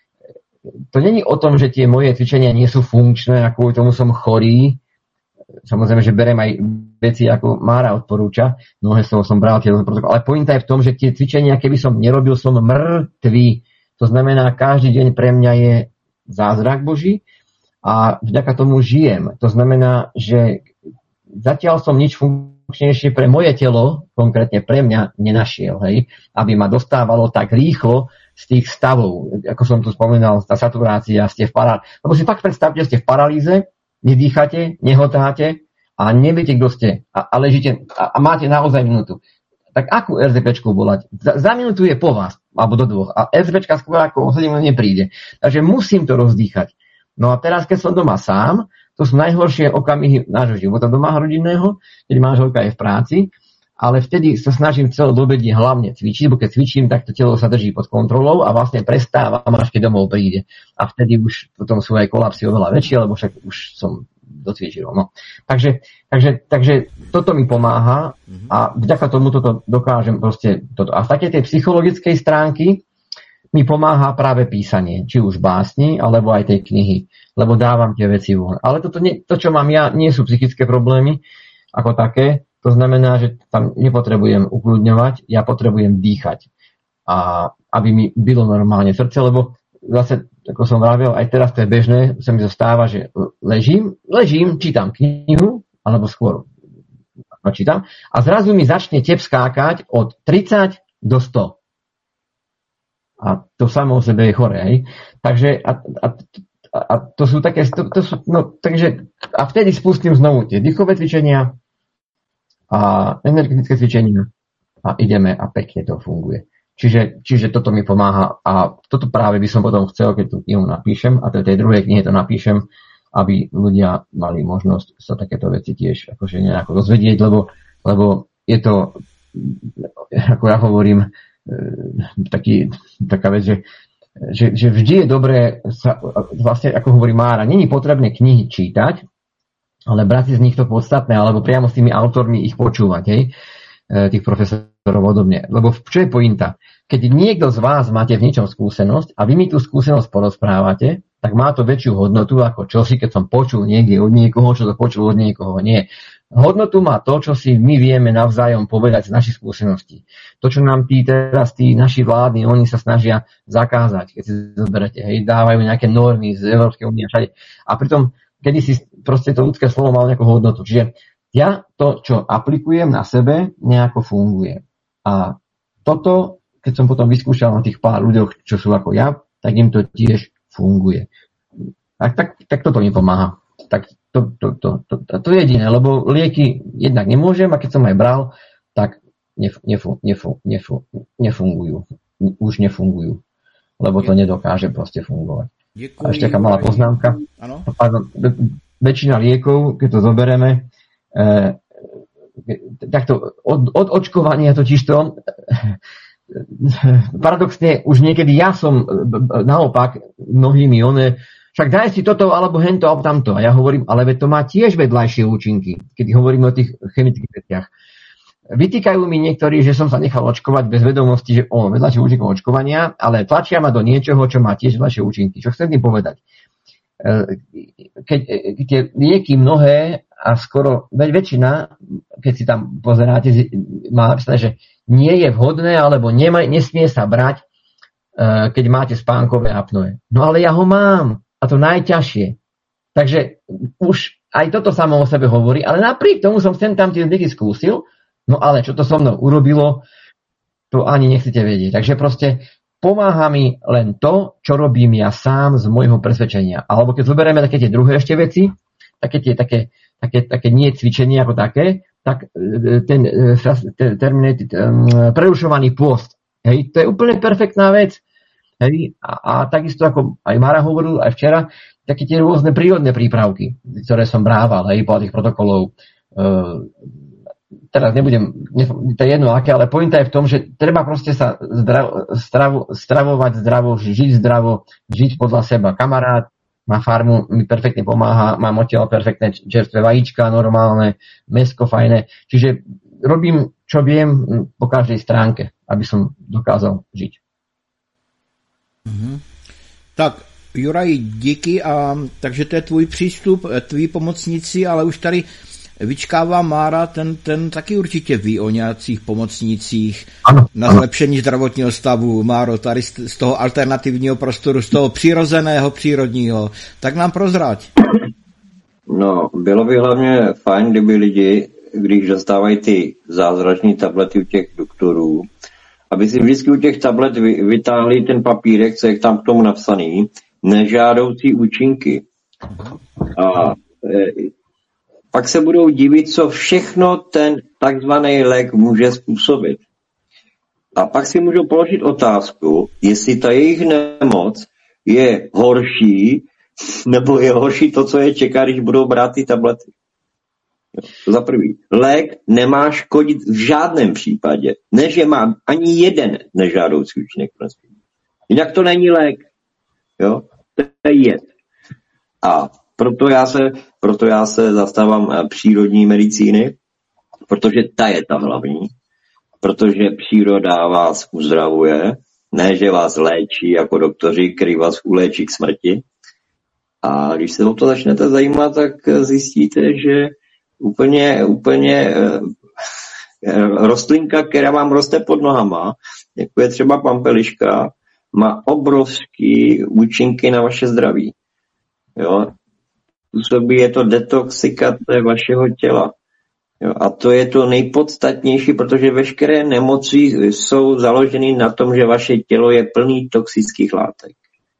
to není o tom, že tie moje cvičenia nie sú funkčné a kvôli tomu som chorý. Samozrejme, že berem aj veci, ako Mára odporúča, mnohé z toho som bral, ale pointa je v tom, že tie cvičenia, keby som nerobil, som mŕtvý. To znamená, každý deň pre mňa je zázrak Boží a vďaka tomu žijem. To znamená, že zatiaľ som nič funkčnejšie pre moje telo, konkrétne pre mňa, nenašiel, hej, aby ma dostávalo tak rýchlo z tých stavov, ako som tu spomínal, tá saturácia, ste v paralýze. Lebo si fakt predstavte, ste v paralýze, nedýchate, nehotáte a neviete, kto ste a, a ležíte a, a máte naozaj minútu. Tak akú RZPčku volať? Za, za minútu je po vás, alebo do dvoch. A RZPčka skôr ako o sedem minút nepríde. Takže musím to rozdýchať. No a teraz, keď som doma sám, to sú najhoršie okamihy nášho života doma rodinného, keď manželka je v práci, ale vtedy sa snažím celodobedne hlavne cvičiť, bo keď cvičím, tak to telo sa drží pod kontrolou a vlastne prestávam, až keď domov príde. A vtedy už potom sú aj kolapsy oveľa väčšie, lebo však už som docvičil. No. Takže, takže, takže toto mi pomáha a vďaka tomu toto dokážem proste toto. A v takej tej psychologickej stránky mi pomáha práve písanie, či už básni, alebo aj tej knihy, lebo dávam tie veci von. Ale toto nie, to, čo mám ja, nie sú psychické problémy ako také. To znamená, že tam nepotrebujem ukľudňovať, ja potrebujem dýchať. A aby mi bylo normálne srdce, lebo zase, ako som vravel, aj teraz to je bežné, sa mi zostáva, že ležím, ležím, čítam knihu, alebo skôr čítam, a zrazu mi začne tep skákať od tridsať do sto. A to samo o sebe je chore, hej. Takže a, a, a to sú také, to, to sú, no, takže, a vtedy spustím znovu tie dýchové cvičenia a energetické cvičenia a ideme a pekne to funguje. Čiže, čiže toto mi pomáha a toto práve by som potom chcel, keď tú knihu napíšem a to tej druhej knihe to napíšem, aby ľudia mali možnosť sa takéto veci tiež akože nejako dozvedieť, lebo, lebo je to, ako ja hovorím, taký, taká vec, že, že, že vždy je dobré sa, vlastne ako hovorí Mára, není potrebné knihy čítať, ale brať si z nich to podstatné, alebo priamo s tými autormi ich počúvať, hej, tých profesorov podobne. Lebo čo je pointa? Keď niekto z vás máte v niečom skúsenosť a vy mi tú skúsenosť porozprávate, tak má to väčšiu hodnotu ako čosi, keď som počul niekde od niekoho, čo to počul od niekoho. Nie. Hodnotu má to, čo si my vieme navzájom povedať z našich skúseností. To, čo nám tí teraz, tí naši vládni, oni sa snažia zakázať, keď si zoberete, hej, dávajú nejaké normy z Európskej únie všade. A pritom, kedy si proste to ľudské slovo malo nejakú hodnotu. Čiže ja to, čo aplikujem na sebe, nejako funguje. A toto, keď som potom vyskúšal na tých pár ľuďoch, čo sú ako ja, tak im to tiež funguje. Tak, tak, tak toto mi pomáha. Tak to, to, to, to, to, to je jediné, lebo lieky jednak nemôžem a keď som aj bral, tak nef, nefu, nefu, nefu, nefungujú. Už nefungujú. Lebo to nedokáže proste fungovať. Děkuji. A ešte taká malá poznámka. Ano? Pardon, väčšina liekov, keď to zoberieme, eh, takto od, od očkovania totižto paradoxne už niekedy ja som naopak mnohými one však daj si toto, alebo hento, alebo tamto. A ja hovorím, ale to má tiež vedľajšie účinky, keď hovoríme o tých chemických veciach. Vytýkajú mi niektorí, že som sa nechal očkovať bez vedomosti, že o vedľajšie účinky očkovania, ale tlačia ma do niečoho, čo má tiež vedľajšie účinky. Čo chcem tým povedať? Keď tie lieky mnohé a skoro väčšina, keď si tam pozeráte, má napísané, že nie je vhodné, alebo nema, nesmie sa brať, keď máte spánkové apnoe. No ale ja ho mám. A to najťažšie. Takže už aj toto samo o sebe hovorí, ale napriek tomu som sem tam tie lieky skúsil, no ale čo to so mnou urobilo, to ani nechcete vedieť. Takže proste pomáha mi len to, čo robím ja sám z môjho presvedčenia. Alebo keď zoberieme také tie druhé ešte veci, také tie také, také, také nie cvičenie ako také, tak ten, ten termín, prerušovaný pôst. Hej, to je úplne perfektná vec. Hej, a, a takisto ako aj Mara hovoril aj včera, také tie rôzne prírodné prípravky, ktoré som brával, hej, podľa tých protokolov. E, teraz nebudem, ne, to je jedno aké, ale pointa je v tom, že treba proste sa zdrav, stravo, stravovať zdravo, žiť zdravo, žiť podľa seba. Kamarát má farmu, mi perfektne pomáha, mám odtiaľ perfektné čerstvé vajíčka, normálne, mäsko fajné. Čiže robím, čo viem po každej stránke, aby som dokázal žiť. Mm-hmm. Tak, Juraj, díky. A, takže to je tvůj přístup, tví pomocníci, ale už tady vyčkává Mára, ten, ten taky určitě ví o nějakých pomocnících ano, na ano. zlepšení zdravotního stavu. Máro, tady z, z toho alternativního prostoru, z toho přirozeného, přírodního. Tak nám prozrať. No, bylo by hlavně fajn, kdyby lidi, když dostávají ty zázračné tablety u těch doktorů, aby si vždycky u těch tablet vytáhli ten papírek, co je tam k tomu napsaný, nežádoucí účinky. A e, pak se budou divit, co všechno ten takzvaný lék může způsobit. A pak si můžou položit otázku, jestli ta jejich nemoc je horší, nebo je horší to, co je čeká, když budou brát ty tablety. To za prvý. Lék nemá škodit v žádném případě, než je má ani jeden nežádoucí účinek. Jinak to není lék. Jo? To je jed. A proto já se, proto já se zastávám přírodní medicíny, protože ta je ta hlavní. Protože příroda vás uzdravuje, ne, že vás léčí jako doktoři, který vás uléčí k smrti. A když se o to začnete zajímat, tak zjistíte, že úplně, úplně rostlinka, která vám roste pod nohama, jako je třeba pampeliška, má obrovský účinky na vaše zdraví. Jo? Působí je to detoxikace vašeho těla. Jo? A to je to nejpodstatnější, protože veškeré nemoci jsou založeny na tom, že vaše tělo je plný toxických látek.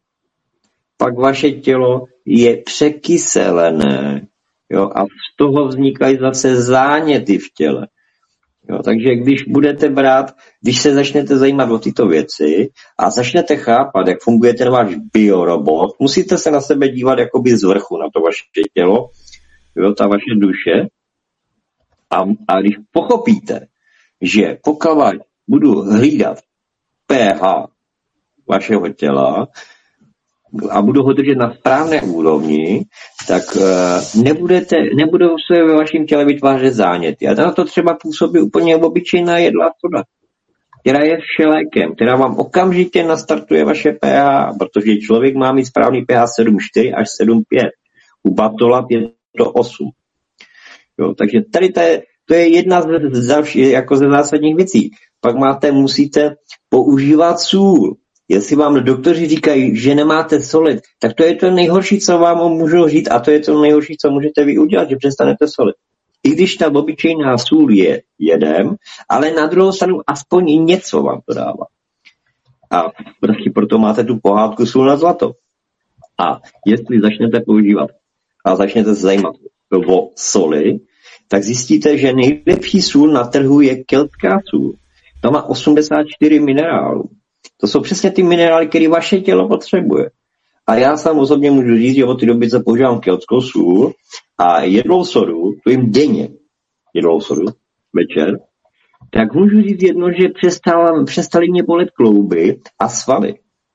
Pak vaše tělo je překyselené. Jo, a z toho vznikají zase záněty v těle. Jo, takže když budete brát, když se začnete zajímat o tyto věci a začnete chápat, jak funguje ten váš biorobot, musíte se na sebe dívat jakoby z vrchu na to vaše tělo, jo, ta vaše duše. A, a když pochopíte, že pokud budu hlídat pH vašeho těla, a budu ho držet na správné úrovni, tak uh, nebudete, nebudou se ve vašem těle vytvářet záněty. A na to třeba působí úplně obyčejná jedlá soda. která je všelékem, která vám okamžitě nastartuje vaše pH, protože člověk má mít správný pH sedm celá čtyři až sedm celá pět. U Batolab je to osm. Jo, takže tady to je, to je jedna z, z, jako ze zásadních věcí. Pak máte, musíte používat sůl. Jestli vám doktoři říkají, že nemáte solit, tak to je to nejhorší, co vám můžou říct, a to je to nejhorší, co můžete vy udělat, že přestanete solit. I když ta obyčejná sůl je jedem, ale na druhou stranu aspoň i něco vám to dává. A prostě proto máte tu pohádku sůl na zlato. A jestli začnete používat a začnete se zajímat o soli, tak zjistíte, že nejlepší sůl na trhu je keltská sůl. To má osmdesát čtyři minerálů. To jsou přesně ty minerály, které vaše tělo potřebuje. A já sám osobně můžu říct, že od té doby, co používám keltskou sůl a jedlou sodu, to jim denně jedlou sodu večer, tak můžu říct jedno, že přestala, přestali mě bolet klouby a svaly.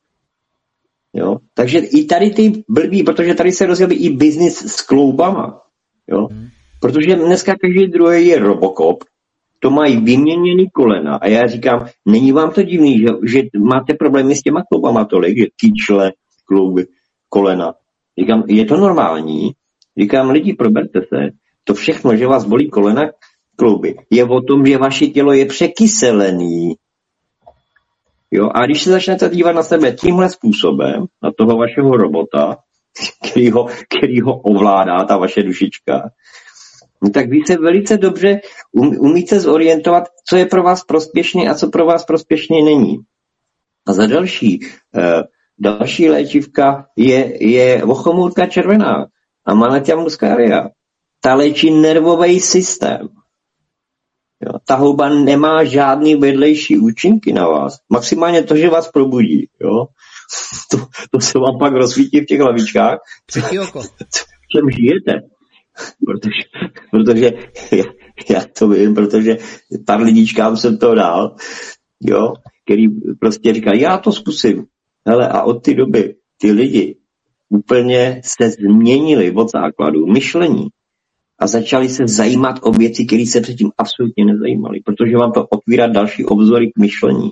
Jo? Takže i tady ty blbý, protože tady se rozjel i biznis s kloubama. Jo? Protože dneska každý druhý je Robocop, to mají vyměněný kolena a já říkám, není vám to divný, že, že máte problémy s těma kloubama tolik, že kyčle, klouby, kolena. Říkám, je to normální? Říkám, lidi, proberte se. To všechno, že vás bolí kolena, klouby, je o tom, že vaše tělo je překyselený. Jo? A když se začnete dívat na sebe tímhle způsobem, na toho vašeho robota, který ho, který ho ovládá, ta vaše dušička, tak vy se velice dobře um, umíte zorientovat, co je pro vás prospěšné a co pro vás prospěšné není. A za další, eh, další léčivka je, je vochomůrka červená, Amanita muscaria. Ta léčí nervový systém. Jo, ta houba nemá žádný vedlejší účinky na vás. Maximálně to, že vás probudí. Jo? To, to se vám pak rozsvítí v těch hlavičkách. V čem žijete? Protože, protože já, já to vím, protože pár lidičkám jsem to dal, jo, který prostě říkal, já to zkusím. Hele, a od té doby ty lidi úplně se změnili od základu myšlení a začali se zajímat o věci, které se předtím absolutně nezajímaly, protože vám to otvírá další obzory k myšlení.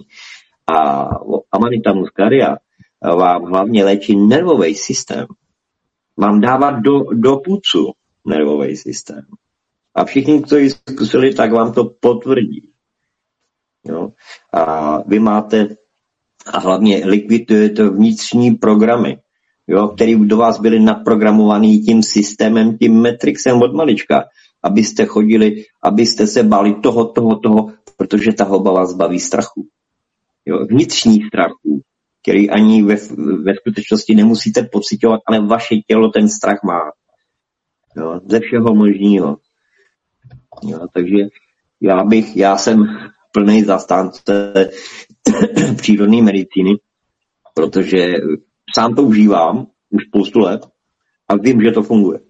A Amanita muscaria vám hlavně léčí nervový systém. Vám dává do, do půcu nervový systém. A všichni, kdo ji zkusili, tak vám to potvrdí. Jo? A vy máte, a hlavně likvidujete vnitřní programy, jo, které do vás byly naprogramovaný tím systémem, tím Matrixem od malička, abyste chodili, abyste se báli toho, toho, toho, protože ta houba vás baví strachu. Jo? Vnitřních strachů, který ani ve, ve skutečnosti nemusíte pociťovat, ale vaše tělo ten strach má. Jo, ze všeho možného. Jo, takže já bych, já jsem plný zastánce přírodní medicíny, protože sám to užívám už spoustu let a vím, že to funguje.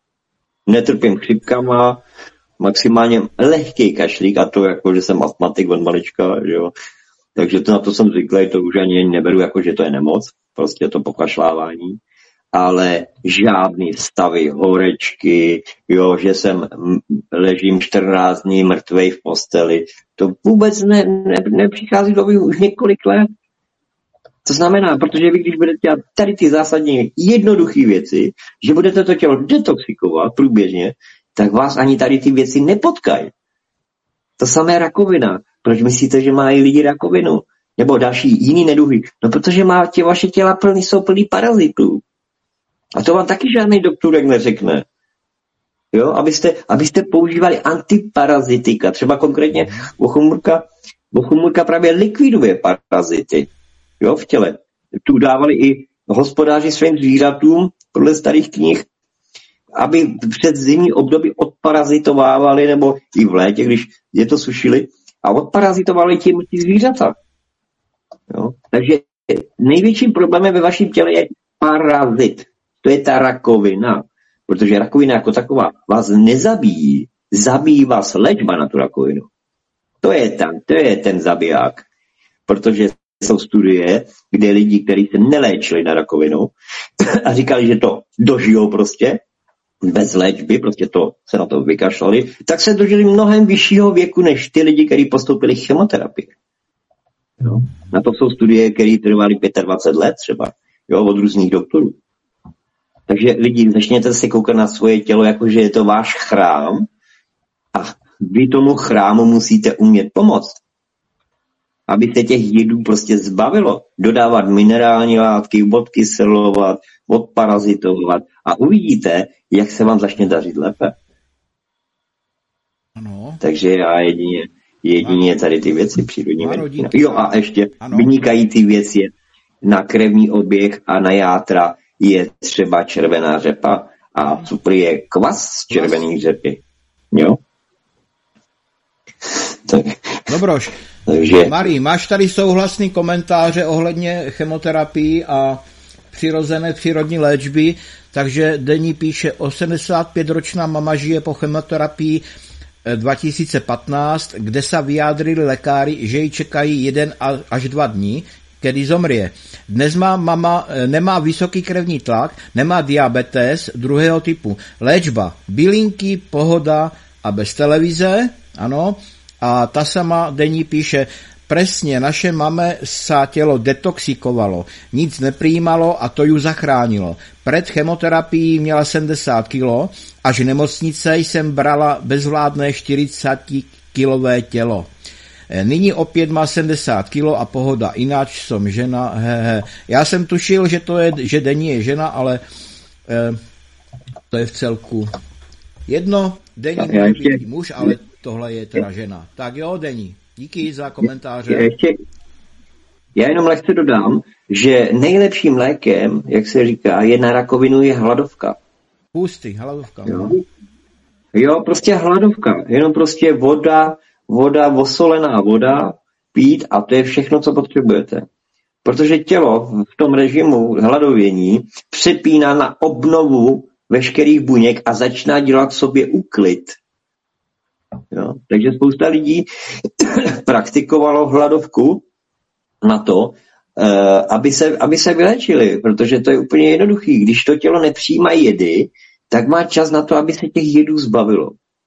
Netrpím chřipkama, maximálně lehký kašlík, a to jako, že jsem astmatik od malička, že jo. Takže to, na to jsem zvyklý, to už ani neberu jako, že to je nemoc, prostě to pokašlávání. Ale žádný stavy, horečky, jo, že jsem ležím čtrnáct dní mrtvej v posteli. To vůbec ne, ne, nepřichází do už několik let. To znamená, protože vy, když budete dělat tady ty zásadně jednoduché věci, že budete to tělo detoxikovat průběžně, tak vás ani tady ty věci nepotkají. To samé rakovina. Proč myslíte, že mají lidi rakovinu? Nebo další jiný neduhy? No, protože má tě, vaše těla plný, jsou plný parazitů. A to vám taky žádný doktorek neřekne. Jo, abyste, abyste používali antiparazitika. Třeba konkrétně bochomůrka, bochomůrka právě likviduje parazity. Jo, v těle. Tu dávali i hospodáři svým zvířatům, podle starých knih, aby před zimní období odparazitovávali, nebo i v létě, když je to sušili, a odparazitovali tím ty zvířata. Jo? Takže největším problémem ve vašem těle je parazit. To je ta rakovina. Protože rakovina jako taková vás nezabíjí, zabíjí vás léčba na tu rakovinu. To je ten, to je ten zabiják. Protože jsou studie, kde lidi, kteří se neléčili na rakovinu a říkali, že to dožijou prostě, bez léčby, prostě to se na to vykašlali, tak se dožili mnohem vyššího věku, než ty lidi, kteří postoupili chemoterapii. Jo? Na to jsou studie, které trvaly dvacet pět let třeba, jo, od různých doktorů. Takže lidi, začněte si koukat na svoje tělo, jako že je to váš chrám a vy tomu chrámu musíte umět pomoct. Aby se těch jedů prostě zbavilo. Dodávat minerální látky, odkyselovat, odparazitovat a uvidíte, jak se vám začne dařit lépe. Ano. Takže já jedině, jedině tady ty věci přírodní medicína. Jo a ještě ano. Vynikající věc je na krevní oběh a na játra je třeba červená řepa a cukr je kvas z červený řepy. Jo? Tak. Dobroš. Takže... Marii, máš tady souhlasný komentáře ohledně chemoterapii a přirozené přírodní léčby, takže Denní píše, osemdesiatpäťročná mama žije po chemoterapii dva tisíce patnáct, kde sa vyjádrili lekári, že ji čekají jeden až dva dní, kedy zomrie. Dnes má mama, nemá vysoký krevní tlak, nemá diabetes druhého typu. Léčba, bylinky, pohoda a bez televize, ano. A ta sama Denní píše, presne, naše mame sa telo detoxikovalo, nic neprijímalo a to ju zachránilo. Pred chemoterapií měla sedmdesát kilo, až v nemocnice jsem brala bezvládné štyridsaťkilové tělo. Nyní opět má sedmdesát kilo a pohoda, ináč som žena, hehe. Já jsem tušil, že to je, že Denní je žena, ale eh, to je v celku jedno. Denní může být muž, ale tohle je teda žena. Tak jo, Denní, díky za komentáře. Ještě, já jenom lehce dodám, že nejlepším lékem, jak se říká, je na rakovinu je hladovka. Půsty, hladovka. Jo. jo, prostě hladovka. Jenom prostě voda, voda, osolená voda, pít a to je všechno, co potřebujete. Protože tělo v tom režimu hladovění přepíná na obnovu veškerých buněk a začíná dělat sobě úklid. Jo? Takže spousta lidí praktikovalo hladovku na to, aby se, aby se vylečili, protože to je úplně jednoduchý. Když to tělo nepřijímá jedy, tak má čas na to, aby se těch jedů zbavilo.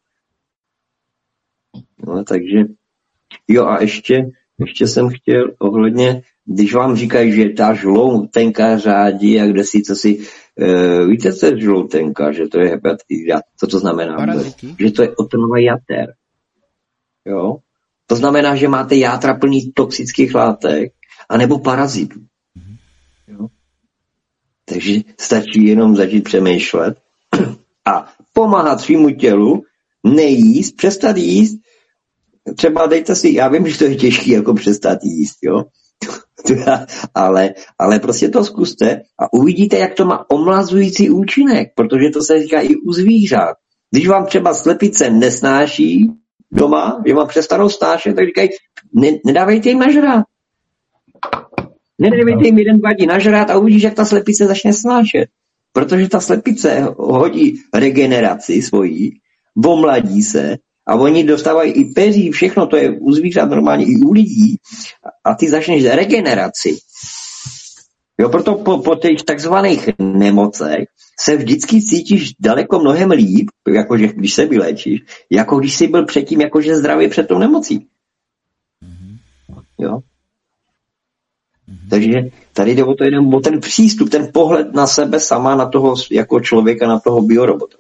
No, takže jo a ještě, ještě jsem chtěl ohledně, když vám říkají, že ta žloutenka řádí a kde si, co si, uh, víte, co je žloutenka, že to je hepatitida, co to znamená? Paraziti. Že to je otrava jater. Jo? To znamená, že máte játra plný toxických látek anebo parazitů. Jo? Takže stačí jenom začít přemýšlet a pomáhat svýmu tělu nejíst, přestat jíst. Třeba dejte si, já vím, že to je těžké jako přestat jíst, jo. ale, ale prostě to zkuste a uvidíte, jak to má omlazující účinek, protože to se říká i u zvířat. Když vám třeba slepice nesnáší doma, že vám přestanou snášet, tak říkají, ne, nedávejte jim nažrát. Nedávejte jim jeden, dva dní nažrát a uvidíš, jak ta slepice začne snášet. Protože ta slepice hodí regeneraci svojí, omladí se a oni dostávají i peří, všechno, to je u zvířat normálně i u lidí a ty začneš regeneraci. Jo, proto po, po těch takzvaných nemocech se vždycky cítíš daleko mnohem líp, jakože když se vyléčíš, jako když jsi byl předtím jakože zdravý před tou nemocí. Jo. Takže tady jde o to jeden, o ten přístup, ten pohled na sebe sama, na toho jako člověka, na toho biorobota.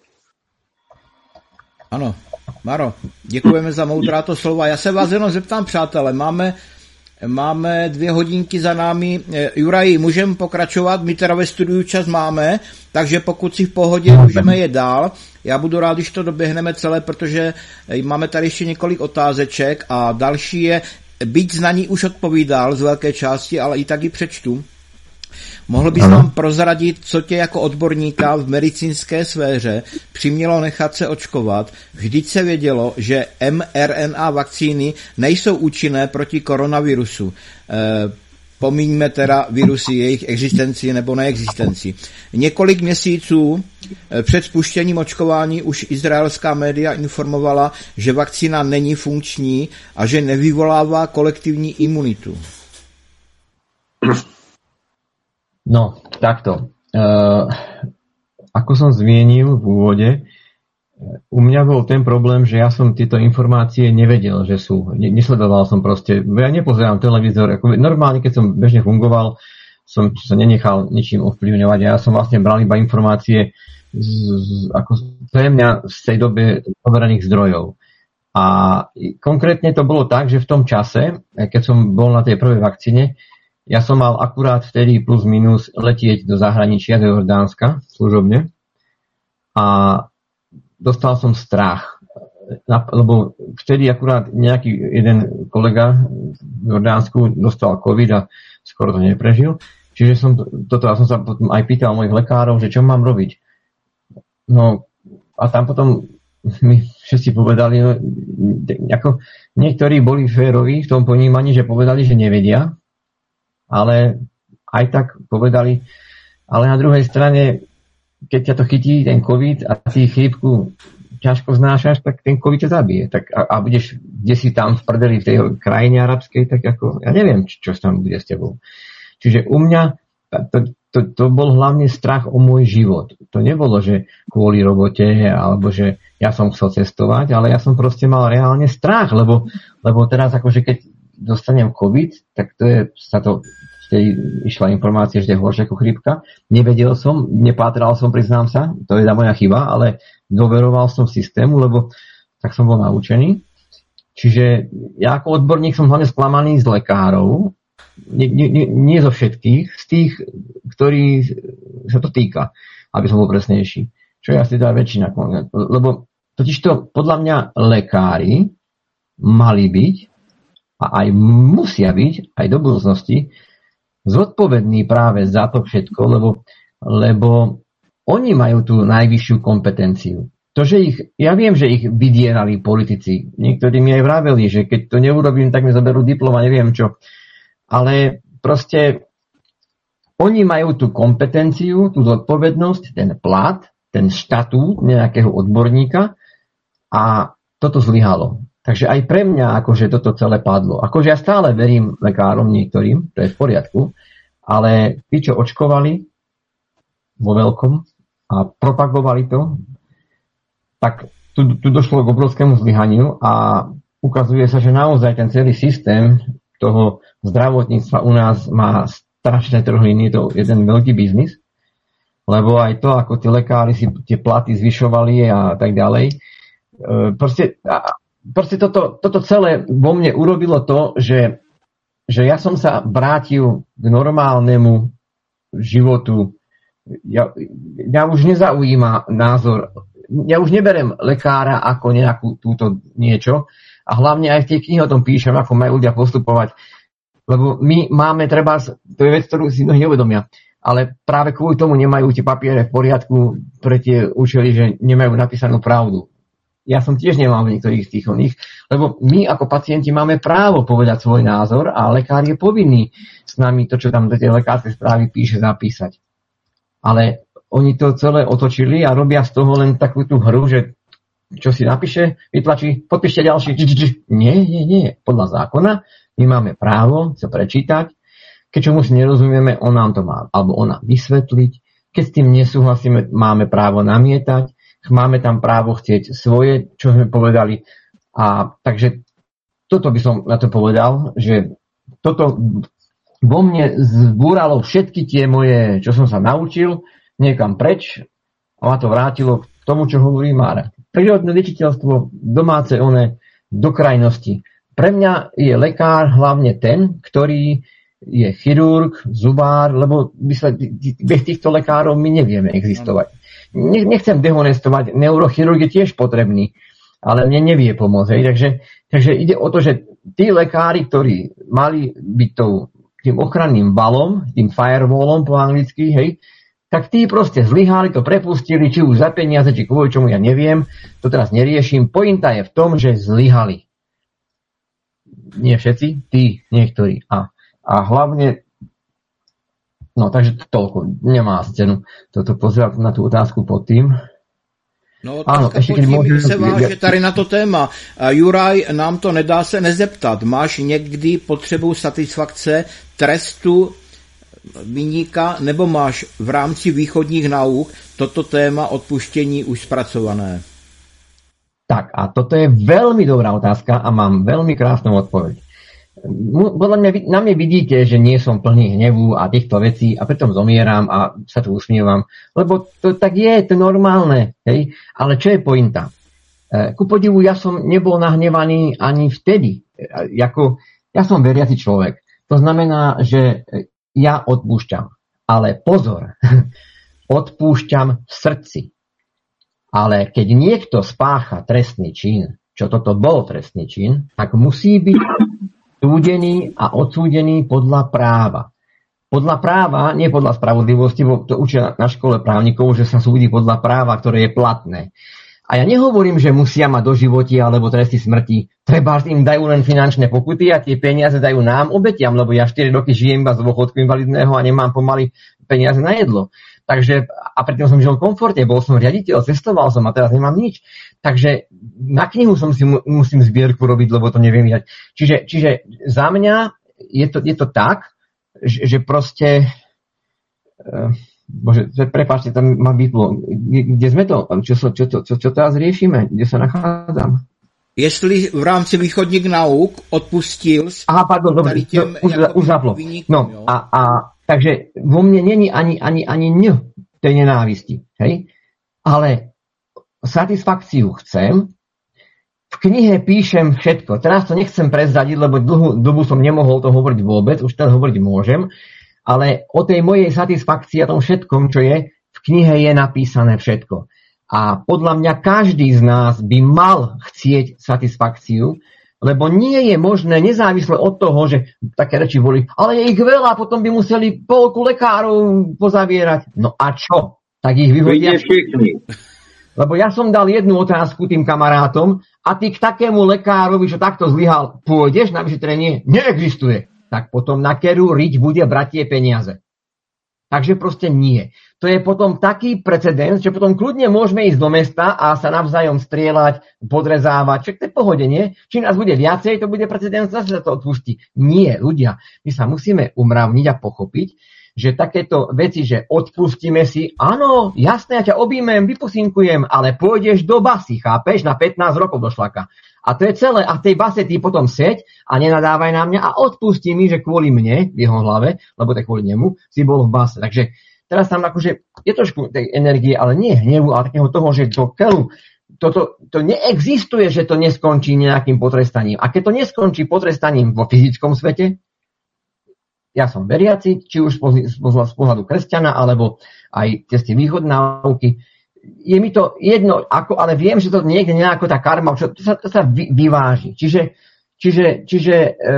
Ano, Maro, děkujeme za moudrá to slova. Já se vás jenom zeptám, přátelé, máme, máme dvě hodinky za námi. Juraj, můžeme pokračovat? My teda ve studiu čas máme, takže pokud si v pohodě, můžeme je dál. Já budu rád, když to doběhneme celé, protože máme tady ještě několik otázeček a další je, byť na ní už odpovídal z velké části, ale i tak ji přečtu. Mohl bys nám prozradit, co tě jako odborníka v medicínské sféře přimělo nechat se očkovat? Vždyť se vědělo, že mRNA vakcíny nejsou účinné proti koronavirusu. E, pomíňme teda virusy, jejich existenci nebo neexistenci. Několik měsíců před spuštěním očkování už izraelská média informovala, že vakcína není funkční a že nevyvolává kolektivní imunitu. No, takto. Uh, ako som zmienil v úvode, u mňa bol ten problém, že ja som tieto informácie nevedel, že sú. Nesledoval som proste, ja nepozerám televízor. Ako normálne, keď som bežne fungoval, som sa nenechal ničím ovplyvňovať. Ja som vlastne bral iba informácie z, z, ako pre mňa z tej dobe overených zdrojov. A konkrétne to bolo tak, že v tom čase, keď som bol na tej prvej vakcíne, ja som mal akurát vtedy plus minus letieť do zahraničia, do Jordánska služobne. A dostal som strach, lebo vtedy akurát nejaký jeden kolega v Jordánsku dostal COVID a skoro to neprežil. Čiže som toto, ja som sa potom aj pýtal mojich lekárov, že čo mám robiť. No a tam potom mi všetci povedali, no, ako niektorí boli féroví v tom ponímaní, že povedali, že nevedia, ale aj tak povedali, ale na druhej strane, keď ťa to chytí, ten COVID, a ty chrípku ťažko znášaš, tak ten COVID ťa zabije. Tak a, a budeš, kde si tam v prdeli v tej krajine arabskej, tak ako, ja neviem, čo, čo tam bude s tebou. Čiže u mňa to, to, to bol hlavne strach o môj život. To nebolo, že kvôli robote, alebo že ja som chcel cestovať, ale ja som proste mal reálne strach, lebo, lebo teraz akože keď dostanem COVID, tak to je, sa to vtedy išla informácia, že je horšie ako chrípka. Nevedel som, nepátral som, priznám sa, to je moja chyba, ale dôveroval som systému, lebo tak som bol naučený. Čiže ja ako odborník som hlavne sklamaný z lekárov, nie, nie, nie zo všetkých, z tých, ktorí sa to týka, aby som bol presnejší. Čo je asi teda väčšina. Lebo totižto podľa mňa lekári mali byť a aj musia byť aj do budúcnosti zodpovední práve za to všetko, lebo, lebo oni majú tú najvyššiu kompetenciu. To, že ich, ja viem, že ich vydierali politici. Niektorí mi aj vraveli, že keď to neurobím, tak mi zoberú diplom a neviem čo. Ale proste oni majú tú kompetenciu, tú zodpovednosť, ten plat, ten štatút nejakého odborníka a toto zlyhalo. Takže aj pre mňa akože toto celé padlo. Akože ja stále verím lekárom niektorým, to je v poriadku, ale tí, čo očkovali vo veľkom a propagovali to, tak tu, tu došlo k obrovskému zlyhaniu a ukazuje sa, že naozaj ten celý systém toho zdravotníctva u nás má strašné trhliny, je to jeden veľký biznis, lebo aj to, ako tí lekári si tie platy zvyšovali a tak ďalej, proste... Proste toto, toto celé vo mne urobilo to, že, že ja som sa vrátil k normálnemu životu. Ja, ja už nezaujíma názor, ja už neberem lekára ako nejakú túto niečo a hlavne aj v tej knihe o tom píšem, ako majú ľudia postupovať. Lebo my máme treba, to je vec, ktorú si mnohí neuvedomia, ale práve kvôli tomu nemajú tie papiere v poriadku pre tie účely, že nemajú napísanú pravdu. Ja som tiež nemal v niektorých z tých oných, lebo my ako pacienti máme právo povedať svoj názor a lekár je povinný s nami to, čo tam do tej lekárskej správy píše, zapísať. Ale oni to celé otočili a robia z toho len takú tú hru, že čo si napíše, vytlačí, podpíšte ďalší. Nie, nie, nie. Podľa zákona my máme právo sa prečítať, keď čomu si nerozumieme, on nám to má, alebo ona vysvetliť. Keď s tým nesúhlasíme, máme právo namietať. Máme tam právo chcieť svoje, čo sme povedali. A takže toto by som na to povedal, že toto vo mne zbúralo všetky tie moje, čo som sa naučil, niekam preč a ma to vrátilo k tomu, čo hovorí Mára. Prírodné liečiteľstvo, domáce one, do krajnosti. Pre mňa je lekár hlavne ten, ktorý je chirurg, zubár, lebo bez týchto lekárov my nevieme existovať. Nechcem dehonestovať, neurochirurg je tiež potrebný, ale mne nevie pomôcť. Hej. Takže, takže ide o to, že tí lekári, ktorí mali byť tou, tým ochranným valom, tým firewallom po anglicky, hej, tak tí proste zlyhali, to prepustili, či už za peniaze, či kvôli čomu, ja neviem, to teraz neriešim. Pointa je v tom, že zlyhali. Nie všetci, tí niektorí. A, a hlavne no, takže toľko. Nemá cenu toto pozerať na tú otázku pod tým. No, ano, teďka pojďme se váže tady na to téma. Juraj, nám to nedá se nezeptat. Máš někdy potřebu satisfakce trestu viníka, nebo máš v rámci východních nauk toto téma odpuštění už zpracované? Tak a toto je veľmi dobrá otázka a mám veľmi krásnu odpoveď. Podľa mňa, na mne vidíte, že nie som plný hnevu a týchto vecí a preto zomieram a sa tu usmievam, lebo to tak je, to je normálne. Hej? Ale čo je pointa? Ku podivu, ja som nebol nahnevaný ani vtedy. Jako, ja som veriaci človek. To znamená, že ja odpúšťam. Ale pozor, odpúšťam v srdci. Ale keď niekto spácha trestný čin, čo toto bol trestný čin, tak musí byť súdený a odsúdený podľa práva. Podľa práva, nie podľa spravodlivosti, bo to učia na škole právnikov, že sa súdi podľa práva, ktoré je platné. A ja nehovorím, že musia mať doživotia alebo tresty smrti. Treba im dajú len finančné pokuty a tie peniaze dajú nám obetiam, lebo ja štyri roky žijem iba z dôchodku invalidného a nemám pomaly peniaze na jedlo. Takže, a predtým som žil v komforte, bol som riaditeľ, cestoval som a teraz nemám nič. Takže na knihu som si mu, musím zbierku robiť, lebo to neviem vydať. Čiže, čiže za mňa je to, je to tak, že, že proste... Uh, Bože, prepáčte, tam ma vyplo. Kde sme to? Čo, čo, čo, čo, čo teraz riešime? Kde sa nachádzam? Jestli v rámci východních nauk odpustil... Aha, pardon, dobre, no, už, už zaplo. No, a, a takže vo mne není ani, ani, ani ň tej nenávisti. Hej? Ale satisfakciu chcem. V knihe píšem všetko. Teraz to nechcem prezradiť, lebo dlhú dobu som nemohol to hovoriť vôbec. Už teraz hovoriť môžem. Ale o tej mojej satisfakcii a tom všetkom, čo je, v knihe je napísané všetko. A podľa mňa každý z nás by mal chcieť satisfakciu, lebo nie je možné, nezávisle od toho, že také reči boli, ale je ich veľa, potom by museli polku lekárov pozavierať. No a čo? Tak ich vyhodia všetky. Lebo ja som dal jednu otázku tým kamarátom a ty k takému lekárovi, čo takto zlyhal, pôjdeš na vyšetrenie? Neexistuje. Tak potom na keru riť bude brať tie peniaze. Takže proste nie. To je potom taký precedens, že potom kľudne môžeme ísť do mesta a sa navzájom strieľať, podrezávať. Však to je pohode, nie? Čím nás bude viacej, to bude precedens, zase sa to odpustí. Nie, ľudia, my sa musíme umravniť a pochopiť, že takéto veci, že odpustíme si, áno, jasné, ja ťa objímem, vypusinkujem, ale pôjdeš do basy, chápeš, na pätnásť rokov do šlaka. A to je celé. A v tej base ty potom seď a nenadávaj na mňa a odpustí mi, že kvôli mne, v jeho hlave, lebo tak kvôli nemu, si bol v base. Takže teraz tam akože je trošku tej energie, ale nie hnevu, ale takého toho, že do keľu toto, to neexistuje, že to neskončí nejakým potrestaním. A keď to neskončí potrestaním vo fyzickom svete, ja som veriaci, či už z pohľadu kresťana, alebo aj cez tie východné náuky, je mi to jedno, ako, ale viem, že to niekde nejako tá karma, čo, to sa, to sa vy, vyváži. Čiže, čiže, čiže e,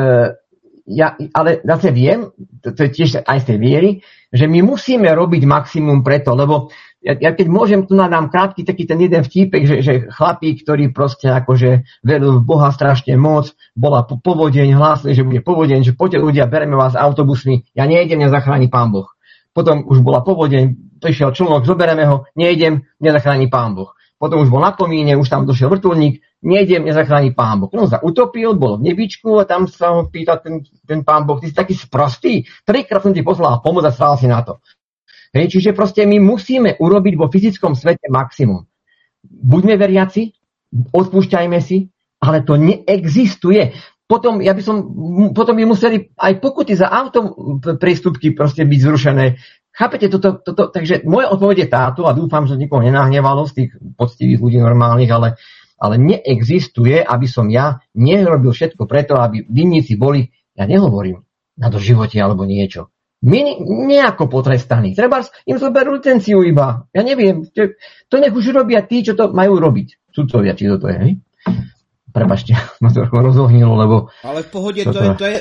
ja, ale zase viem, to, to je tiež aj z tej viery, že my musíme robiť maximum preto, lebo ja, ja keď môžem, tu nadám krátky taký ten jeden vtípek, že, že chlapík, ktorý proste akože veril v Boha strašne moc, bola po, povodeň, hlásili, že bude povodeň, že poďte ľudia, bereme vás autobusmi, ja nejdem, nezachráni Pán Boh. Potom už bola povodeň, prišiel člnok, zobereme ho, nejdem, nezachráni Pán Boh. Potom už bol na komíne, už tam došiel vrtuľník, nejdem, nezachráni Pán Boh. No sa utopil, bol v nebičku a tam sa ho pýta ten, ten Pán Boh, ty si taký sprostý, trikrát som ti poslal pomoc a sral si na to. Hej, čiže proste my musíme urobiť vo fyzickom svete maximum. Buďme veriaci, odpúšťajme si, ale to neexistuje. Potom, ja by som, potom by museli aj pokuty za auto prístupky proste byť zrušené. Chápete toto, toto? Takže moja odpoveď je táto a dúfam, že nikoho nenahnevalo z tých poctivých ľudí normálnych, ale, ale neexistuje, aby som ja nerobil všetko preto, aby vinníci boli, ja nehovorím, na doživote alebo niečo. My nejako potrestaní. Treba im zoberú licenciu iba. Ja neviem. To nech už robia tí, čo to majú robiť. Sudcovia, či to je, hej? Prepačte, ma to rozohnilo, lebo... Ale v pohodě, to, to je, to je,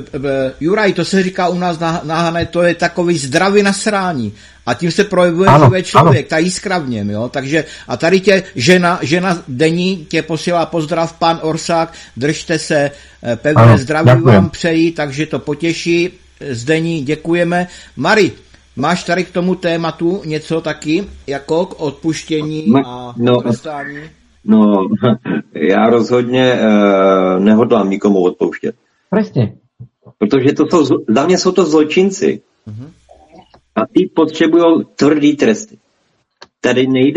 Juraj, to se říká u nás na, na Hané, to je takový zdravý nasrání. A tím se projevuje živé člověk, ta jiskra v něm, jo. Takže, a tady tě žena, žena denní tě posílá pozdrav, pan Orsák, držte se, pevné ano, zdraví děkujem. Vám přeji, takže to potěší. Zdení, děkujeme. Mari, máš tady k tomu tématu něco taky, jako k odpuštění a no, trestání? No, já rozhodně uh, nehodlám nikomu odpouštět. Presně. Protože to jsou, za mě jsou to zločinci. Uh-huh. A ty potřebují tvrdý tresty. Tady nejde,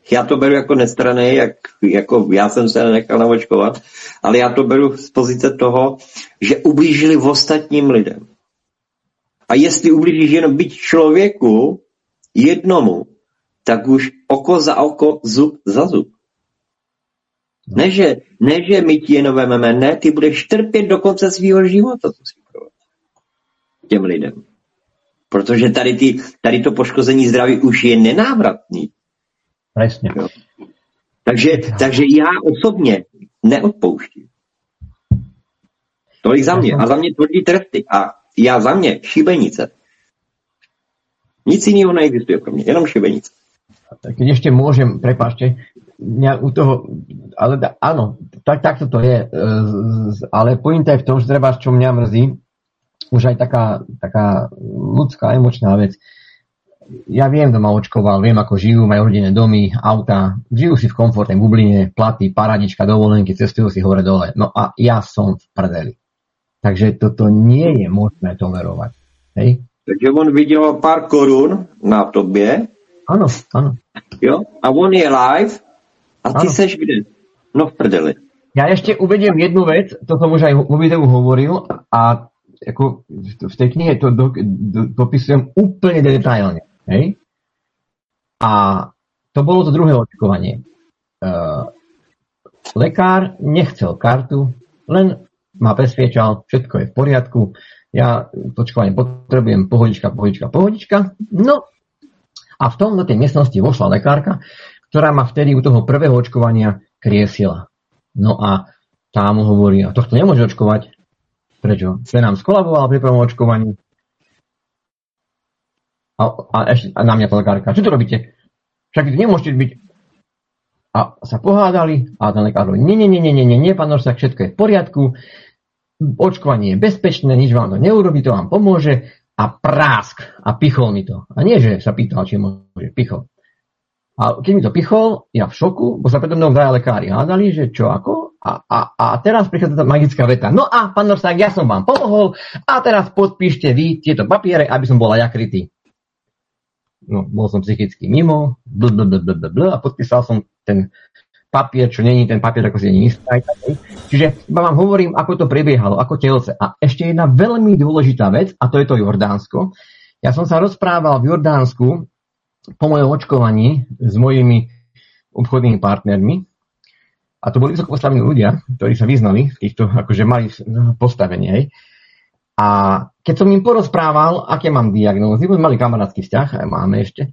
já to beru jako nestranný, jak, jako já jsem se nechal naočkovat, ale já to beru z pozice toho, že ublížili ostatním lidem. A jestli ublížíš jenom byť člověku, jednomu, tak už oko za oko, zub za zub. Ne, že, ne, že my ti jenom vememe, ne, ty budeš trpět do konce svýho života těm lidem. Protože tady, ty, tady to poškození zdraví už je nenávratný. Presne. Takže, takže já osobně neodpouštím. Tolik za mě. A za mě tvrdí tresty. A já za mě šibenice. Nic jiného neexistuje pro mě, jenom šibenice. Keď ešte môžem, prepáčte, mňa u toho, ale áno, tak, takto to je, ale pointa je v tom, že treba, čo mňa mrzí, už aj taká, taká ľudská, emočná vec. Ja viem, kto ma očkoval, viem, ako žijú, majú rodinné domy, auta, žijú si v komfortnej bubline, platy, paradička, dovolenky, cestujú si hore dole. No a ja som v prdeli. Takže toto nie je možné tolerovať. Hej? Takže on vydělal pár korun na tobě. Áno, áno. Jo? A on je live a ty ano. Seš kde? No v prdeli. Ja ešte uvediem jednu vec, to som už aj vo videu hovoril a ako v tej knihe to do, do, dopisujem úplne detailne. Hej? A to bolo to druhé očkovanie. Uh, lekár nechcel kartu, len ma presviečal, všetko je v poriadku, ja očkovanie potrebujem, pohodička, pohodička, pohodička. No a v tom do tej miestnosti vošla lekárka, ktorá ma vtedy u toho prvého očkovania kriesila. No a tá mu hovorí, a tohto nemôže očkovať. Prečo? Sve nám skolabovala pri prvom očkovaní. A, a, ešte, a na mňa tá lekárka, čo to robíte? Však to nemôžete byť. A sa pohádali a ten lekár hovorí, nie, nie, nie, nie, nie, nie, pán Orsak, všetko je v poriadku, očkovanie je bezpečné, nič vám to neurobí, to vám pomôže. A prásk. A pichol mi to. A nie, že sa pýtal, či môže, pichol. A keď mi to pichol, ja v šoku, bo sa predo mnou dvaja lekári hádali, že čo ako. A, a, a teraz prichádza tá magická veta. No a, pán Norsák, ja som vám pomohol a teraz podpíšte vy tieto papiere, aby som bola ja krytý. No, bol som psychicky mimo, bl, bl, bl, bl, bl, a podpísal som ten papier, čo není ten papier, ako si není istý. Čiže iba vám hovorím, ako to prebiehalo, ako telce. A ešte jedna veľmi dôležitá vec, a to je to Jordánsko. Ja som sa rozprával v Jordánsku po mojom očkovaní s mojimi obchodnými partnermi. A to boli vysoko postavení ľudia, ktorí sa vyznali, v týchto, akože mali postavenie. Hej. A keď som im porozprával, aké mám diagnózy, mali kamarátsky vzťah, aj máme ešte.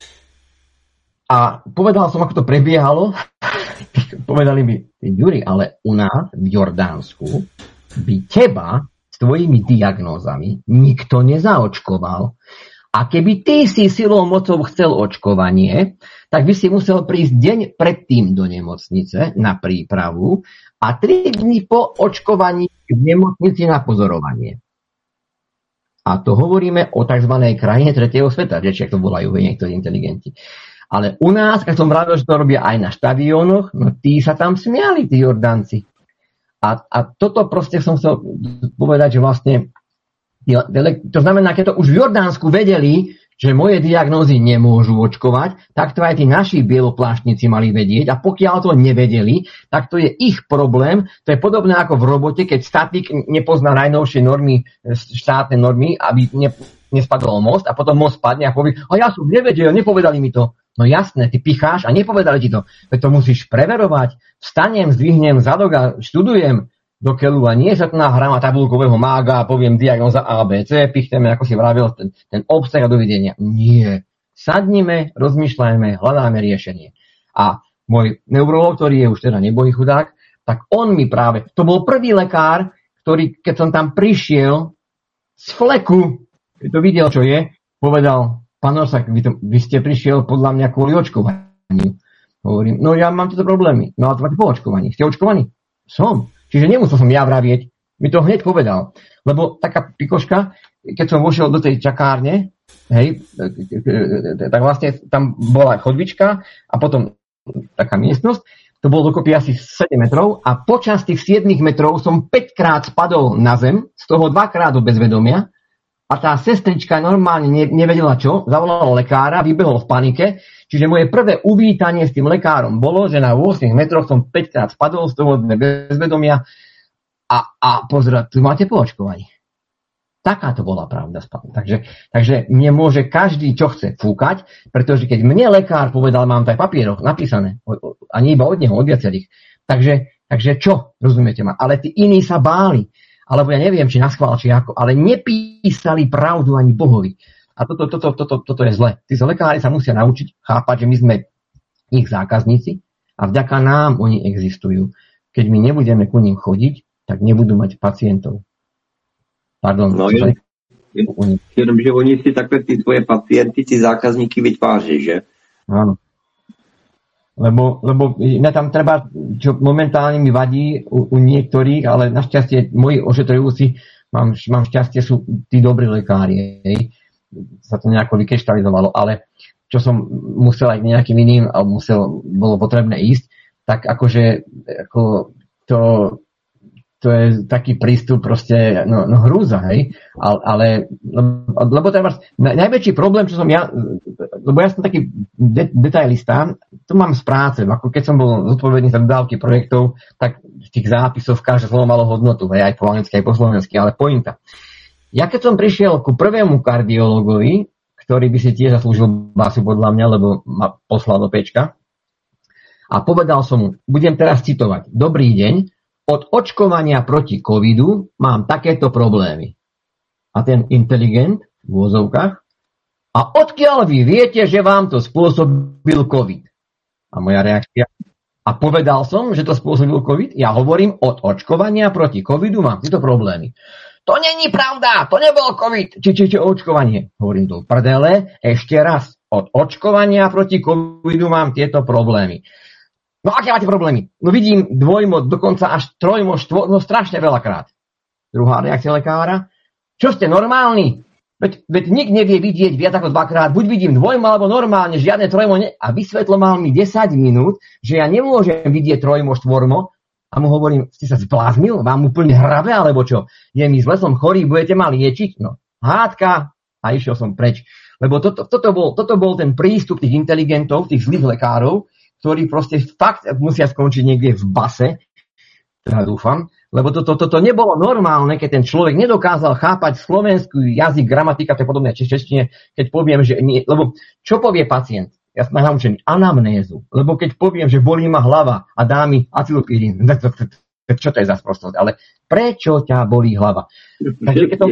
A povedal som, ako to prebiehalo. Povedali mi, Juri, ale u nás v Jordánsku by teba s tvojimi diagnózami nikto nezaočkoval. A keby ty si silou mocou chcel očkovanie, tak by si musel prísť deň predtým do nemocnice na prípravu a tri dni po očkovaní v nemocnici na pozorovanie. A to hovoríme o tzv. Krajine tretieho sveta, že či ak to volajú niektorí inteligenti. Ale u nás, keď som vravil, že to robia aj na štadiónoch, no tí sa tam smiali, tí Jordánci. A, a toto proste som chcel povedať, že vlastne to znamená, keď to už v Jordánsku vedeli, že moje diagnózy nemôžu očkovať, tak to aj tí naši bielopláštnici mali vedieť a pokiaľ to nevedeli, tak to je ich problém. To je podobné ako v robote, keď statik nepozná najnovšie normy, štátne normy, aby ne, nespadol most a potom most spadne a povie, a ja som nevedel, nepovedali mi to. No jasné, ty picháš a nepovedali ti to. Veď to musíš preverovať. Vstanem, zdvihnem zadok a študujem do keľu a nie sa tu nahrám a tabulkového mága a poviem diagnóza A, B, C, pichneme, ako si vravil, ten, ten obsah a dovidenia. Nie. Sadnime, rozmýšľajme, hľadáme riešenie. A môj neurolog, ktorý je už teda nebohý chudák, tak on mi práve, to bol prvý lekár, ktorý, keď som tam prišiel z fleku, keď to videl, čo je, povedal, pán Orsak, vy, to, vy ste prišiel podľa mňa kvôli očkovaniu. Hovorím, no ja mám tieto problémy. No a to máte po očkovaní. Ste očkovaní? Som. Čiže nemusel som ja vravieť. Mi to hneď povedal. Lebo taká pikoška, keď som vošiel do tej čakárne, hej, tak vlastne tam bola chodbička a potom taká miestnosť. To bolo dokopy asi sedem metrov a počas tých sedem metrov som päť krát spadol na zem, z toho dvakrát do bezvedomia a tá sestrička normálne ne, nevedela čo, zavolala lekára, vybehol v panike, čiže moje prvé uvítanie s tým lekárom bolo, že na ôsmich metroch som päťkrát spadol z toho bezvedomia a, a pozerať, tu máte po očkovaní. Taká to bola pravda. Takže, takže mne môže každý, čo chce, fúkať, pretože keď mne lekár povedal, mám to aj v papieroch napísané, ani iba od neho, od viacerých, takže, takže čo, rozumiete ma, ale tí iní sa báli. Alebo ja neviem, či naschvál, či ako, ale nepísali pravdu ani Bohovi. A toto, toto, toto, toto je zle. Tí lekári sa musia naučiť chápať, že my sme ich zákazníci a vďaka nám oni existujú. Keď my nebudeme ku ním chodiť, tak nebudú mať pacientov. Pardon. No, jen, jen, jenom, že oni si takhle ty svoje pacienty, ty zákazníky vytváří, že? Áno. Lebo, lebo mňa tam treba, čo momentálne mi vadí u, u niektorých, ale našťastie moji ošetrujúci, mám, mám šťastie, sú tí dobrí lekári. Hej. Sa to nejako vykrištalizovalo, ale čo som musel aj nejakým iným, alebo musel, bolo potrebné ísť, tak akože ako to, to je taký prístup proste, no, no hrúza, hej, ale, ale lebo to je najväčší problém, čo som ja, lebo ja som taký de- detailista, to mám z práce, ako keď som bol zodpovedný za dodávky projektov, tak v tých zápisoch každé slovo malo hodnotu, hej, aj po anglicky, aj po slovensky, ale pointa. Ja keď som prišiel ku prvému kardiologovi, ktorý by si tiež zaslúžil basu podľa mňa, lebo ma poslal do pečka, a povedal som mu, budem teraz citovať, dobrý deň, od očkovania proti covidu mám takéto problémy. A ten inteligent v vozovkách, a odkiaľ vy viete, že vám to spôsobil covid? A moja reakcia, a povedal som, že to spôsobil covid? Ja hovorím, od očkovania proti covidu mám tieto problémy. To není pravda, to nebol covid. Či, či, či očkovanie. Hovorím to prdele, ešte raz, od očkovania proti covidu mám tieto problémy. No aké máte problémy? No vidím dvojmo, dokonca až trojmo, štvo, no strašne veľakrát. Druhá reakcia lekára. Čo ste normálni? Veď, veď nik nevie vidieť viac ako dvakrát. Buď vidím dvojmo, alebo normálne, žiadne trojmo. Ne... A vysvetloval mi desať minút, že ja nemôžem vidieť trojmo, štvormo. A mu hovorím, ste sa zbláznil? Vám úplne hrabe, alebo čo? Je mi zle, som chorý, budete ma liečiť? No, hádka. A išiel som preč. Lebo toto, toto, bol, toto bol ten prístup tých inteligentov, tých zlých lekárov, ktorí proste fakt musia skončiť niekde v base, teda dúfam, lebo toto to, to, to nebolo normálne, keď ten človek nedokázal chápať slovenský jazyk, gramatika, to je podobné češtine, keď poviem, že nie, lebo čo povie pacient? Ja som naučený anamnézu, lebo keď poviem, že bolí ma hlava a dá mi acylpyrín, čo to je za sprostosť, ale prečo ťa bolí hlava? Takže keď to...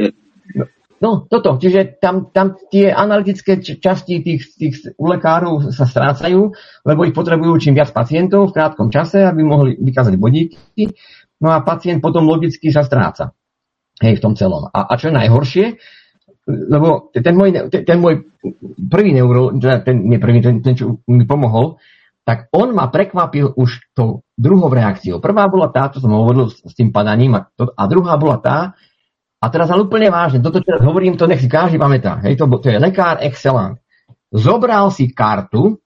No, toto, čiže tam, tam tie analytické časti tých, tých u lekárov sa strácajú, lebo ich potrebujú čím viac pacientov v krátkom čase, aby mohli vykázať bodíky, no a pacient potom logicky sa stráca. Hej, v tom celom. A, a čo je najhoršie, lebo ten môj, ten, ten môj prvý neuro, ten, nie prvý, ten, ten, čo mi pomohol, tak on ma prekvapil už tou druhou reakciou. Prvá bola tá, čo som hovoril s, s tým padaním, a, to, a druhá bola tá, a teraz ale úplne vážne, toto, čo teraz hovorím, to nech si každý pamätá. Hej, to, to je lekár excellent. Zobral si kartu,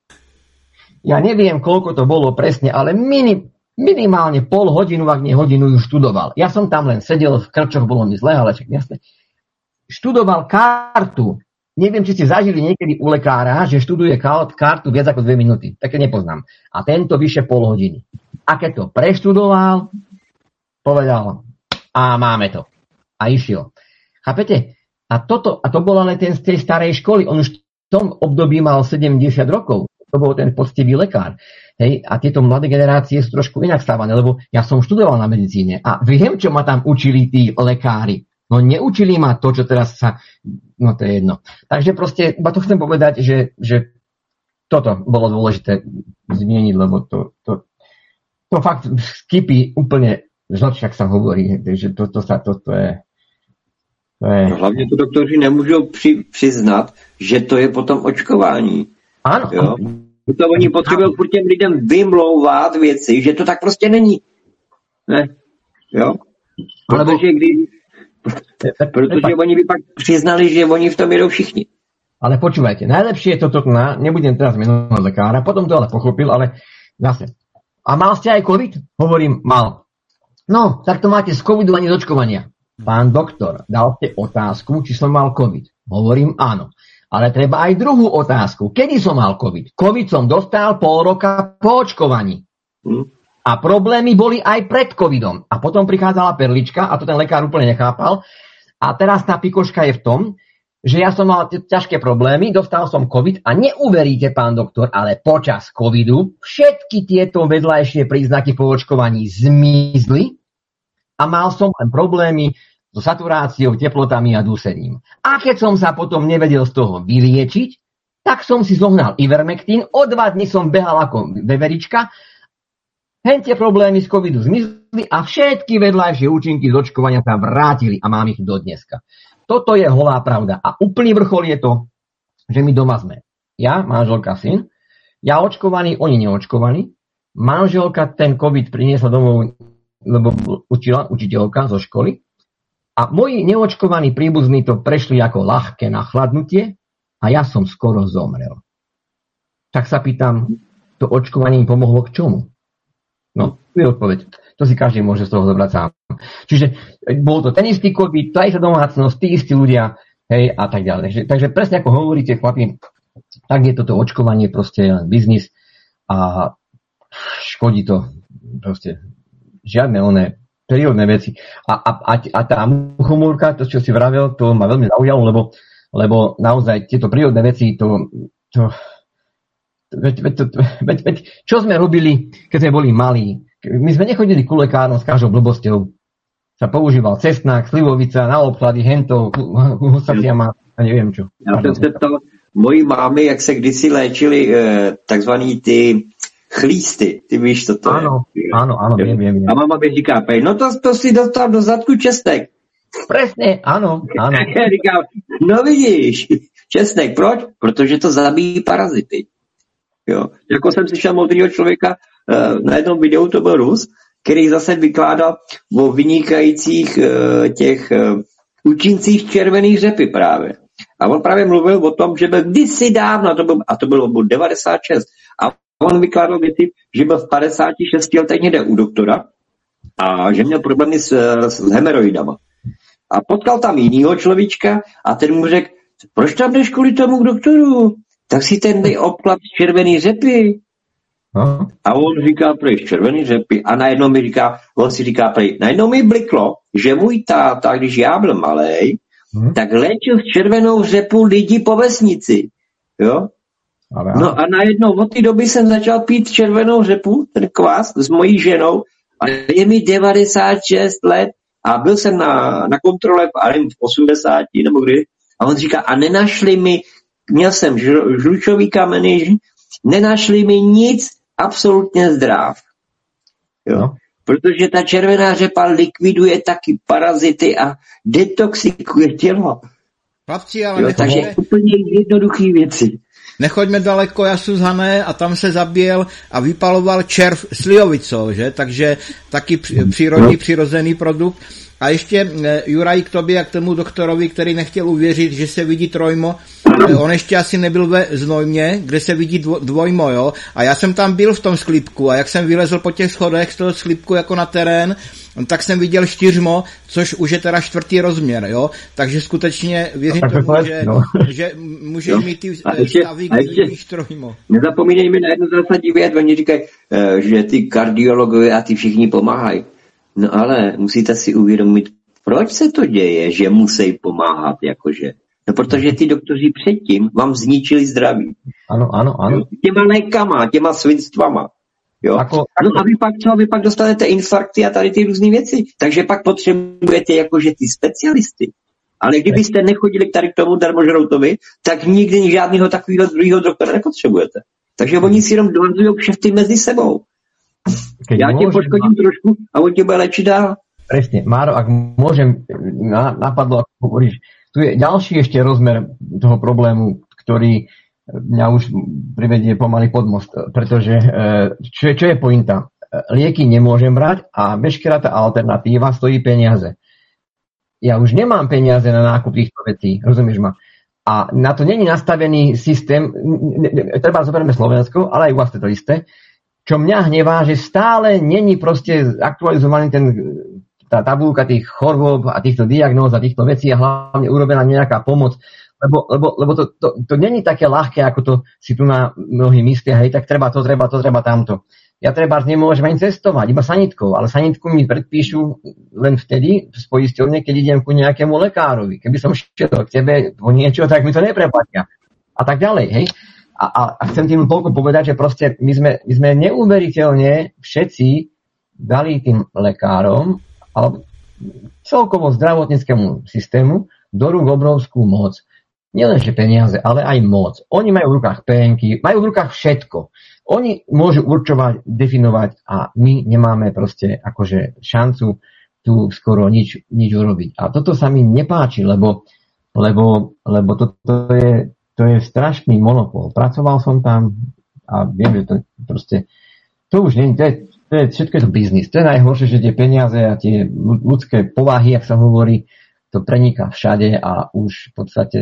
ja neviem, koľko to bolo presne, ale minim, minimálne pol hodinu, ak nie hodinu ju študoval. Ja som tam len sedel, v krčoch bolo mi zle, ale však jasne. Študoval kartu. Neviem, či ste zažili niekedy u lekára, že študuje kartu viac ako dve minúty. Také nepoznám. A tento vyše pol hodiny. A keď to preštudoval, povedal, a máme to. A išiel. Chápete? A, toto, a to bol ale ten z tej starej školy. On už v tom období mal sedemdesiat rokov. To bol ten poctivý lekár. Hej? A tieto mladé generácie sú trošku inak stávané, lebo ja som študoval na medicíne a viem, čo ma tam učili tí lekári. No neučili ma to, čo teraz sa... No to je jedno. Takže proste, iba to chcem povedať, že, že toto bolo dôležité zmieniť, lebo to, to, to fakt skypí úplne žlč, jak sa hovorí. Takže toto to sa, toto je... To je... No, hlavně to doktoři nemůžou při, přiznat, že to je potom očkování. Ano. Jo? To oni potřebují furt těm lidem vymlouvat věci, že to tak prostě není. Ne? Jo? Protože když... Protože oni by pak přiznali, že oni v tom jedou všichni. Ale počúvajte, najlepšie je toto, na, nebudem teraz menovať lekára, potom to ale pochopil, ale zase. A mal ste aj COVID? Hovorím, mal. No, tak to máte z covidu ani z očkovania. Pán doktor, dal ste otázku, či som mal COVID. Hovorím áno. Ale treba aj druhú otázku. Kedy som mal COVID? COVID som dostal pol roka po očkovaní. Hm. A problémy boli aj pred covidom. A potom prichádzala perlička, a to ten lekár úplne nechápal. A teraz tá pikoška je v tom, že ja som mal t- ťažké problémy, dostal som COVID a neuveríte, pán doktor, ale počas covidu všetky tieto vedľajšie príznaky po očkovaní zmizli a mal som len problémy so saturáciou, teplotami a dúsením. A keď som sa potom nevedel z toho vyliečiť, tak som si zohnal Ivermectin, o dva dni som behal ako veverička, hen tie problémy z covidu zmizli a všetky vedľajšie účinky z očkovania sa vrátili a mám ich do dneska. Toto je holá pravda. A úplný vrchol je to, že my doma sme. Ja, manželka, syn, ja očkovaný, oni neočkovaní. Manželka ten COVID priniesla domov, lebo učila učiteľka zo školy. A moji neočkovaní príbuzní to prešli ako ľahké nachladnutie a ja som skoro zomrel. Tak sa pýtam, to očkovanie im pomohlo k čomu? No, to je odpoveď. To si každý môže z toho zobrať sám. Čiže bol to ten istý COVID, tá istá domácnosť, tí istí ľudia, hej, a tak ďalej. Takže, takže presne ako hovoríte, chlapi, tak je toto očkovanie proste len biznis a škodí to proste žiadne oné prírodné veci. A, a, a, a tá muchomórka, to, čo si vravel, to ma veľmi zaujalo, lebo, lebo naozaj tieto prírodné veci, to, to, veď, veď, veď, veď, čo sme robili, keď sme boli malí? My sme nechodili ku lekárom s každou blbosťou. Sa používal cestnák, slivovica, na obklady, hento, husaciama a neviem čo. Já jsem se ptal mojí mámy, jak se kdysi léčili eh, takzvaný ty chlísty, ty víš, co to áno, je. Áno, áno, viem, viem, viem. A mama mi říká, no to, to si dostal do zadku česnek. Presne, áno, áno. Říká, no vidíš, česnek, proč? Protože to zabíjí parazity. Jo. Jako jsem slyšel modrýho člověka, uh, na jednom videu to byl Rus, který zase vykládal o vynikajících uh, těch uh, účincích červených řepy právě. A on právě mluvil o tom, že byl kdysi dávno, to byl, a to bylo od devadesát šest, a on vykládal věci, že byl v padesáti šesti letech někde u doktora a že měl problémy s, s hemeroidama. A potkal tam jinýho človíčka a ten mu řekl, proč tam jdeš kvůli tomu k doktoru? Tak si ten dej obklad z červený řepy. No. A on říká, prej, červený řepy. A najednou mi říká, on si říká, prej, najednou mi bliklo, že můj táta, když já byl malej, hmm. tak léčil s červenou řepu lidi po vesnici. Jo? Ale... No a najednou od té doby jsem začal pít červenou řepu, ten kvás, s mojí ženou. A je mi devadesát šest let a byl jsem na, na kontrole v osmdesáti nebo kdy. A on říká, a nenašli mi, měl jsem žl, žlučový kameny, nenašli mi nic absolutně zdrav. Jo? No. Protože ta červená řepa likviduje taky parazity a detoxikuje tělo. Chlapci, ale jo, takže je úplně jednoduchý věci. Nechoďme daleko, ja sú z Hané a tam se zabiel a vypaloval červ slivovicou, že? Takže taký přírodní, přirozený produkt. A ještě Juraj k tobě a k tomu doktorovi, který nechtěl uvěřit, že se vidí trojmo. On ještě asi nebyl ve Znojmě, kde se vidí dvo, dvojmo, jo. A já jsem tam byl v tom sklípku a jak jsem vylezl po těch schodech z toho sklípku jako na terén, tak jsem viděl čtyřmo, což už je teda čtvrtý rozměr, jo. Takže skutečně věřím tomu, že, no. že můžeš no. mít ty stavy, kde vidíš trojmo. Nezapomínejme na jednu zásadní věc, oni říkají, že ty kardiologové a ty všichni pomáhají. No ale musíte si uvědomit, proč se to děje, že musí pomáhat, jakože. No protože ty doktoři předtím vám zničili zdraví. Ano, ano, ano. Těma lékama, těma svinstvama. Jo? Ako, ako... No a vy pak, co, vy pak dostanete infarkty a tady ty různé věci. Takže pak potřebujete jakože ty specialisty. Ale kdybyste nechodili tady k tomu darmožroutovi, tak nikdy žádného takového druhého doktora nepotřebujete. Takže oni si jenom dohazují kšefty mezi sebou. Keď ja tě poškodím ma... trošku a on tě bude léčiť dál. Presne. Máro, ak môžem, na, napadlo, ako hovoríš, tu je ďalší ešte rozmer toho problému, ktorý mňa už privedie pomaly pod most, pretože čo je, čo je pointa? Lieky nemôžem brať a veškerá tá alternatíva stojí peniaze. Ja už nemám peniaze na nákup týchto vecí, rozumieš ma? A na to není nastavený systém, treba zoberieme Slovensko, ale aj u vás to isté. Čo mňa hnevá, že stále není proste aktualizovaný ten, tá tabulka tých chorôb a týchto diagnóz a týchto vecí a hlavne urobená nejaká pomoc. Lebo, lebo, lebo to, to, to není také ľahké, ako to si tu na mnohí myslia, hej, tak treba to, treba to, treba tamto. Ja treba nemôžem ani cestovať, iba sanitkou, ale sanitku mi predpíšu len vtedy z poisťovne, keď idem ku nejakému lekárovi. Keby som šiel k tebe po niečo, tak mi to nepreplatia. A tak ďalej, hej. A, a, a chcem tým toľko povedať, že proste my sme, my sme neuveriteľne všetci dali tým lekárom, alebo celkovo zdravotníckemu systému do rúk obrovskú moc. Nielenže peniaze, ale aj moc. Oni majú v rukách penky, majú v rukách všetko. Oni môžu určovať, definovať a my nemáme proste akože šancu tu skoro nič, nič urobiť. A toto sa mi nepáči, lebo, lebo, lebo toto je, to je strašný monopol. Pracoval som tam a viem, že to proste, to už nie, to je, to je všetko je to biznis. To je najhoršie, že tie peniaze a tie ľudské povahy, jak sa hovorí, to preniká všade a už v podstate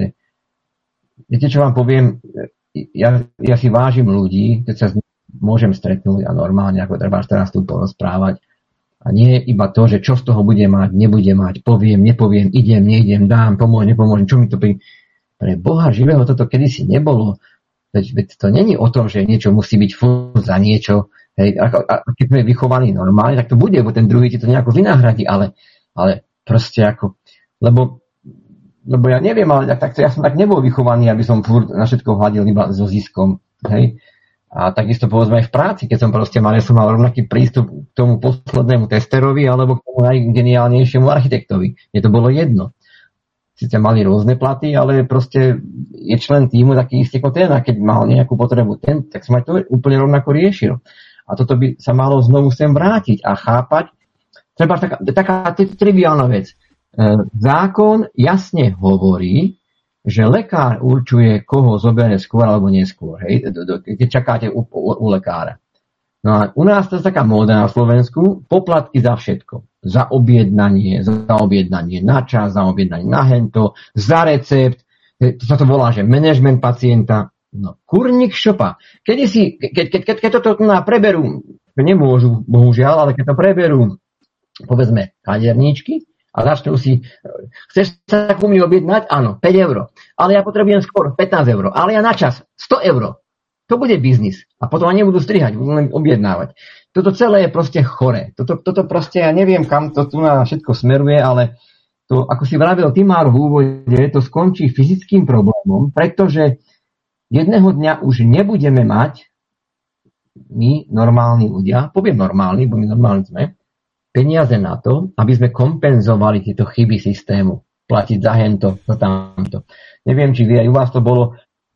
viete, čo vám poviem, ja, ja si vážim ľudí, keď sa s nimi môžem stretnúť a normálne, ako treba teraz tu porozprávať. A nie iba to, že čo z toho bude mať, nebude mať, poviem, nepoviem, idem, neidem, dám, pomôžem, nepomôžem, čo mi to pri... Pre Boha živého toto kedysi nebolo. Veď, veď to není o tom, že niečo musí byť furt za niečo. Hej, a, a, a keď sme vychovaní normálne, tak to bude, bo ten druhý ti to nejako vynahradí, ale, ale proste ako... Lebo Lebo ja neviem, ale tak, ja som tak nebol vychovaný, aby som furt na všetko hľadil iba so ziskom. Hej? A takisto povedzme aj v práci, keď som proste mal, ja som mal rovnaký prístup k tomu poslednému testerovi alebo k tomu najgeniálnejšiemu architektovi. Mne to bolo jedno. Sice mali rôzne platy, ale proste je člen týmu taký istý ako ten a keď mal nejakú potrebu ten, tak som aj to úplne rovnako riešil. A toto by sa malo znovu sem vrátiť a chápať. Treba taká, taká triviálna vec. Zákon jasne hovorí, že lekár určuje, koho zoberie skôr alebo neskôr, hej, keď čakáte u, u, u lekára. No a u nás to je taká móda na Slovensku, poplatky za všetko. Za objednanie, za objednanie na čas, za objednanie na hento, za recept, to sa to volá, že management pacienta. No, kurník šopa. Kedy si, keď, keď, keď, keď toto na preberú, nemôžu, bohužiaľ, ale keď to preberú, povedzme, kaderníčky, a začnú si, chceš sa ku mi objednať? Áno, päť eur. Ale ja potrebujem skôr pätnásť eur. Ale ja na čas sto eur. To bude biznis. A potom ani nebudú strihať, budú len objednávať. Toto celé je proste chore. Toto, toto proste, ja neviem, kam to tu na všetko smeruje, ale to, ako si vravel Timár v úvode, to skončí fyzickým problémom, pretože jedného dňa už nebudeme mať my, normálni ľudia, poviem normálni, bo my normálni sme, peniaze na to, aby sme kompenzovali tieto chyby systému. Platiť za hento, za tamto. Neviem, či vy aj u vás to bolo.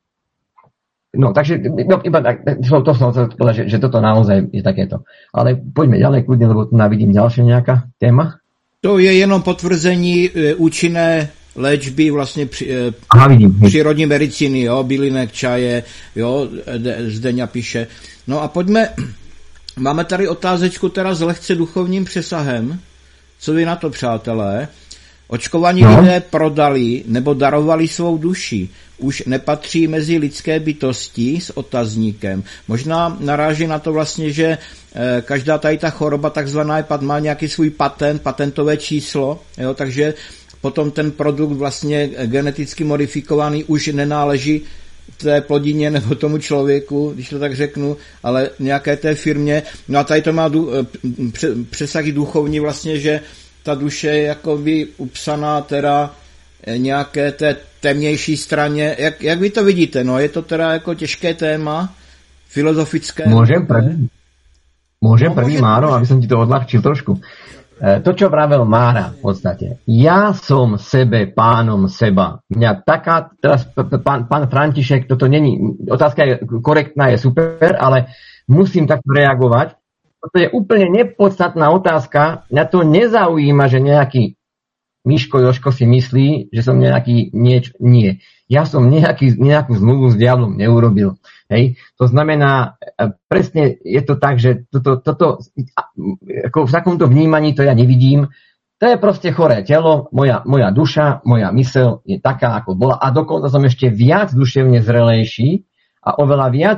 No, takže no, iba tak, to som chcel povedať, že, že toto naozaj je takéto. Ale poďme ďalej kľudne, lebo tu navidím ďalšia nejaká téma. To je jenom potvrzení e, účinné léčby vlastně při, e, Aha, vidím. přírodní medicíny, jo, bylinek, čaje, jo, Zdeňa píše. No a pojďme. Máme tady otázečku teda s lehce duchovním přesahem. Co vy na to, přátelé? Očkovaní no. lidé prodali nebo darovali svou duši. Už nepatří mezi lidské bytosti s otazníkem. Možná naráží na to vlastně, že eh, každá tady ta choroba takzvaná má nějaký svůj patent, patentové číslo, jo, takže potom ten produkt vlastně geneticky modifikovaný už nenáleží té plodině nebo tomu člověku, když to tak řeknu, ale nějaké té firmě. No a tady to má du, přesahy duchovní vlastně, že ta duše je jakoby upsaná teda nějaké té temnější straně. Jak, jak vy to vidíte? No je to teda jako těžké téma, filozofické. Môžem prvý? Môžem no, prvý, Máro, aby som ti to odľahčil trošku. To, čo vravel Mára v podstate. Ja som sebe pánom seba. Mňa taká, teraz pán, pán František, toto není, otázka je korektná, je super, ale musím takto reagovať. Toto je úplne nepodstatná otázka. Mňa to nezaujíma, že nejaký Miško Joško si myslí, že som nejaký nieč... Nie. Ja som nejaký, nejakú zmluvu s diablom neurobil. Hej. To znamená, presne je to tak, že toto, toto ako v takomto vnímaní to ja nevidím. To je proste choré telo, moja, moja duša, moja myseľ je taká, ako bola. A dokonca som ešte viac duševne zrelejší a oveľa viac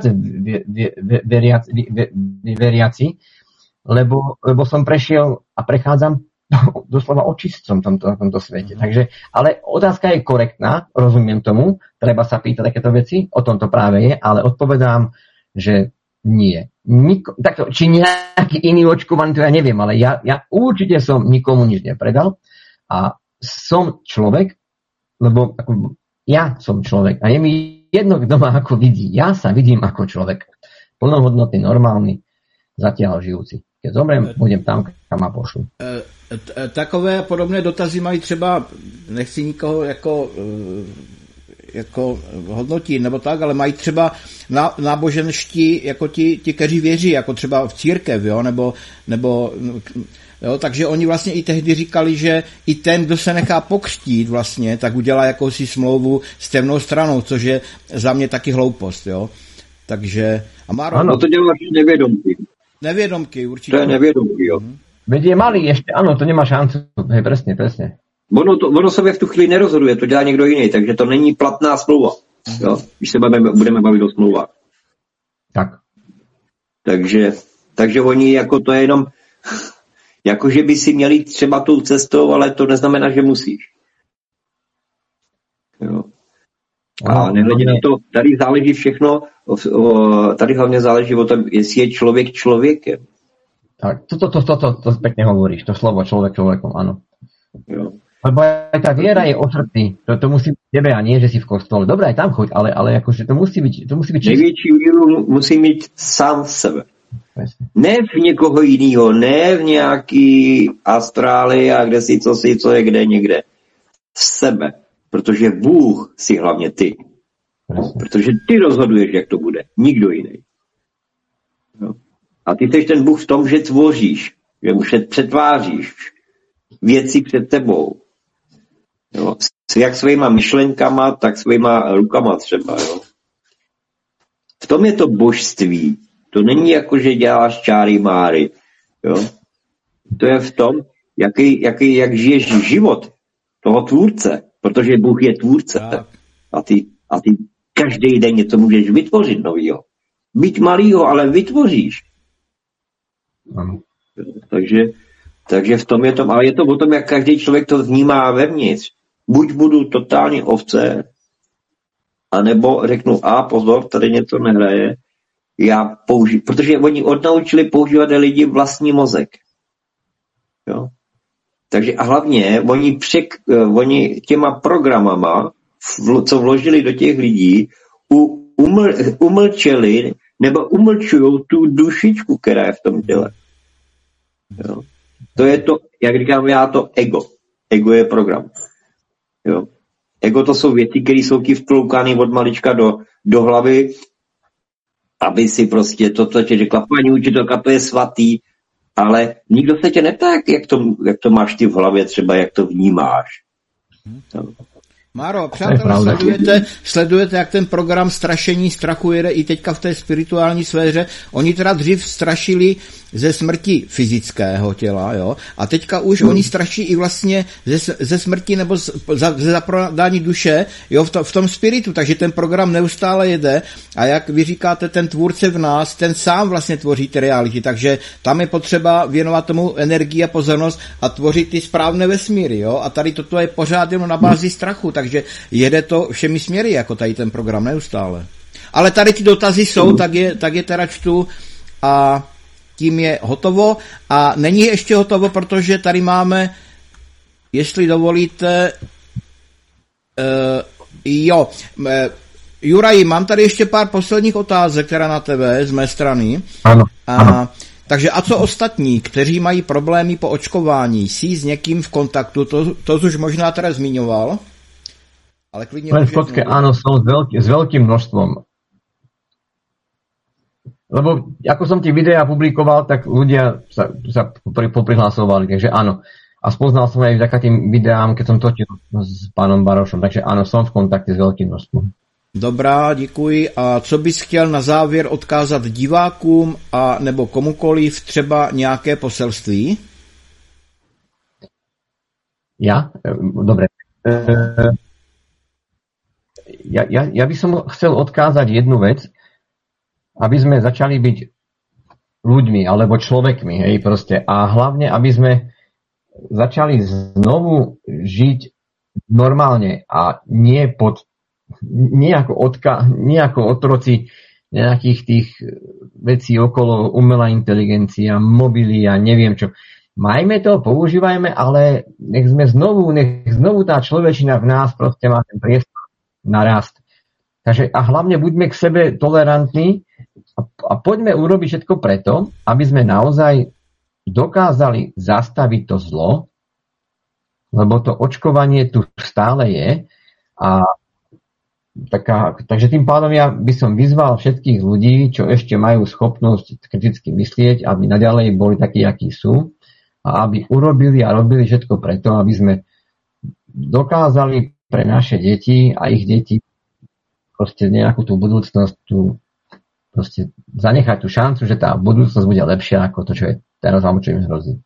veriaci, veriaci lebo, lebo som prešiel a prechádzam doslova očistcom tomto, tomto svete. Takže, ale otázka je korektná, rozumiem tomu, treba sa pýtať takéto veci, o tom to práve je, ale odpovedám, že nie. Niko, takto, či nejaký iný očkovaný, to ja neviem, ale ja, ja určite som nikomu nič nepredal a som človek, lebo ako, ja som človek a je mi jedno, kto ma ako vidí. Ja sa vidím ako človek. Plnohodnotný, normálny, zatiaľ žijúci. Keď zomrem, budem tam, kam ma pošlu. Takové podobné dotazy mají třeba, nechci nikoho jako, jako hodnotit nebo tak, ale mají třeba náboženští jako ti, ti, kteří věří, jako třeba v církev, jo, nebo, nebo jo, takže oni vlastně i tehdy říkali, že i ten, kdo se nechá pokřtít vlastně, tak udělá jakousi smlouvu s temnou stranou, což je za mě taky hloupost, jo. Takže, a Máro... Ano, to děláš nevědomky. Nevědomky, určitě. To je nevědomky, jo. Hmm. Veď je malý ešte, áno, to nemá šancu. Hej, presne, presne. Ono, to, ono sobě v tu chvíli nerozhoduje, to dělá někdo jiný, takže to není platná smlouva, jo, když se budeme, budeme bavit o smlouvách. Tak. Takže, takže oni jako to je jenom, jako že by si měli třeba tou cestou, ale to neznamená, že musíš. Jo. A nehledě na to, tady záleží všechno, tady hlavně záleží o tom, jestli je člověk člověkem. Tak, toto to, to, to, to, to pekne hovoríš, to slovo človek človekom, áno. Jo. Lebo aj tá viera je o srdci, to, to musí byť tebe a nie, že si v kostole. Dobre, aj tam choď, ale, ale akože to musí byť, to musí byť čistý. Největší víru musí mít sám v sebe. Presne. Ne v někoho jiného, ne v nějaký astrály a kde si, co si, co je kde, někde. V sebe. Protože Bůh si hlavně ty. Presne. Protože ty rozhoduješ, jak to bude. Nikdo jiný. Jo. A ty jsi ten Bůh v tom, že tvoříš, že už přetváříš věci před tebou. Jo. Jak svýma myšlenkama, tak svýma rukama třeba. Jo. V tom je to božství. To není jako, že děláš čáry máry. Jo. To je v tom, jaký, jaký, jak žiješ život toho tvůrce. Protože Bůh je tvůrce. A ty, a ty každý den něco můžeš vytvořit novýho. Být malýho, ale vytvoříš. Ano. Takže, takže v tom je to, ale je to o tom, jak každý člověk to vnímá vevnitř. Buď budu totální ovce, anebo řeknu, a pozor, tady něco nehraje, já použiju, protože oni odnaučili používat lidi vlastní mozek. Jo? Takže a hlavně oni, přek, oni těma programama, co vložili do těch lidí, u, uml, umlčeli nebo umlčují tu dušičku, která je v tom těle. Jo? To je to, jak říkám já, to ego. Ego je program. Jo? Ego to jsou věci, které jsou ti vtloukány od malička do, do hlavy, aby si prostě to, co ti řekla paní učitelka, to je svatý, ale nikdo se tě neptá, jak to, jak to máš ty v hlavě třeba, jak to vnímáš. Jo? Máro, přátelé, sledujete, sledujete, jak ten program strašení strachu jede i teďka v té spirituální sféře. Oni teda dřív strašili ze smrti fyzického těla, jo, a teďka už mm. oni straší i vlastně ze, ze smrti nebo z, za, ze zaprodání duše, jo, v, to, v tom spiritu, takže ten program neustále jede a jak vy říkáte, ten tvůrce v nás, ten sám vlastně tvoří ty reality, takže tam je potřeba věnovat tomu energii a pozornost a tvořit ty správné vesmíry, jo, a tady toto je pořád jenom na bázi strachu, takže jede to všemi směry, jako tady ten program neustále. Ale tady ty dotazy jsou, tak je, tak je teda čtu a tím je hotovo. A není ještě hotovo, protože tady máme, jestli dovolíte, uh, jo, uh, Juraj, mám tady ještě pár posledních otázek, která na tebe z mé strany. Ano, a, ano. Takže a co ostatní, kteří mají problémy po očkování, jsi s někým v kontaktu, to, to už možná teda zmiňoval? Ale klidně len v kocke, áno, som s, veľký, s veľkým množstvom. Lebo ako som tie videá publikoval, tak ľudia sa, sa poprihlasovali, takže áno. A spoznal som aj vďaka tým videám, keď som točil s pánom Barošom, takže áno, som v kontakte s veľkým množstvom. Dobrá, děkuji. A co bys chtěl na závěr odkázat divákům a nebo komukoliv, třeba nějaké poselství? Ja? Dobre. Ja, ja, ja by som chcel odkázať jednu vec, aby sme začali byť ľuďmi alebo človekmi, hej, proste. A hlavne, aby sme začali znovu žiť normálne a nie pod nejako, odka, nejako otroci nejakých tých vecí okolo umelá inteligencia, mobily a neviem čo. Majme to, používajme, ale nech sme znovu, nech znovu tá človečina v nás proste má ten priestor na rast. Takže a hlavne buďme k sebe tolerantní a, a poďme urobiť všetko preto, aby sme naozaj dokázali zastaviť to zlo, lebo to očkovanie tu stále je a taká, takže tým pádom ja by som vyzval všetkých ľudí, čo ešte majú schopnosť kriticky myslieť, aby naďalej boli takí, akí sú a aby urobili a robili všetko preto, aby sme dokázali pre naše deti a ich deti proste nejakú tú budúcnosť, tú, proste zanechať tú šancu, že tá budúcnosť bude lepšia ako to, čo je teraz, alebo čo im hrozí.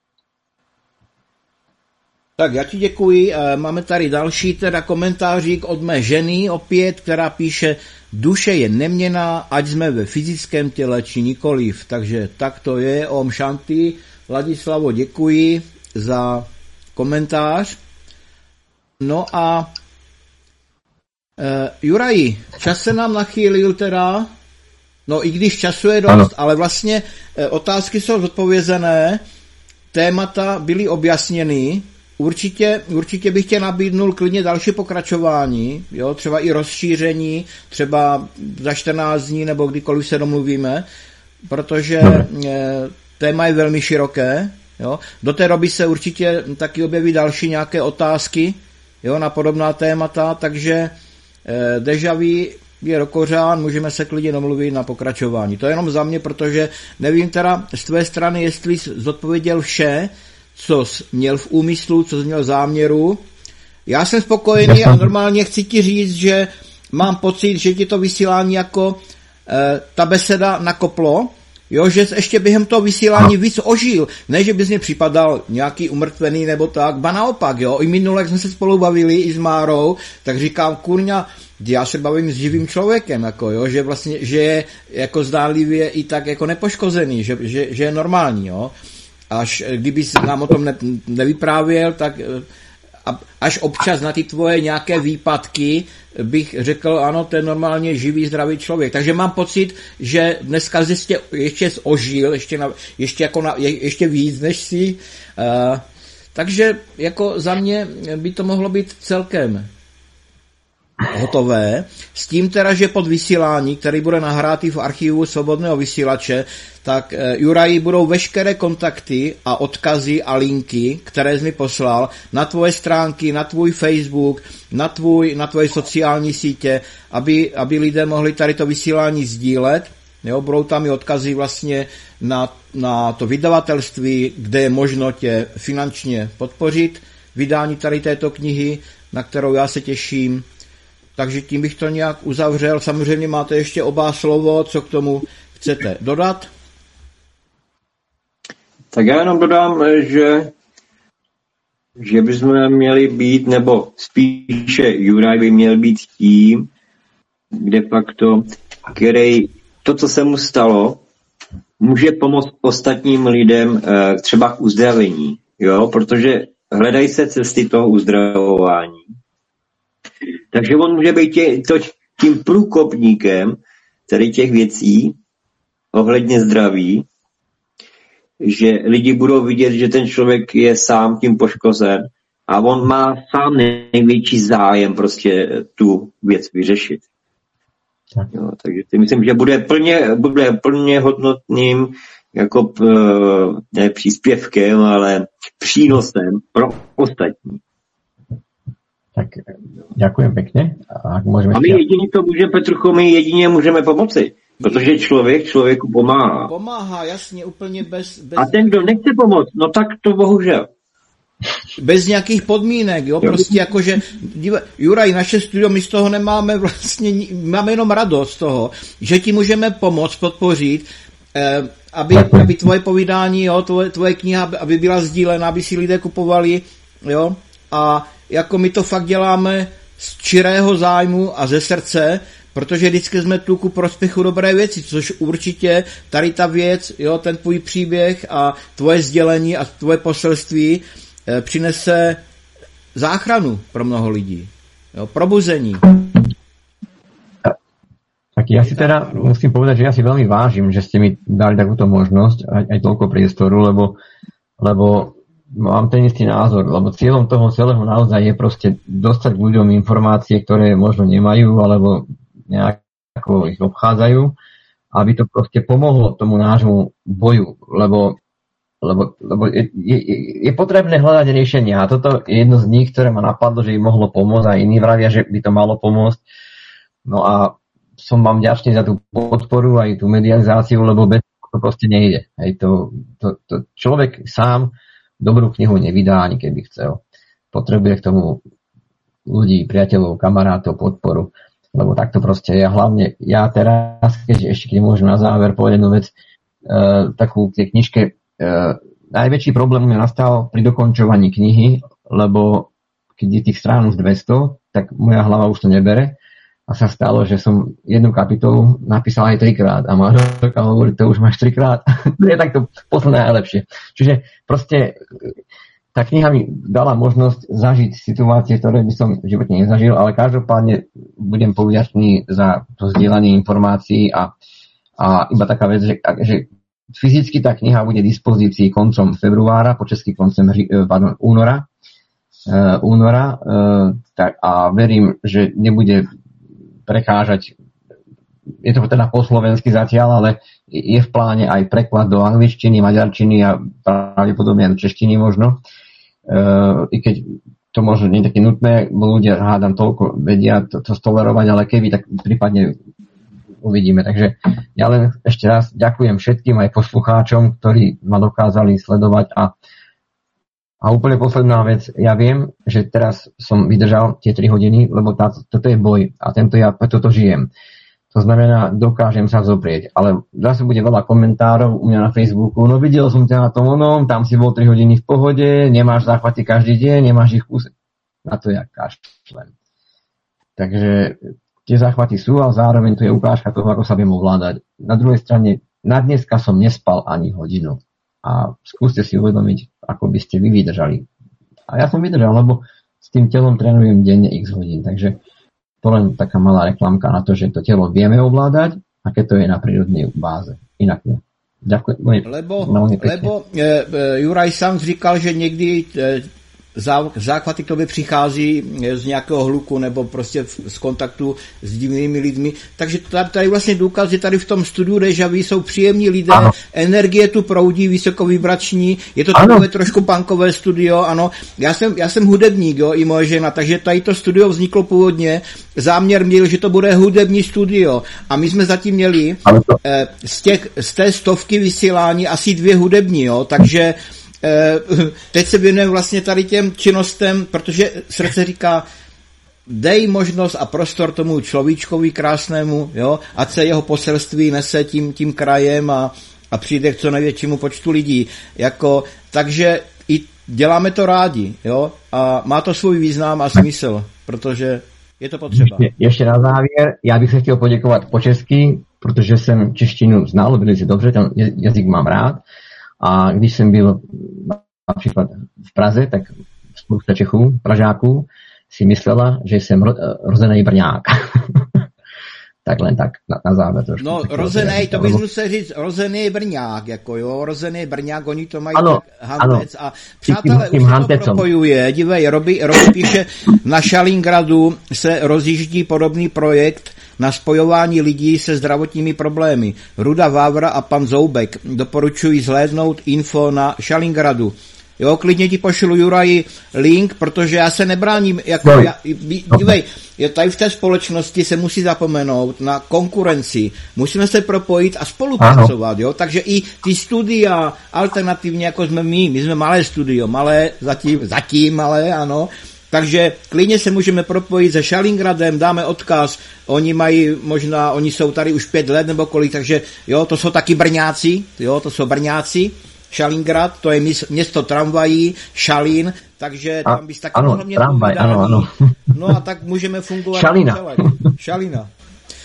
Tak já ti děkuji. Máme tady další teda komentářík od mé ženy opět, která píše: duše je neměnná, ať jsme ve fyzickém těle či nikoliv. Takže tak to je. Om Shanti. Ladislavo, děkuji za komentář. No a uh, Juraji, čas se nám nachýlil teda. No i když času je dost, ano. Ale vlastně uh, otázky jsou zodpovězené, témata byly objasněny. Určitě, určitě bych tě nabídnul klidně další pokračování, jo, třeba i rozšíření, třeba za čtrnáct dní nebo kdykoliv se domluvíme, protože e, téma je velmi široké, jo. Do té doby se určitě taky objeví další nějaké otázky, jo, na podobná témata, takže e, déjà vu je dokořán, můžeme se klidně domluvit na pokračování. To je jenom za mě, protože nevím teda z tvé strany, jestli jsi zodpověděl vše, co jsi měl v úmyslu, co jsi měl v záměru. Já jsem spokojený a normálně chci ti říct, že mám pocit, že ti to vysílání jako e, ta beseda nakoplo, jo, že jsi ještě během toho vysílání víc ožil. Ne, že bys mě připadal nějaký umrtvený nebo tak, ba naopak, jo. I minule, jak jsme se spolu bavili i s Márou, tak říkám, kurňa, já se bavím s živým člověkem, jako, jo, že vlastně, že je jako zdánlivě i tak jako nepoškozený, že, že, že je normální, jo. Až kdyby nám o tom ne, nevyprávěl, tak až občas na ty tvoje nějaké výpadky bych řekl, ano, to je normálně živý, zdravý člověk. Takže mám pocit, že dneska jsi ještě ožil, ještě, na, ještě, jako na, je, ještě víc než si. Uh, takže jako za mě by to mohlo být celkem hotové. S tím teda, že pod vysílání, který bude nahrátý v archivu Svobodného vysílače, tak Juraji budou veškeré kontakty a odkazy a linky, které jsi mi poslal, na tvoje stránky, na tvůj Facebook, na, tvůj, na tvoje sociální sítě, aby, aby lidé mohli tady to vysílání sdílet. Jo, budou tam i odkazy vlastně na, na to vydavatelství, kde je možno tě finančně podpořit, vydání tady této knihy, na kterou já se těším. Takže tím bych to nějak uzavřel. Samozřejmě máte ještě oba slovo, co k tomu chcete dodat? Tak já jenom dodám, že, že bychom měli být, nebo spíše Juraj by měl být tím, de facto, který to, co se mu stalo, může pomoct ostatním lidem třeba k uzdravení, jo, protože hledají se cesty toho uzdravování. Takže on může být tě, to, tím průkopníkem tady těch věcí ohledně zdraví, že lidi budou vidět, že ten člověk je sám tím poškozen a on má sám největší zájem prostě tu věc vyřešit. Jo, takže si myslím, že bude plně, bude plně hodnotným jako ne příspěvkem, ale přínosem pro ostatní. Tak ďakujem pekne. A, ak môžeme a my jedině to můžeme, Petrucho, my jedině můžeme pomoci. Protože člověk člověku pomáhá. Pomáhá, jasně, úplně bez, bez... A ten, kdo nechce pomoct, no tak to bohužel. Bez nějakých podmínek, jo, prostě jakože, Juraj, naše studio, my z toho nemáme vlastně, máme jenom radost z toho, že ti můžeme pomoct, podpořit, eh, aby, aby tvoje povídání, jo, tvoje, tvoje kniha, aby byla sdílena, aby si lidé kupovali, jo, a jako my to fakt děláme z čirého zájmu a ze srdce, protože vždycky jsme tu ku prospěchu dobré věci, což určitě tady ta věc, jo, ten tvůj příběh a tvoje sdělení a tvoje poselství eh, přinese záchranu pro mnoho lidí, jo, probuzení. Tak ja si teda musím povedať, že ja si veľmi vážim, že ste mi dali takúto možnosť, aj, aj toľko priestoru, lebo, lebo mám ten istý názor, lebo cieľom toho celého naozaj je proste dostať k ľuďom informácie, ktoré možno nemajú, alebo nejako ich obchádzajú, aby to proste pomohlo tomu nášmu boju, lebo, lebo, lebo je, je, je potrebné hľadať riešenia a toto je jedno z nich, ktoré ma napadlo, že im mohlo pomôcť a iní vravia, že by to malo pomôcť. No a som vám vďačný za tú podporu aj tú medializáciu, lebo bez toho to proste nejde. Hej, to, to, to človek sám dobrú knihu nevydá, ani keby chcel. Potrebuje k tomu ľudí, priateľov, kamarátov, podporu, lebo takto proste ja hlavne, ja teraz, keď ešte keď môžem na záver povedať jednu vec, e, takú k tej knižke, e, najväčší problém mi nastal pri dokončovaní knihy, lebo keď je tých strán už dvesto, tak moja hlava už to nebere. A sa stalo, že som jednu kapitolu napísal aj trikrát a manželka hovorí, to už máš trikrát. Je takto posledné najlepšie. Čiže proste tá kniha mi dala možnosť zažiť situácie, ktoré by som v živote nezažil, ale každopádne budem povďačný za to zdieľanie informácií a, a iba taká vec, že, že fyzicky tá kniha bude v dispozícii koncom februára, po česky koncom pardon, února, uh, února uh, tak, a verím, že nebude prekážať, je to teda po slovensky zatiaľ, ale je v pláne aj preklad do angličtiny, maďarčiny a pravdepodobne aj do češtiny možno. E, I keď to možno nie je také nutné, bo ľudia, hádam, toľko vedia to, to stolerovať, ale keby, tak prípadne uvidíme. Takže ja len ešte raz ďakujem všetkým aj poslucháčom, ktorí ma dokázali sledovať a A úplne posledná vec, ja viem, že teraz som vydržal tie tri hodiny, lebo tá, toto je boj a tento ja toto žijem. To znamená, dokážem sa zoprieť, ale zase bude veľa komentárov u mňa na Facebooku, no videl som ťa na tom onom, tam si bol tri hodiny v pohode, nemáš záchvaty každý deň, nemáš ich kúse. Na to ja kašlem. Takže tie záchvaty sú a zároveň to je ukážka toho, ako sa viem ovládať. Na druhej strane, na dneska som nespal ani hodinu. A skúste si uvedomiť, ako by ste vy vydržali. A ja som vydržal, lebo s tým telom trénujem denne x hodín. Takže to len taká malá reklamka na to, že to telo vieme ovládať, aké to je na prírodnej báze. Inak nie. Ďakujem. Lebo, lebo e, e, Juraj sám říkal, že někdy e, záchvaty k tobě přichází z nějakého hluku nebo prostě z kontaktu s divnými lidmi. Takže tady vlastně důkaz, že tady v tom studiu Deja Vu jsou příjemní lidé, ano. Energie tu proudí, vysokovibrační, je to takové trošku punkové studio, ano. Já jsem, já jsem hudebník, jo, i moje žena, takže tady to studio vzniklo původně, záměr měl, že to bude hudební studio a my jsme zatím měli eh, z, těch, z té stovky vysílání asi dvě hudební, jo, takže teď se věnujeme vlastně tady těm činnostem, protože srdce říká, dej možnost a prostor tomu človíčkovi krásnému, jo, ať se jeho poselství nese tím, tím krajem a, a přijde k co největšímu počtu lidí. Jako, takže i děláme to rádi, jo, a má to svůj význam a smysl, protože je to potřeba. Ještě na závěr, já bych se chtěl poděkovat po česky, protože jsem češtinu znal velice dobře, ten jazyk mám rád. A když jsem byl například v Praze, tak spousta Čechů, Pražáků si myslela, že jsem ro, rozený Brňák. Tak len tak na, na závěr trošku. No rozený, to bys musel říct rozený Brňák, jako jo, rozený Brňák, oni to mají ano, tak hantec a přátelé, už se to propojuje, dívej, Robi, Robi píše, na Šalingradu se rozjíždí podobný projekt na spojování lidí se zdravotními problémy. Ruda Vávra a pan Zoubek doporučují zhlédnout info na Šalingradu. Jo, klidně ti pošlu, Juraji, link, protože já se nebráním, jako no, já, dívej, tady v té společnosti se musí zapomenout na konkurenci. Musíme se propojit a spolupracovat, jo, takže i ty studia alternativně, jako jsme my, my jsme malé studio, malé, zatím, zatím malé, ano, takže klidně se můžeme propojit se Šalingradem, dáme odkaz, oni mají možná, oni jsou tady už pět let nebo kolik, takže jo, to jsou taky Brňáci, jo, to jsou Brňáci, Šalingrad, to je město tramvají, Šalín, takže tam bys taky mohl mě povídat. No a tak můžeme fungovat. Šalina. Šalina.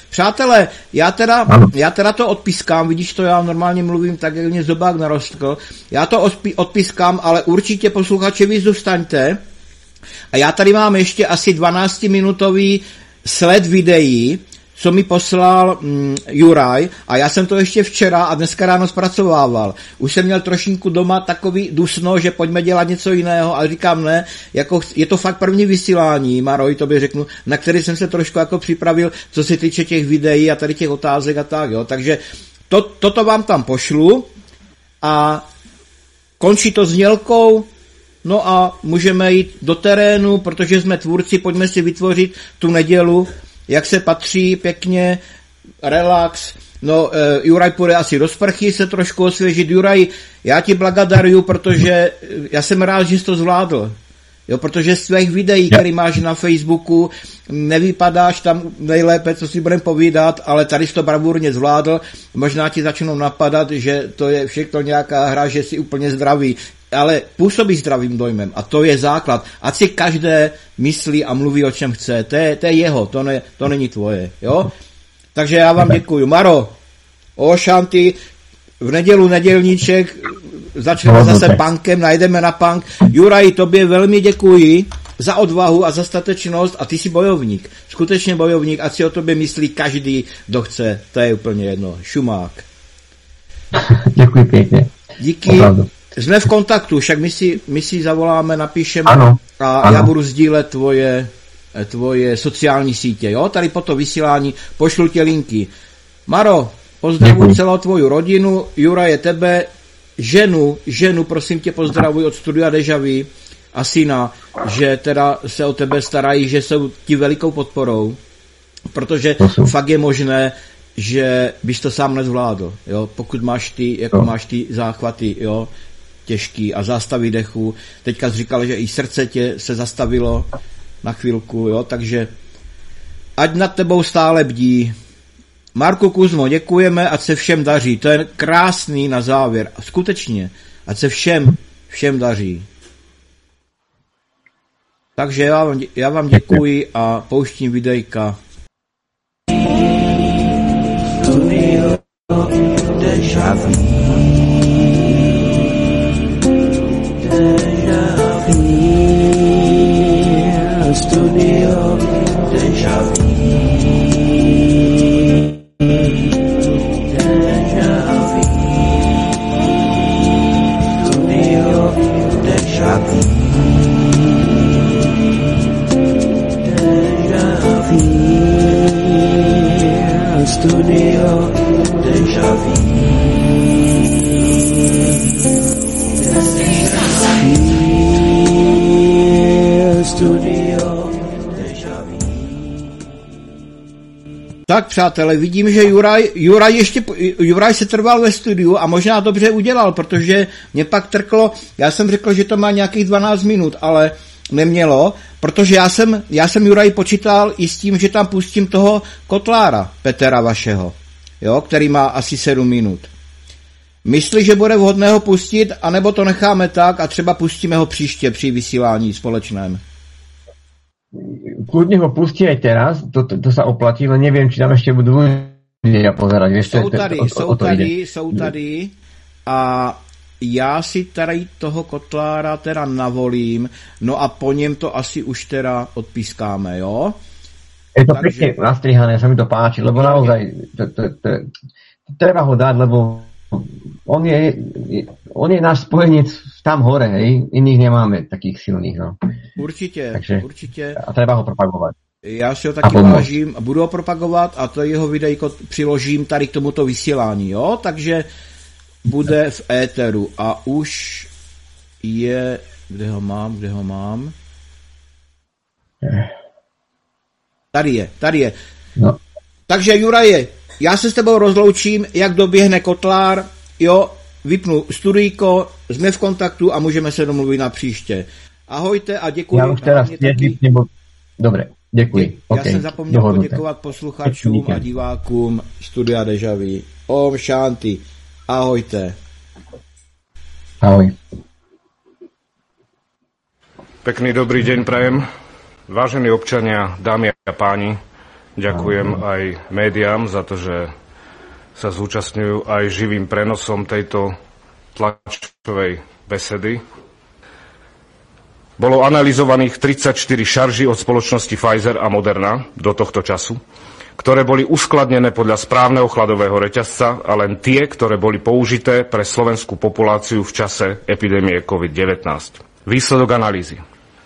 Přátelé, já teda, já teda to odpískám, vidíš to, já normálně mluvím tak, jak mě zobák narostl. Já to odpískám, ale určitě posluchači vy zůstaňte. A já tady mám ještě asi dvanáctiminutový sled videí, co mi poslal mm, Juraj, a já jsem to ještě včera a dneska ráno zpracovával. Už jsem měl trošinku doma takový dusno, že pojďme dělat něco jiného, ale říkám ne, jako je to fakt první vysílání, Maroj, tobě řeknu, na který jsem se trošku jako připravil, co se týče těch videí a tady těch otázek a tak, jo. Takže to, toto vám tam pošlu a končí to znělkou. No a můžeme jít do terénu, protože jsme tvůrci, pojďme si vytvořit tu nedělu, jak se patří, pěkně, relax. No, e, Juraj půjde asi do sprchy se trošku osvěžit. Juraj, já ti blagadaruju, protože já jsem rád, že jsi to zvládl. Jo, protože z tvých videí, které máš na Facebooku, nevypadáš tam nejlépe, co si budeme povídat, ale tady jsi to bravurně zvládl. Možná ti začnou napadat, že to je všechno nějaká hra, že jsi úplně zdravý. Ale působí zdravým dojmem a to je základ. Ať si každé myslí a mluví o čem chce. To je, to je jeho, to, ne, to není tvoje. Jo? Takže já vám děkuju. Maro, o šanty, v nedělu nedělníček, začneme zase punkem, najdeme na punk. Juraj, tobě velmi děkuji za odvahu a za statečnost a ty jsi bojovník. Skutečně bojovník, ať si o tobě myslí každý, kdo chce. To je úplně jedno. Šumák. Děkuji pěkně. Díky. Opravdu. Jsme v kontaktu, však my si, my si zavoláme, napíšeme ano, a ano. Já budu sdílet tvoje, tvoje sociální sítě, jo? Tady po to vysílání pošlu tě linky. Maro, pozdravuji celou tvoju rodinu, Jura je tebe, ženu, ženu, prosím tě, pozdravuj od Studia Deja Vu a syna, že teda se o tebe starají, že jsou ti velikou podporou, protože Prosím. Fakt je možné, že bys to sám nezvládl, jo? Pokud máš ty, jako no. máš ty záchvaty, jo? Těžký a zástavy dechu. Teďka jsi říkal, že i srdce tě se zastavilo na chvilku, jo, takže ať nad tebou stále bdí. Marku Kuzmo, děkujeme, ať se všem daří. To je krásný na závěr. Skutečně, ať se všem, všem daří. Takže já vám, já vám děkuji a pouštím videjka. Studio Deja Vu. Studio Deja Vu. Deja Vu. Studio Deja Vu. Deja Vu. Studio Deja Vu. Studio Deja Vu. Tak přátelé, vidím, že Juraj, Juraj ještě, Juraj se trval ve studiu a možná dobře udělal, protože mě pak trklo, já jsem řekl, že to má nějakých dvanáct minut, ale nemělo, protože já jsem, já jsem Juraj počítal i s tím, že tam pustím toho Kotlára, Petra vašeho, jo, který má asi sedm minut. Myslí, že bude vhodné ho pustit, anebo to necháme tak a třeba pustíme ho příště při vysílání společném? Kľudne ho pustí aj teraz, to, to, to sa oplatí, len neviem, či tam ešte budú ľudia pozerať. Vieš, jsou tady, to, to, jsou to tady, ide. jsou tady a já si tady toho Kotlára teda navolím, no a po něm to asi už teda odpískáme, jo? Je to Takže... pekne nastrihané, sa mi to páči, lebo naozaj to, to, to, to, treba ho dať, lebo on je, on je náš spojenec tam hore, hej, iných nemáme takých silných, no. Určitě, Takže, určitě. A treba ho propagovať. Já si ho taky vážím a budu ho propagovat a to jeho videjko přiložím tady k tomuto vysílání, jo? Takže bude v éteru a už je, kde ho mám, kde ho mám? Tady je, tady je. No. Takže Juraje, já se s tebou rozloučím, jak doběhne Kotlár, jo, vypnu studijko, jsme v kontaktu a můžeme se domluvit na příště. Ahojte a děkuji. Já už teraz taky... nebo... Dobre, děkuji. Já okay. jsem zapomněl Dohodnuté. poděkovat posluchačům a divákům Studia Deja Vu. Om Shanti. Ahojte. Ahoj. Pekný dobrý deň prajem. Vážení občania, dámy a páni, Ďakujem aj médiám za to, že sa zúčastňujú aj živým prenosom tejto tlačovej besedy. Bolo analyzovaných tridsaťštyri šarží od spoločnosti Pfizer a Moderna do tohto času, ktoré boli uskladnené podľa správneho chladového reťazca a len tie, ktoré boli použité pre slovenskú populáciu v čase epidémie COVID devätnásť. Výsledok analýzy.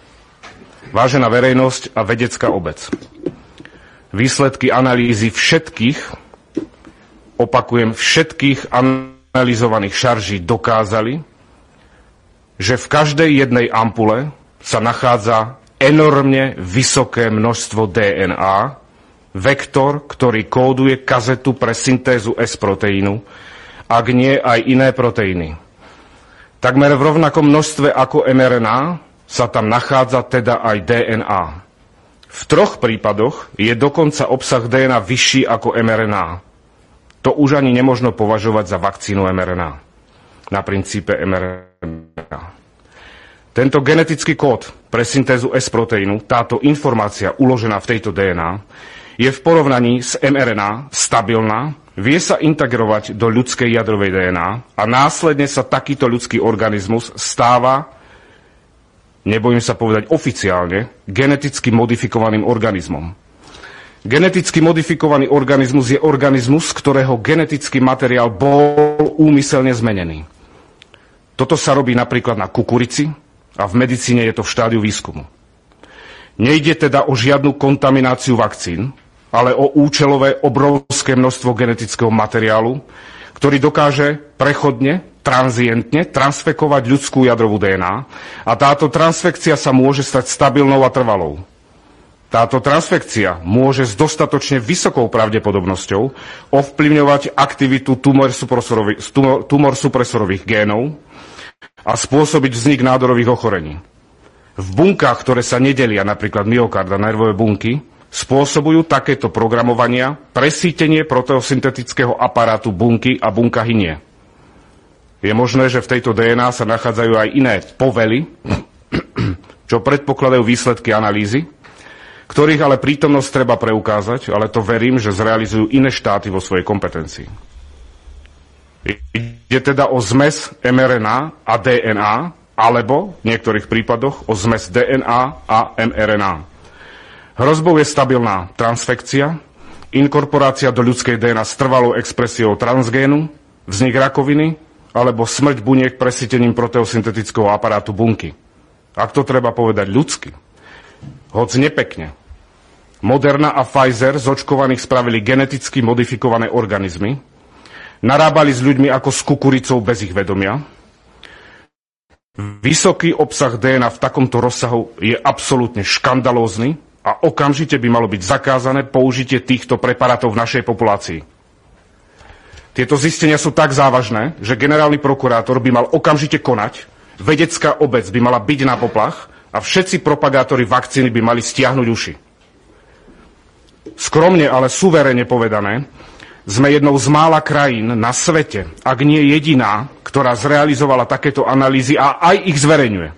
Vážená verejnosť a vedecká obec. Výsledky analýzy všetkých, opakujem, všetkých analyzovaných šarží dokázali, že v každej jednej ampule sa nachádza enormne vysoké množstvo dé en á, vektor, ktorý kóduje kazetu pre syntézu S-proteínu, ak nie aj iné proteíny. Takmer v rovnakom množstve ako em er en á sa tam nachádza teda aj dé en á. V troch prípadoch je dokonca obsah dé en á vyšší ako em er en á. To už ani nemožno považovať za vakcínu em er en á. Na princípe em er en á. Tento genetický kód pre syntézu S-proteínu, táto informácia uložená v tejto dé en á, je v porovnaní s em er en á stabilná, vie sa integrovať do ľudskej jadrovej dé en á a následne sa takýto ľudský organizmus stáva, nebojím sa povedať oficiálne, geneticky modifikovaným organizmom. Geneticky modifikovaný organizmus je organizmus, ktorého genetický materiál bol úmyselne zmenený. Toto sa robí napríklad na kukurici a v medicíne je to v štádiu výskumu. Nejde teda o žiadnu kontamináciu vakcín, ale o účelové obrovské množstvo genetického materiálu, ktorý dokáže prechodne, tranzientne transfekovať ľudskú jadrovú dé en á a táto transfekcia sa môže stať stabilnou a trvalou. Táto transfekcia môže s dostatočne vysokou pravdepodobnosťou ovplyvňovať aktivitu tumor supresorových, tumor supresorových génov a spôsobiť vznik nádorových ochorení. V bunkách, ktoré sa nedelia, napríklad myokard a nervové bunky, spôsobujú takéto programovania presítenie proteosyntetického aparátu bunky a bunka hynie. Je možné, že v tejto dé en á sa nachádzajú aj iné povely, čo predpokladajú výsledky analýzy, ktorých ale prítomnosť treba preukázať, ale to verím, že zrealizujú iné štáty vo svojej kompetencii. Ide teda o zmes em er en á a dé en á, alebo v niektorých prípadoch o zmes dé en á a em er en á. Hrozbou je stabilná transfekcia, inkorporácia do ľudskej dé en á s trvalou expresiou transgénu, vznik rakoviny alebo smrť buniek presítením proteosyntetického aparátu bunky. Ak to treba povedať ľudsky, hoď nepekne. Moderna a Pfizer z očkovaných spravili geneticky modifikované organizmy, narábali s ľuďmi ako s kukuricou bez ich vedomia. Vysoký obsah dé en á v takomto rozsahu je absolútne škandalózny a okamžite by malo byť zakázané použitie týchto preparátov v našej populácii. Tieto zistenia sú tak závažné, že generálny prokurátor by mal okamžite konať, vedecká obec by mala byť na poplach a všetci propagátori vakcíny by mali stiahnuť uši. Skromne, ale suverene povedané, sme jednou z mála krajín na svete, ak nie jediná, ktorá zrealizovala takéto analýzy a aj ich zverejňuje.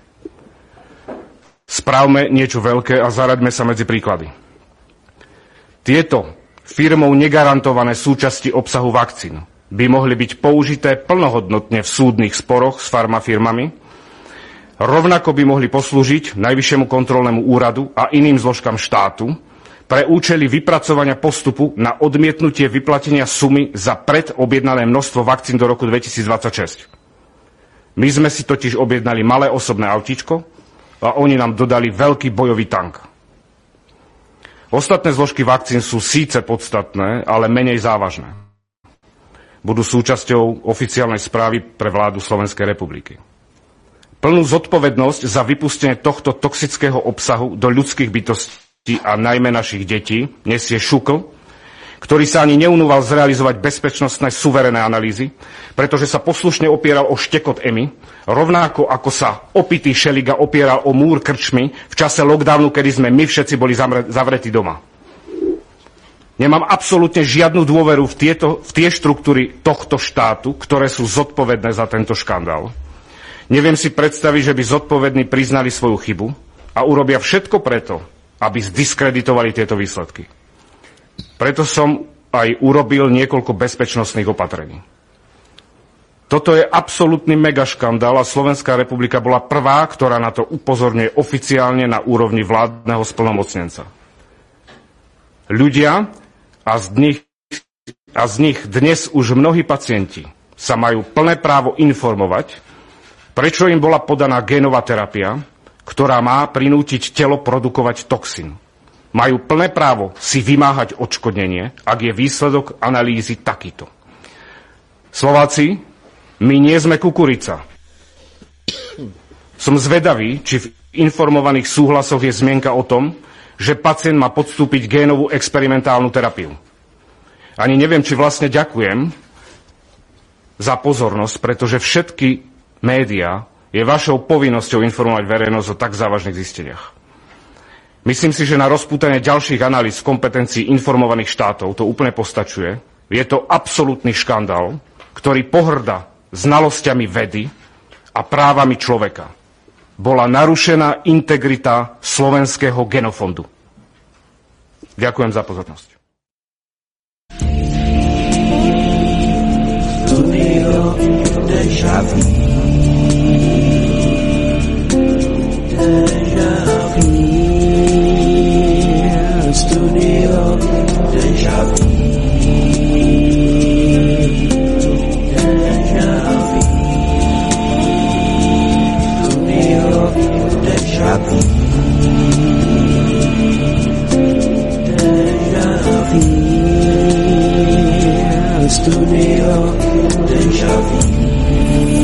Spravme niečo veľké a zaraďme sa medzi príklady. Tieto firmou negarantované súčasti obsahu vakcín by mohli byť použité plnohodnotne v súdnych sporoch s farmafirmami, rovnako by mohli poslúžiť Najvyššiemu kontrolnému úradu a iným zložkám štátu pre účely vypracovania postupu na odmietnutie vyplatenia sumy za predobjednané množstvo vakcín do roku dvetisícdvadsaťšesť. My sme si totiž objednali malé osobné autíčko a oni nám dodali veľký bojový tank. Ostatné zložky vakcín sú síce podstatné, ale menej závažné. Budú súčasťou oficiálnej správy pre vládu Slovenskej republiky. Plnú zodpovednosť za vypustenie tohto toxického obsahu do ľudských bytostí a najmä našich detí nesie Šukl, ktorý sa ani neunúval zrealizovať bezpečnostné suverené analýzy, pretože sa poslušne opieral o štekot EMI, rovnako ako sa opitý Šeliga opieral o múr krčmy v čase lockdownu, kedy sme my všetci boli zavretí doma. Nemám absolútne žiadnu dôveru v, tieto, v tie štruktúry tohto štátu, ktoré sú zodpovedné za tento škandál. Neviem si predstaviť, že by zodpovední priznali svoju chybu a urobia všetko preto, aby zdiskreditovali tieto výsledky. Preto som aj urobil niekoľko bezpečnostných opatrení. Toto je absolútny megaškandál a Slovenská republika bola prvá, ktorá na to upozorňuje oficiálne na úrovni vládneho splnomocnenca. Ľudia a z nich, a z nich dnes už mnohí pacienti sa majú plné právo informovať, prečo im bola podaná génová terapia, ktorá má prinútiť telo produkovať toxín. Majú plné právo si vymáhať odškodnenie, ak je výsledok analýzy takýto. Slováci, my nie sme kukurica. Som zvedavý, či v informovaných súhlasoch je zmienka o tom, že pacient má podstúpiť génovú experimentálnu terapiu. Ani neviem, či vlastne ďakujem za pozornosť, pretože všetky médiá je vašou povinnosťou informovať verejnosť o tak závažných zisteniach. Myslím si, že na rozpútanie ďalších analýz kompetencií informovaných štátov to úplne postačuje. Je to absolútny škandál, ktorý pohŕda znalosťami vedy a právami človeka. Bola narušená integrita slovenského genofondu. Ďakujem za pozornosť. Studio Deja Vu. Deja Vu. Studio Deja Vu. Studio Deja Vu.